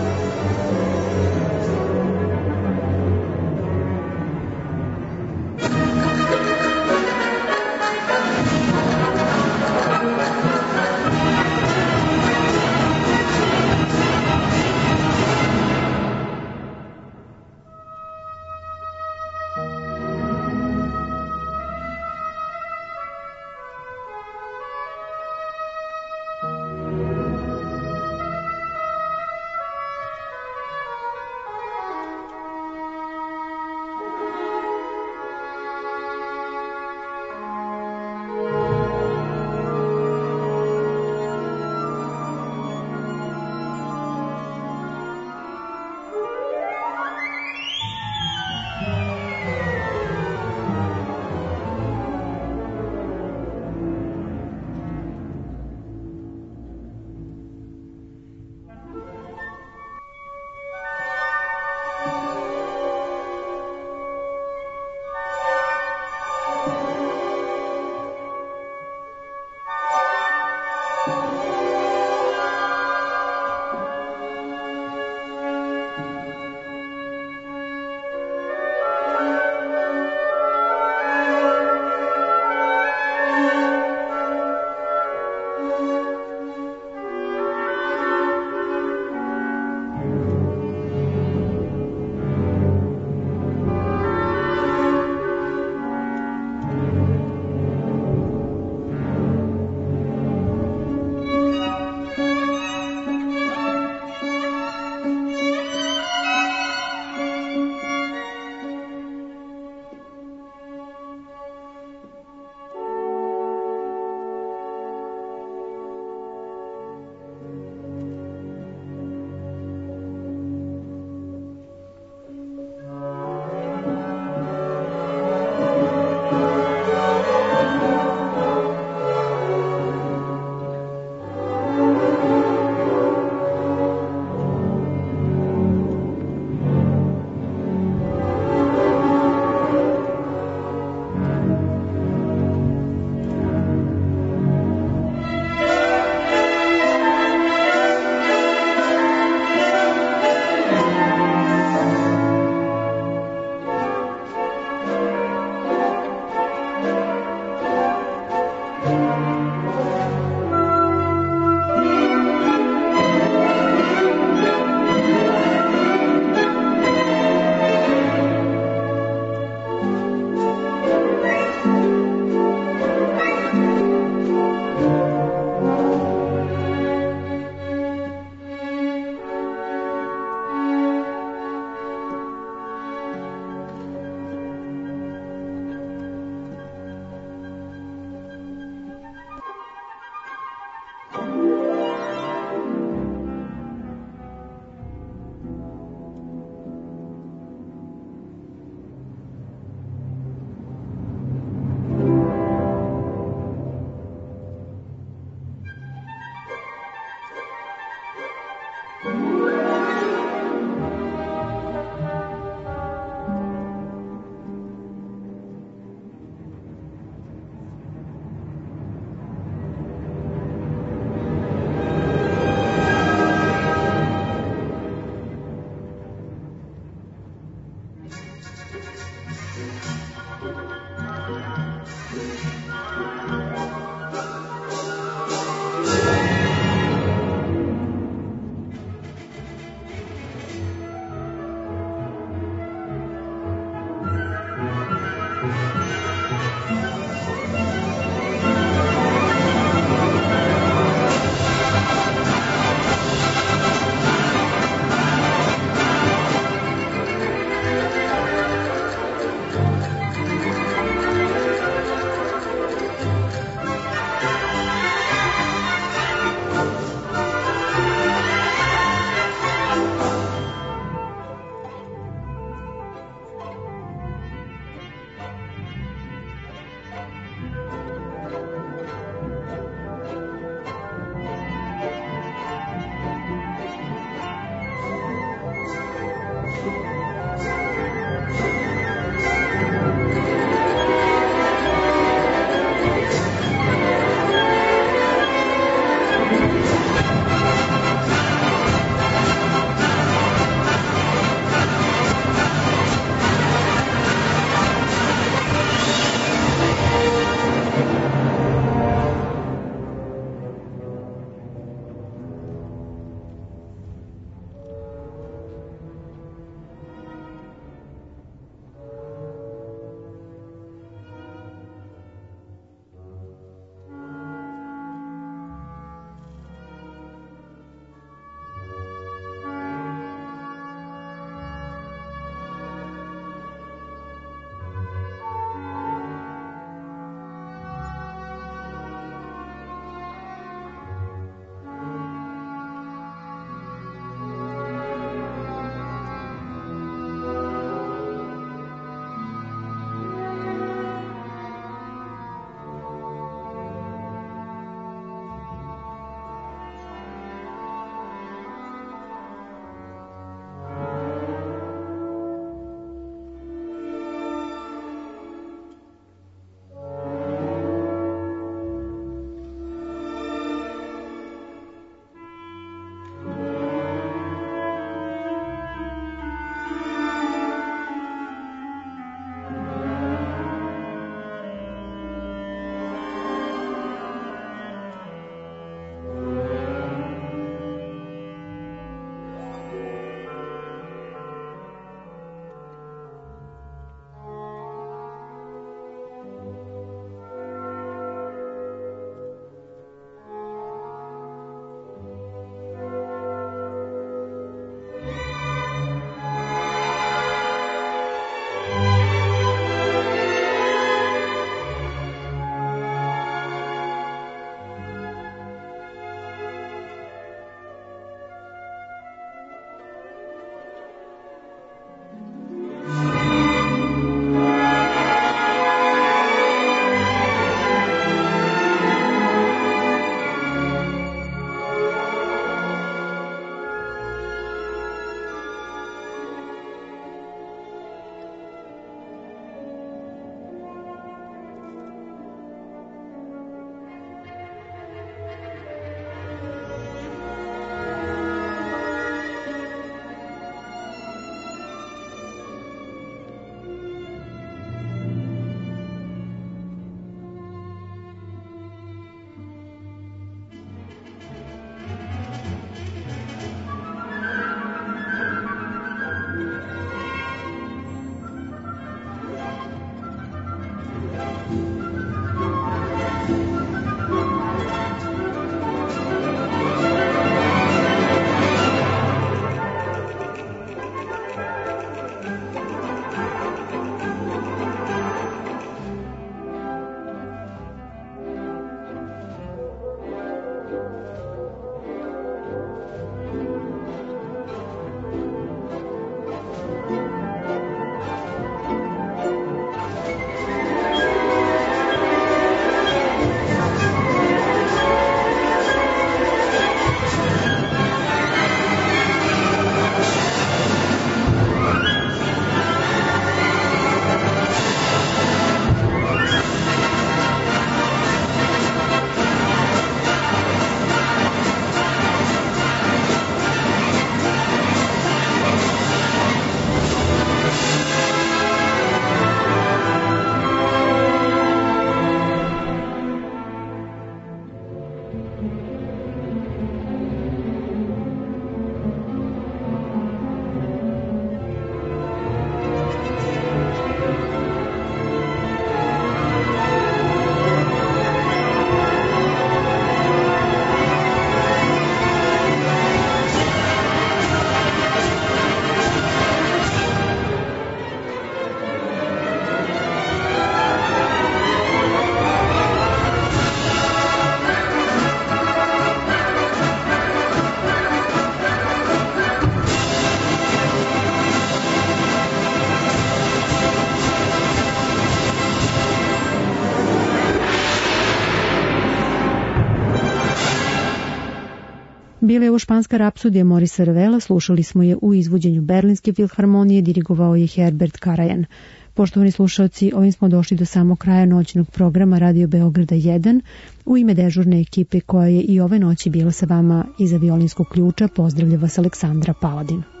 Bila je ovo španska rapsodija Morisa Ravela, slušali smo je u izvođenju Berlinske filharmonije, dirigovao je Herbert Karajan. Poštovani slušalci, ovim smo došli do samog kraja noćnog programa Radio Beograda 1. U ime dežurne ekipe koja je i ove noći bila sa vama iza violinskog ključa, pozdravlja vas Aleksandra Paladin.